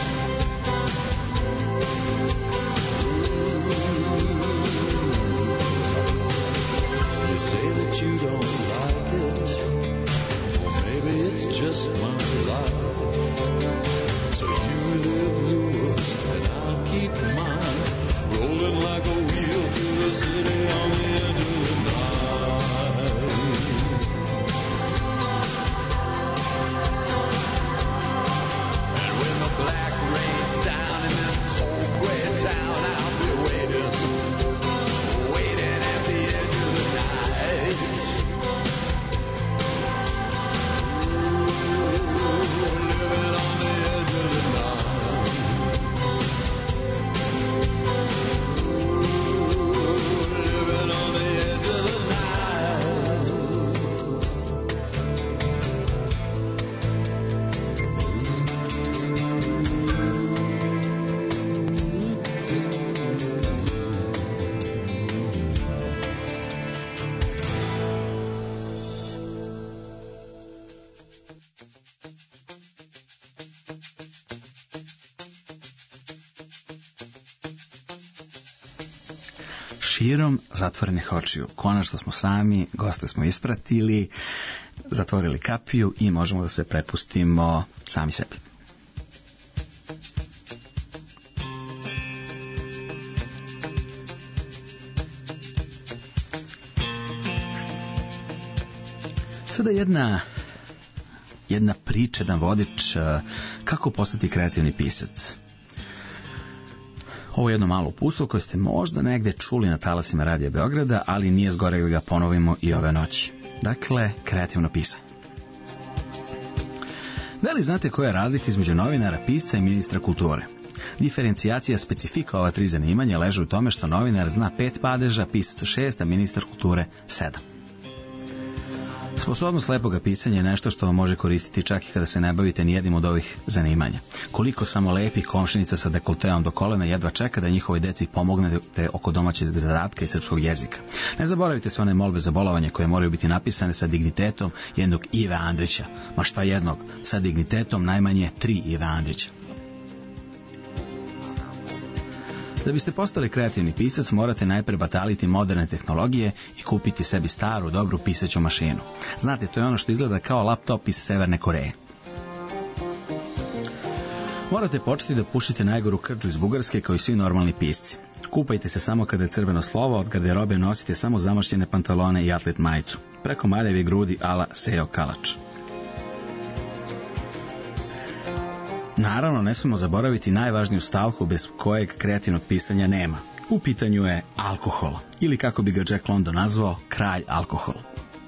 Ooh, you say that you don't like it, or maybe it's just my life. So you live yours and I'll keep mine, rolling like a wheel through the city on the edge of the night. And when the black rains down in this cold gray town, I'll be waiting, waiting at the edge of the night. Ooh, living on the edge of the night. Living on the edge of the night. Širom zatvorenih očiju. Konačno smo sami, goste smo ispratili, zatvorili kapiju i možemo da se prepustimo sami sebi. Sada jedna jedna priča, jedan vodič kako postati kreativni pisac. Ovo je jedno malo upustvo koje ste možda negde čuli na talasima Radija Beograda, ali nije zgoreg da ga ponovimo i ove noći. Dakle, kreativno pisanje. Da li znate koja je razlika između novinara, pisca i ministra kulture? Diferencijacija specifika ova tri zanimanja leže u tome što novinar zna pet padeža, pisac šest, a ministar kulture sedam. Sposobnost lepoga pisanja je nešto što vam može koristiti čak i kada se ne bavite nijednim od ovih zanimanja. Koliko samo lepih komšinica sa dekolteom do kolena jedva čeka da njihovoj deci pomognete oko domaćeg zadatka i srpskog jezika. Ne zaboravite se one molbe za bolovanje koje moraju biti napisane sa dignitetom jednog Ive Andrića. Ma šta jednog, sa dignitetom najmanje tri Ive Andrića. Da biste postali kreativni pisac, morate najpre bataliti moderne tehnologije i kupiti sebi staru, dobru pisaću mašinu. Znate, to je ono što izgleda kao laptop iz Severne Koreje. Morate početi da pušite najgoru krđu iz Bugarske kao i svi normalni pisci. Kupajte se samo kada je crveno slovo, od garderobe nosite samo zamašljene pantalone i atlet majicu. Preko maljevi grudi ala Sejo Kalač. Naravno, ne smemo zaboraviti najvažniju stavku bez kojeg kreativnog pisanja nema. U pitanju je alkohol, ili kako bi ga Jack London nazvao, kralj alkohola.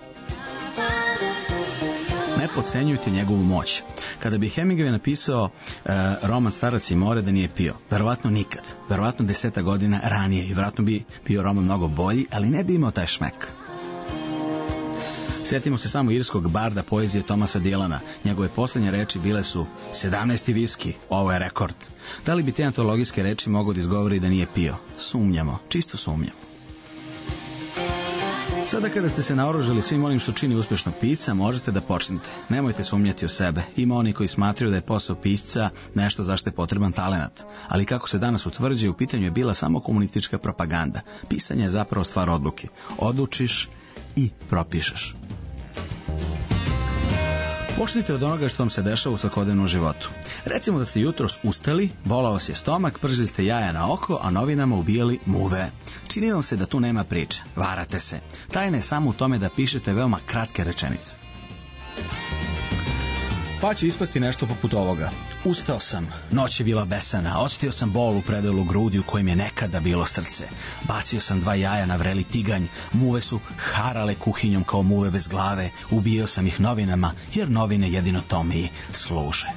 Ne podcenjujte njegovu moć. Kada bi Hemingway napisao uh, roman Starac i more da nije pio, verovatno nikad, verovatno deseta godina ranije i verovatno bi bio roman mnogo bolji, ali ne bi imao taj šmek. Sjetimo se samo irskog barda poezije Thomasa Dylana. Njegove posljednje reči bile su sedamnaesti viski, ovo je rekord. Da li bi te antologijske reči mogao da izgovori da nije pio? Sumnjamo, čisto sumnjamo. Sada kada ste se naoružali svim onim što čini uspešnog pisca, možete da počnete. Nemojte sumnjati u sebe. Ima oni koji smatraju da je posao pisca nešto za što je potreban talenat. Ali kako se danas utvrđuje, u pitanju je bila samo komunistička propaganda. Pisanje je zapravo stvar odluke. Odlučiš i propišeš. Počnite od onoga što vam se dešava u svakodnevnom životu. Recimo da ste jutros ustali, bolao vas je stomak, pržili ste jaja na oko, a novinama ubijali muve. Čini vam se da tu nema priče. Varate se. Tajna je samo u tome da pišete veoma kratke rečenice. Pa će ispasti nešto poput ovoga. Ustao sam, noć je bila besana, osjetio sam bol u predelu grudi u kojem je nekada bilo srce. Bacio sam dva jaja na vreli tiganj, muve su harale kuhinjom kao muve bez glave, ubijao sam ih novinama, jer novine jedino tome i služe.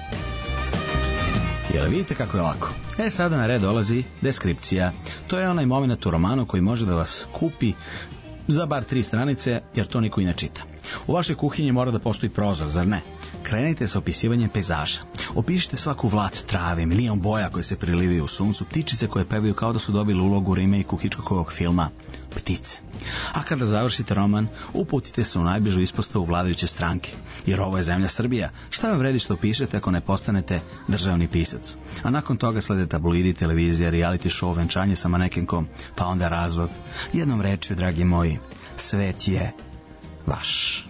Jel vidite kako je lako? E, sada na red dolazi deskripcija. To je onaj moment u romanu koji može da vas kupi za bar tri stranice, jer to niko i ne čita. U vašoj kuhinji mora da postoji prozor, zar ne? Krenite sa opisivanjem pejzaža. Opišite svaku vlat trave, milion boja koje se prilivaju u suncu, ptičice koje pevaju kao da su dobili ulogu u remaku Hitchcockovog filma Ptice. A kada završite roman, uputite se u najbližu ispostavu vladajuće stranke. Jer ovo je zemlja Srbija. Šta vam vredi što pišete ako ne postanete državni pisac? A nakon toga slede tabloidi, televizija, reality show, venčanje sa manekenkom, pa onda razvod. Jednom rečju, dragi moji, svet je vaš.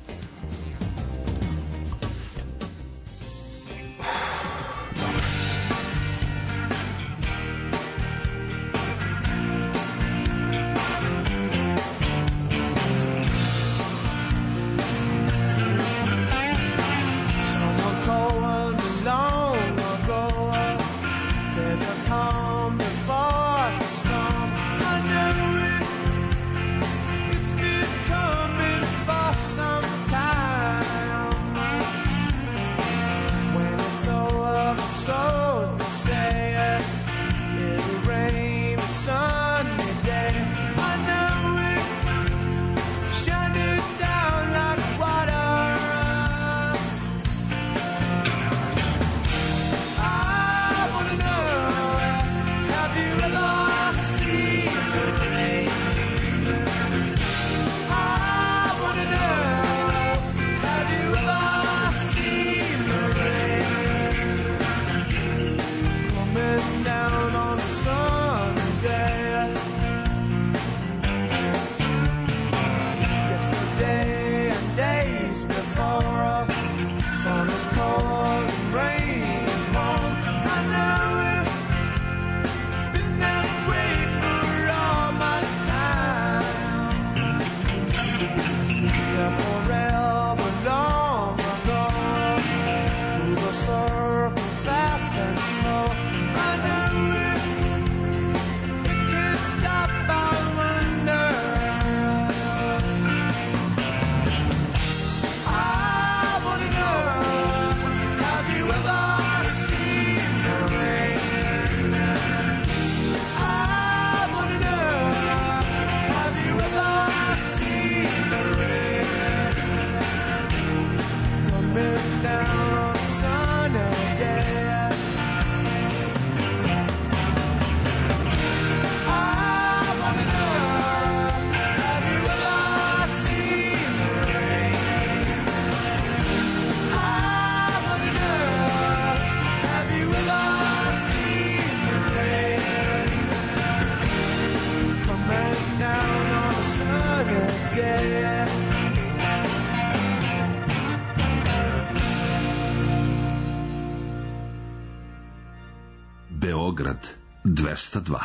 Beograd dvesta dva.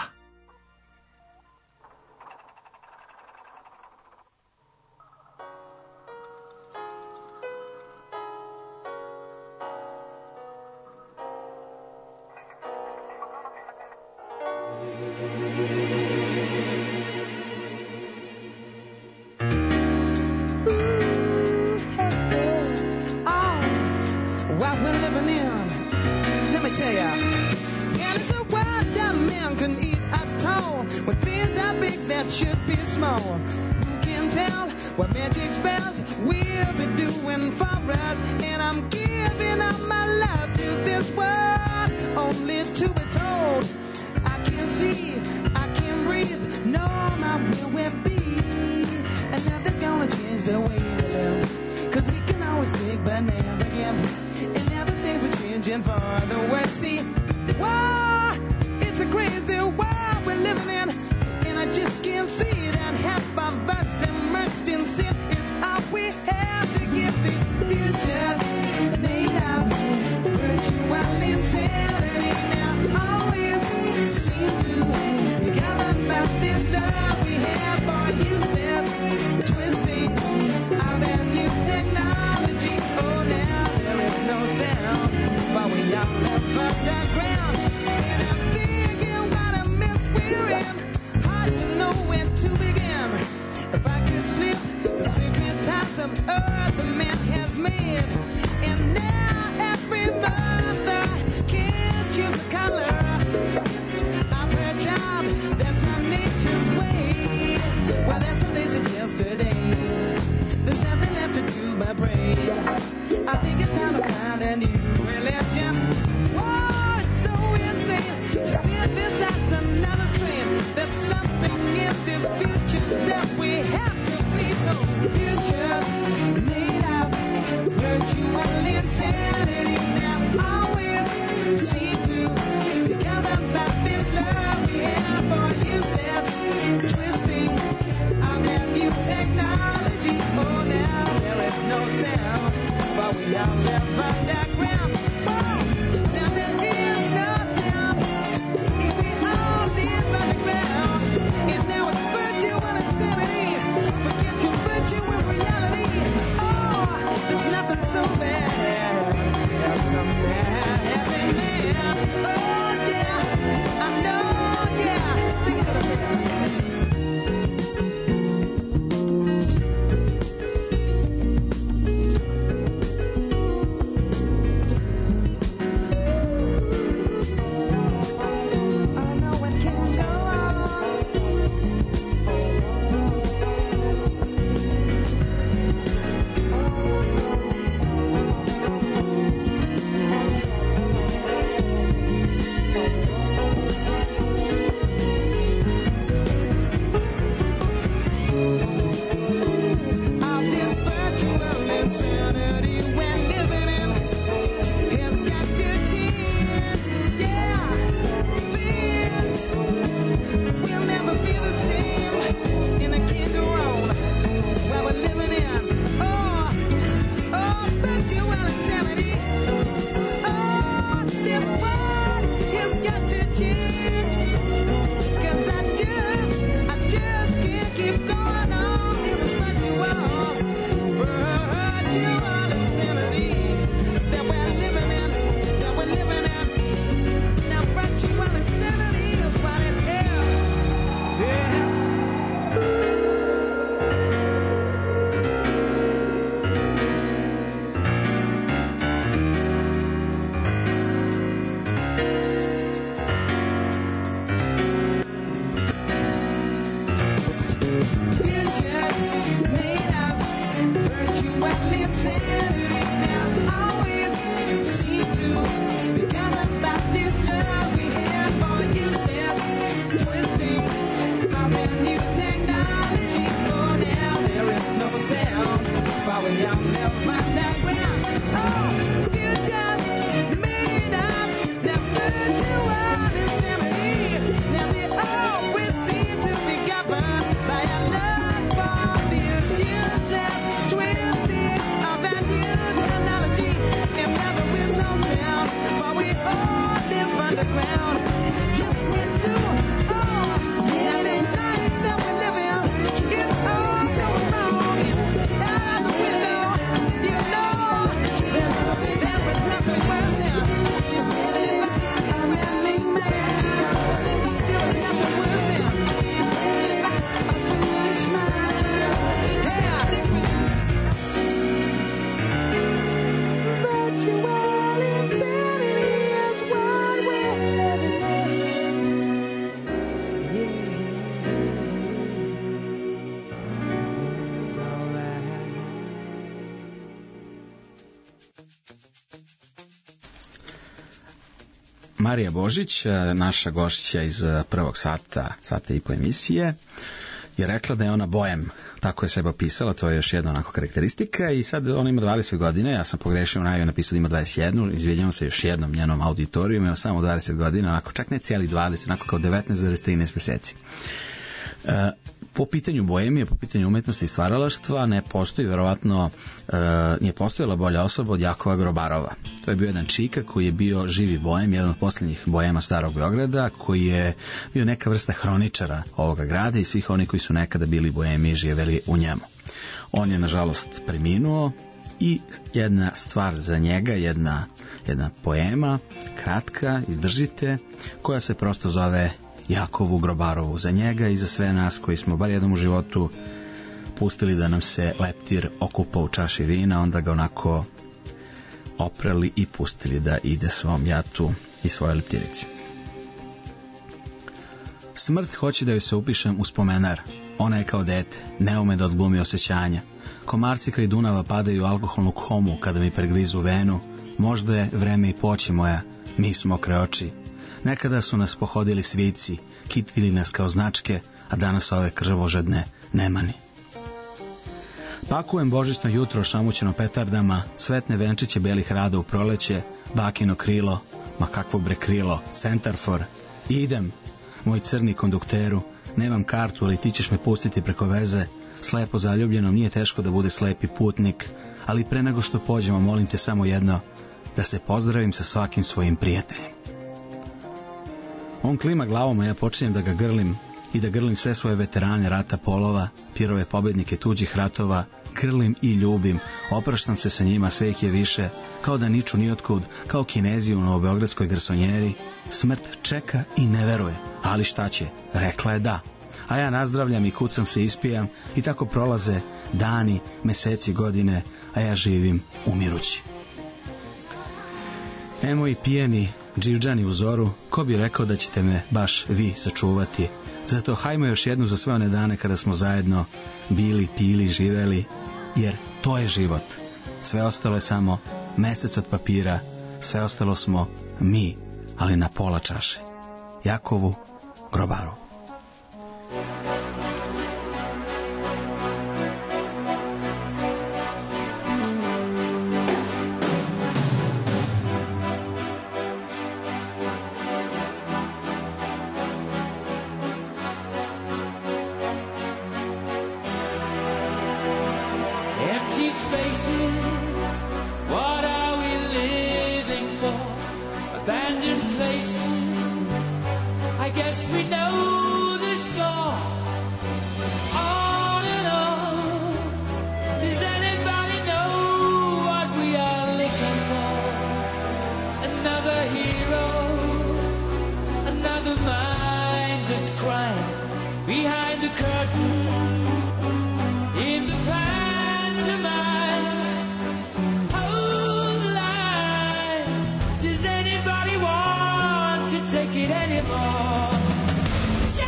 See, I can't breathe, no, not where we'll be. the way we live. Cause we can always pick banana again. And now the things are changing for the worse. See, whoa, it's a crazy world we're living in. And I just can't see it. And half of us immersed in sin. It's all we have to give. The future's made of virtual insanity. Now always seem to be gathered about this love we have for useless twisting of that new technology. Oh, now there is no sound, but we all live underground. And I'm thinking what a mess we're in. Hard to know when to begin. If I could slip the secret ties of earth the man has made. And now every mother can choose a color of her job. That's not nature's way. Well, that's what they said yesterday. There's nothing left to do but pray. I think it's time to find a new religion. Whoa, it's so insane to see this as another strain. There's something in this future that we have to be told. Future's made of virtual insanity. Now always seem to be gathered about this love we have for useless twisting of that new technology. Oh, now there is no sound, but we all live underground. Oh, now there is no sound if we all live underground. And now it's virtual insanity. Forget your virtual reality. Oh, there's nothing so bad. There's some bad happening. Oh, yeah, I know, yeah. Take it to the Marija Božić, naša gošća iz prvog sata, sata i po emisije, je rekla da je ona bojem, tako je sebe opisala, to je još jedna onako karakteristika i sad ona ima dvadeset godina, ja sam pogrešio, ona je napisao da ima dvadeset jedan, izvinjavam se još jednom njenom auditoriju, ima samo dvadeset godina, onako čak ne cijeli dvadeset, onako kao devetnaest zarez trinaest meseci. E, po pitanju boemije, po pitanju umetnosti i stvaralaštva ne postoji, verovatno e, nije postojala bolja osoba od Jakova Grobarova. To je bio jedan čika koji je bio živi boem, jedan od posljednjih boema Starog Beograda, koji je bio neka vrsta hroničara ovoga grada i svih oni koji su nekada bili boemi i živeli u njemu. On je nažalost preminuo i jedna stvar za njega, jedna, jedna poema, kratka, izdržite, koja se prosto zove Jakovu Grobarovu, za njega i za sve nas koji smo bar jednom u životu pustili da nam se leptir okupa u čaši vina, onda ga onako oprali i pustili da ide svom jatu i svoje leptirici. Smrt hoće da joj se upišem u spomenar. Ona je kao dete, ne ume da odglumi osjećanja. Komarci kraj Dunava padaju u alkoholnu komu kada mi pregrizu venu. Možda je vreme i poći moja, mi smo okre oči. Nekada su nas pohodili svici, kitili nas kao značke, a danas ove krvožedne nemani. Pakujem božićno jutro šamućeno petardama, cvetne venčiće belih rada u proleće, bakino krilo, ma kakvo bre krilo, centarfor. I idem, moj crni kondukteru, nemam kartu, ali ti ćeš me pustiti preko veze. Slepo zaljubljenom nije teško da bude slepi putnik, ali pre nego što pođemo, molim te samo jedno, da se pozdravim sa svakim svojim prijateljem. On klima glavom, a ja počinjem da ga grlim i da grlim sve svoje veterane rata polova, pirove pobednike tuđih ratova, grlim i ljubim, opraštam se sa njima, sve ih je više, kao da niču nijotkud, kao Kinezi u novobeogradskoj garsonjeri. Smrt čeka i ne veruje, ali šta će, rekla je da. A ja nazdravljam i kucam se, ispijam i tako prolaze dani, meseci, godine, a ja živim umirući. E moji pijeni dživđani u zoru, ko bi rekao da ćete me baš vi sačuvati. Zato hajmo još jednu za sve one dane kada smo zajedno bili, pili, živeli, jer to je život. Sve ostalo je samo mesec od papira, sve ostalo smo mi, ali na pola čaše. Jakovu Grobarovu. Take it anymore.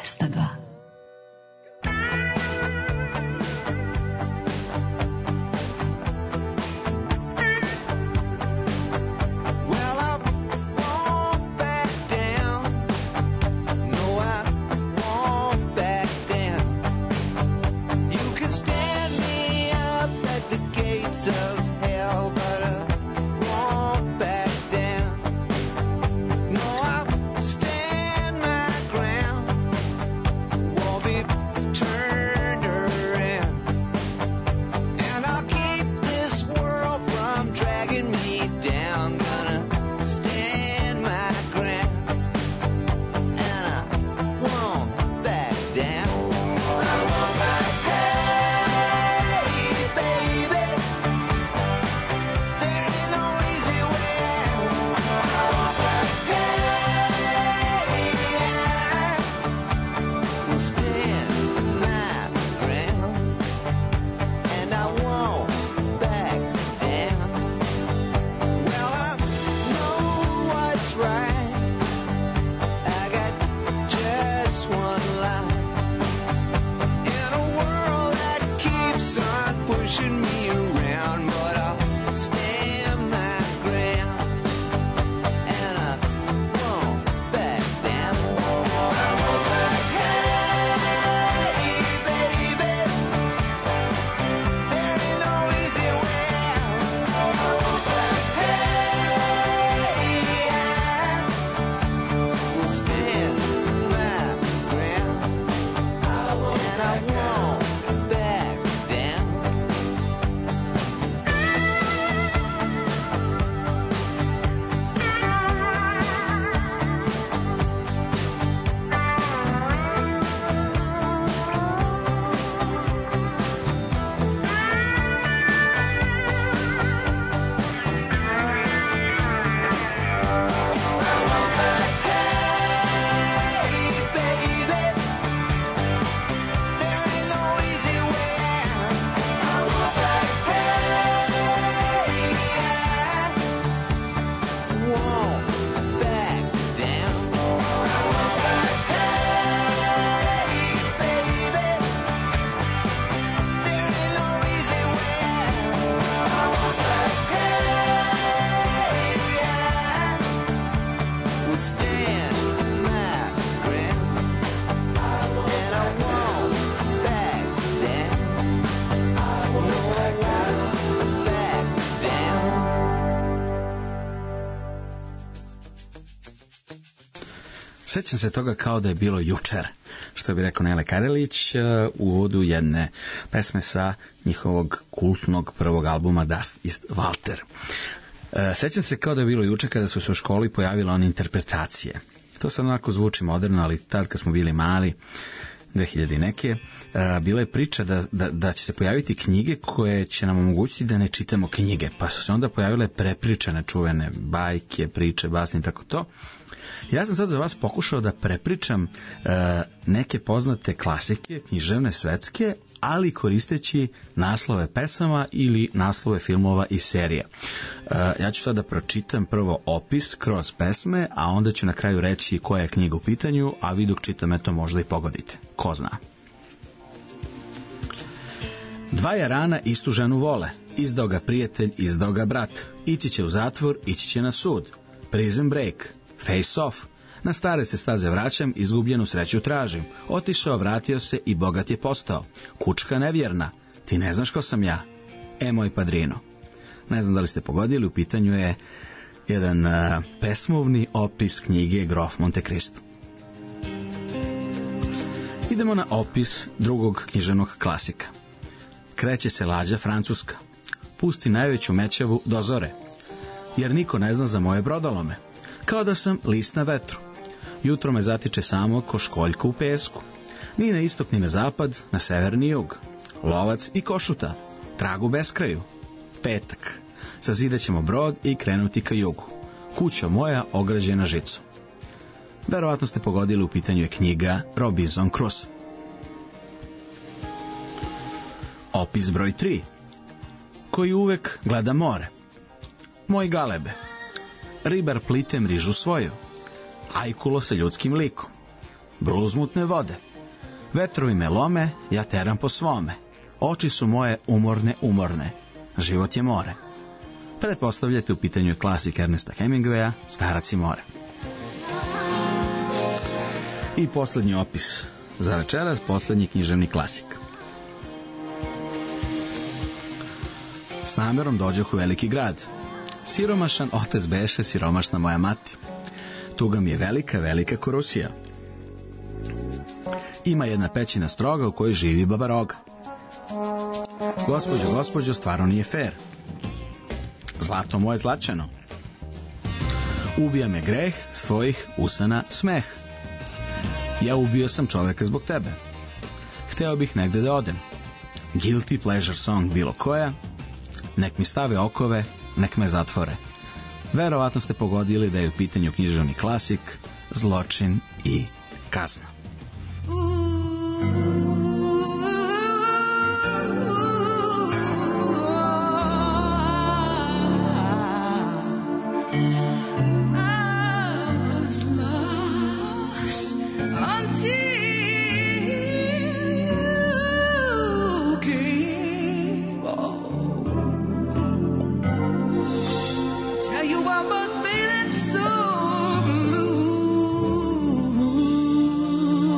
dvesta dva. Sećam se toga kao da je bilo jučer, što bi rekao Nele Karelić u uvodu jedne pesme sa njihovog kultnog prvog albuma Das ist Walter. Sećam se kao da je bilo jučer kada su se u školi pojavile one interpretacije. To sad onako zvuči moderno, ali tad kad smo bili mali, dve hiljade neke, bila je priča da, da, da će se pojaviti knjige koje će nam omogućiti da ne čitamo knjige, pa su se onda pojavile prepričane čuvene bajke, priče, basne i tako to. Ja sam sad za vas pokušao da prepričam e, neke poznate klasike, književne, svetske, ali koristeći naslove pesama ili naslove filmova i serija. E, ja ću sad da pročitam prvo opis kroz pesme, a onda ću na kraju reći koja je knjiga u pitanju, a vi dok čitam eto možda i pogodite. Ko zna. Dva jarana istu ženu vole, izdao ga prijatelj, izdao ga brat. Ići će u zatvor, ići će na sud. Prison break. Face off. Na stare se staze vraćam, izgubljenu sreću tražim. Otišao, vratio se i bogat je postao. Kučka nevjerna. Ti ne znaš ko sam ja? E, moj padrino. Ne znam da li ste pogodili, u pitanju je jedan uh, pesmovni opis knjige Grof Monte Cristo. Idemo na opis drugog književnog klasika. Kreće se lađa francuska. Pusti najveću mećavu do zore. Jer niko ne zna za moje brodolome. Kao da sam list na vetru. Jutro me zatiče samo ko školjka u pesku. Ni na istok, ni na zapad, na sever, ni jug. Lovac i košuta. Tragu beskraju. Petak. Sazidat ćemo brod i krenuti ka jugu. Kuća moja ograđena žicom. Verovatno ste pogodili, u pitanju je knjiga Robinson Crusoe. Opis broj tri. Koji uvek gleda more. Moj galebe. Ribar plite mrižu svoju. Ajkulo sa ljudskim likom. bluzmutne vode. Vetrovi me lome, ja teram po svome. Oči su moje umorne, umorne. Život je more. Pretpostavljate, u pitanju je klasik Ernesta Hemingwaya, Starac i more. I poslednji opis za večeras, poslednji književni klasik. S namerom dođoh u veliki grad. Siromašan otac beše, siromašna moja mati. Tuga mi je velika, velika ko Rusija. Ima jedna pećina stroga u kojoj živi baba Roga. Gospođo, gospođo, stvarno nije fair. Zlato moje zlačeno. Ubija me greh s tvojih usana smeh. Ja ubio sam čoveka zbog tebe. Hteo bih negde da odem. Guilty pleasure song bilo koja. Nek mi stave okove, nek me zatvore. Verovatno ste pogodili da je u pitanju književni klasik Zločin i kazna. Blue.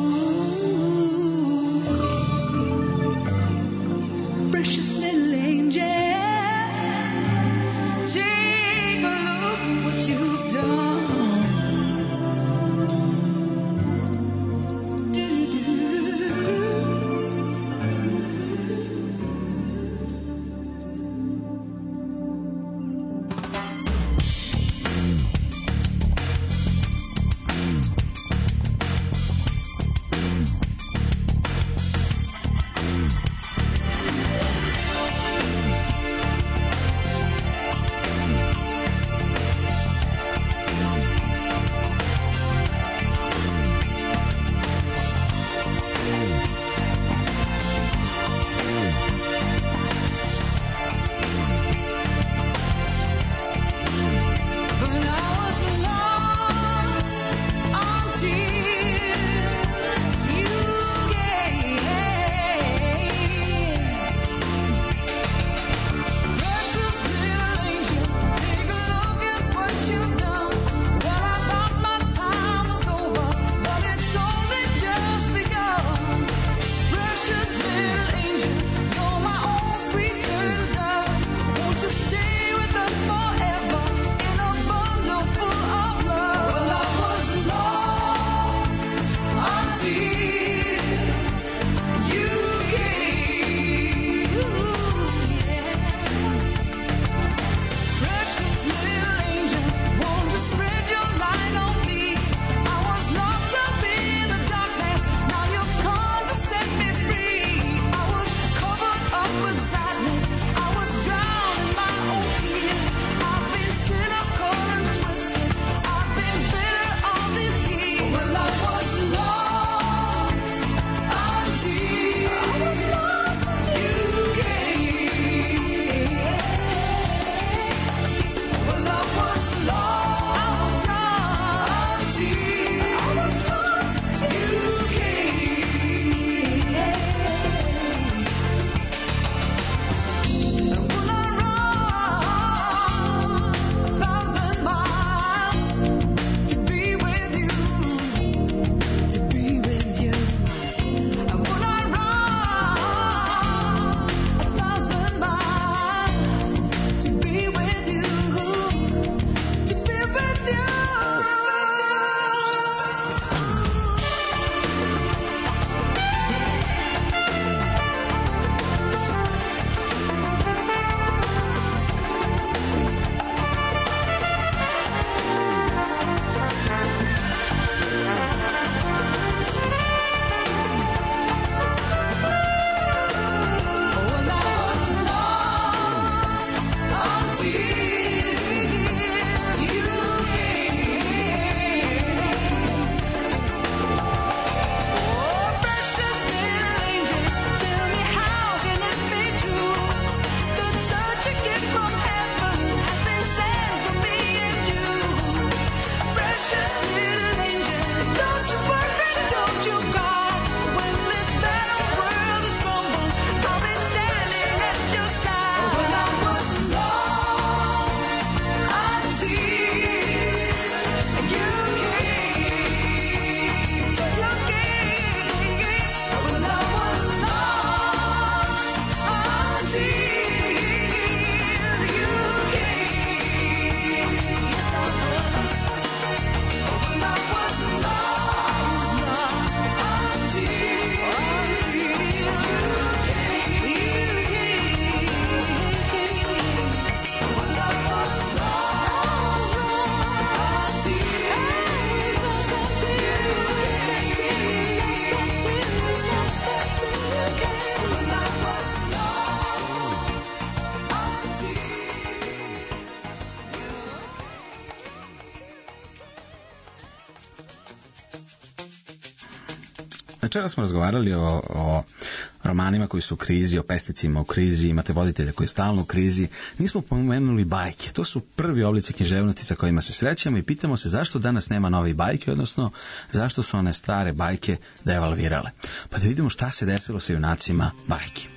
Večera smo razgovarali o, o romanima koji su u krizi, o pesticima u krizi, imate voditelja koji je stalno u krizi. Nismo pomenuli bajke. To su prvi oblici književnosti sa kojima se srećemo i pitamo se zašto danas nema nove bajke, odnosno zašto su one stare bajke devalvirale. Pa da vidimo šta se desilo sa junacima bajki.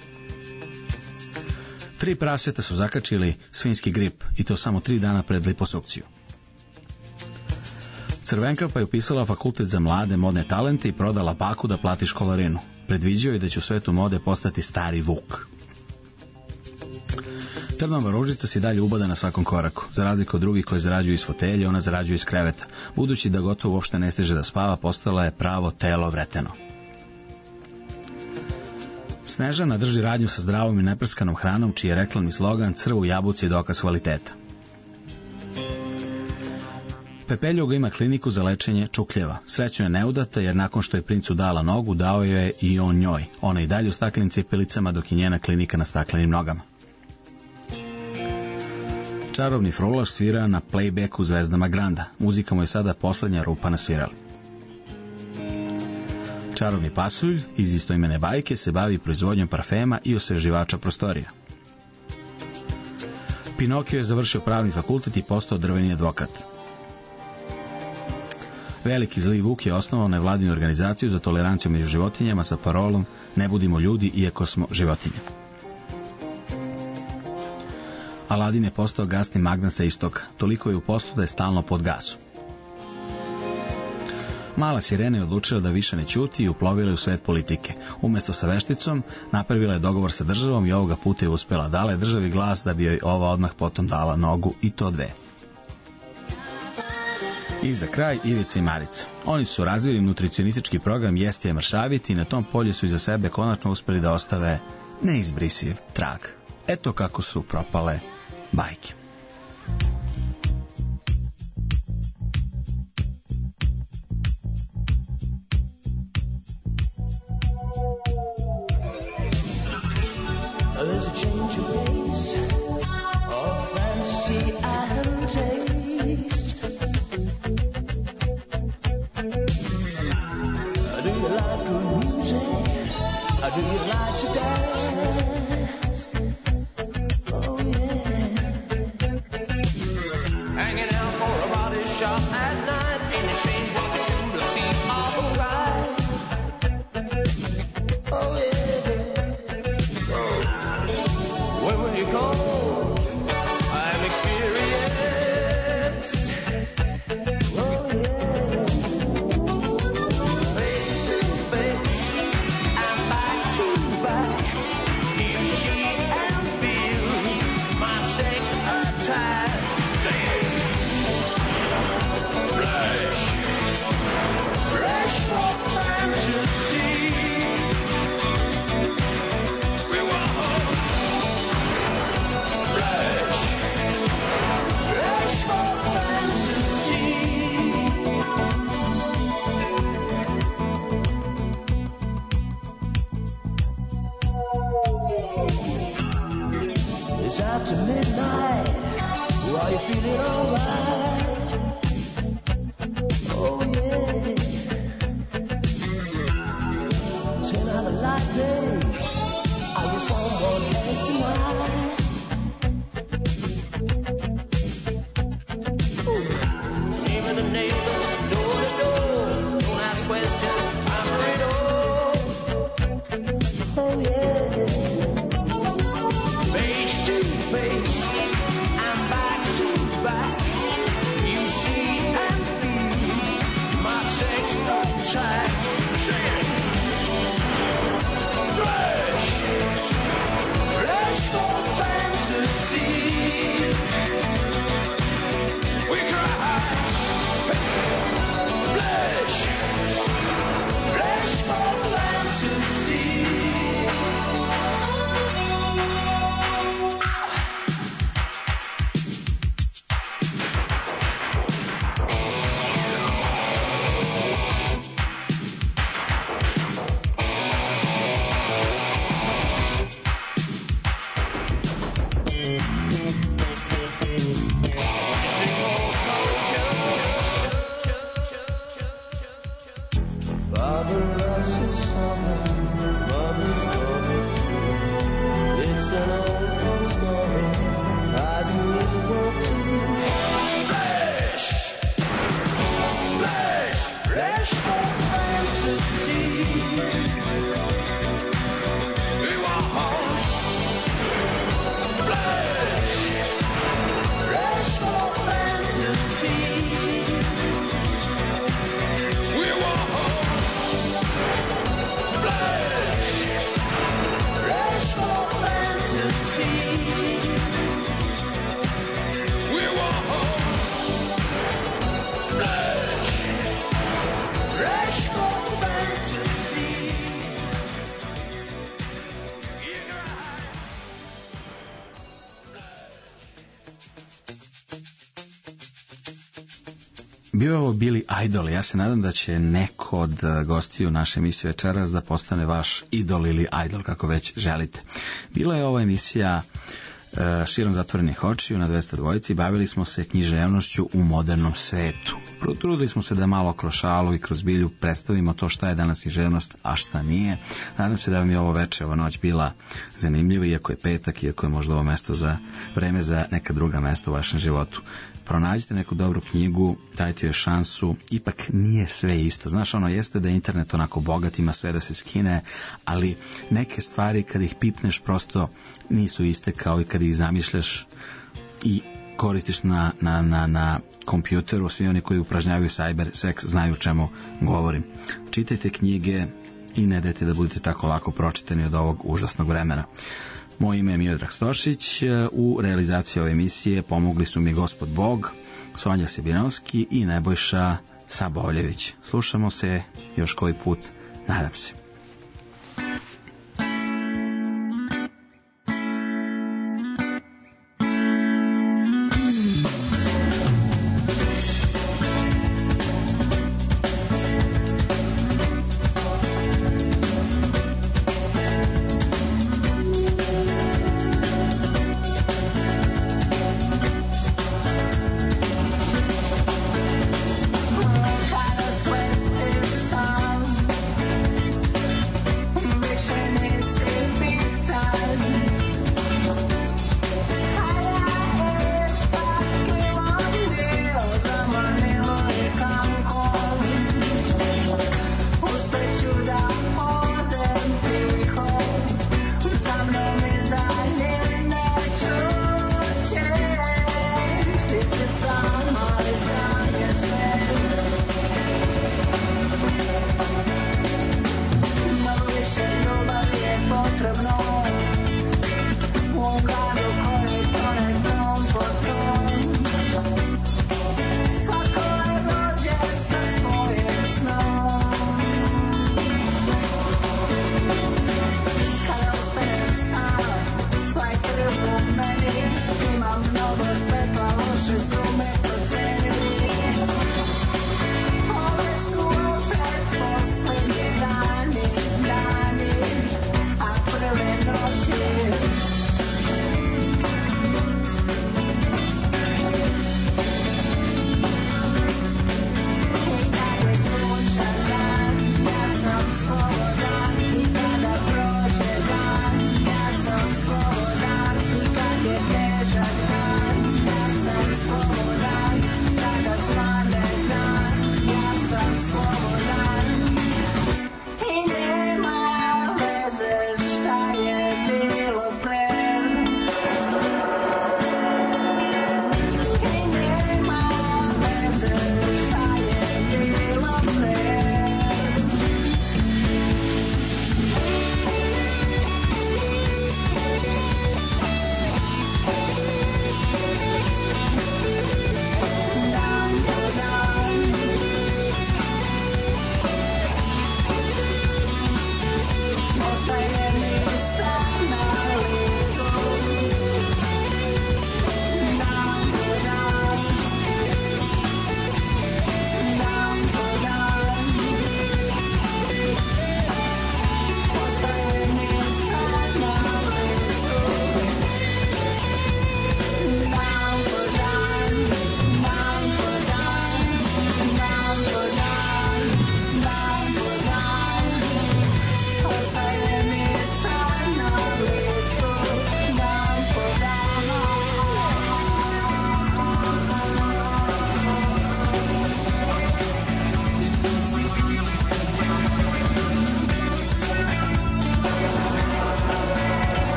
Tri praseta su zakačili svinjski grip i to samo tri dana pred liposukciju. Crvenka pa je upisala fakultet za mlade modne talente i prodala baku da plati školarinu. Predviđao je da će u svetu mode postati stari Vuk. Trnova ružica se dalje ubada na svakom koraku. Za razliku od drugih koji zarađuju iz fotelje, ona zarađuje iz kreveta. Budući da gotovo uopšte ne stiže da spava, postala je pravo telo vreteno. Snežana drži radnju sa zdravom i neprskanom hranom, čiji je reklamni slogan "Crv u jabuci je dokaz kvaliteta". Pepeljuga ima kliniku za lečenje čukljeva. Srećno je neudata jer nakon što je princu dala nogu, dao joj je i on njoj. Ona i dalje u staklenim cipelicama dok je njena klinika na staklenim nogama. Čarobni frulaš svira na playbacku Zvezdama Granda. Muzika mu je sada poslednja rupa na svirali. Čarobni pasulj iz istoimene bajke se bavi proizvodnjom parfema i osveživača prostorija. Pinokio je završio pravni fakultet i postao drveni advokat. Veliki zli Vuk je osnovao nevladinu organizaciju za toleranciju među životinjama sa parolom "Ne budimo ljudi iako smo životinje". Aladin je postao gasni magnat sa istoka. Toliko je u poslu da je stalno pod gasom. Mala sirena je odlučila da više ne ćuti i uplovila je u svet politike. Umesto sa vešticom, napravila je dogovor sa državom i ovoga puta je uspela. Dala je državi glas da bi joj ova odmah potom dala nogu, i to dve. I za kraj Ivica i Marica. Oni su razvili nutricionistički program Jesti je mršaviti i na tom polju su iza sebe konačno uspeli da ostave neizbrisiv trag. Eto kako su propale bajke. There's a change of pace, of fantasy and taste. Do you like good music? Do you like to dance? Oh yeah. Hanging out for a body shop at night, ain't the same what to do to feel alright. Oh yeah. When will you come? I'm experienced. Oh yeah. Face to face, I'm back to back. You see and feel my sex attack. Damn. bio je ovo Billy Idol. Ja se nadam da će neko od gostiju naše emisije večeras da postane vaš idol ili idol, kako već želite. Bila je ova emisija širom zatvorenih očiju na dvesta dva. Bavili smo se književnošću u modernom svetu. Potrudili smo se da malo kroz šalu i kroz bilju predstavimo to šta je danas književnost, a šta nije. Nadam se da vam je ovo veče, ova noć bila zanimljiva, iako je petak, iako je možda ovo mesto za vreme za neka druga mesta u vašem životu. Pronađite neku dobru knjigu, dajte joj šansu, ipak nije sve isto. Znaš, ono jeste da je internet onako bogat, ima sve da se skine, ali neke stvari kad ih pipneš prosto nisu iste kao i kad ih zamišljaš i koristiš na, na, na, na kompjuteru. Svi oni koji upražnjavaju cyber seks znaju o čemu govorim. Čitajte knjige i ne dajte da budete tako lako pročitani od ovog užasnog vremena. Moje ime je Miodrag Stošić, u realizaciji ove emisije pomogli su mi Gospod Bog, Sonja Sibinovski i Nebojša Sabovljević. Slušamo se još koji put, nadam se.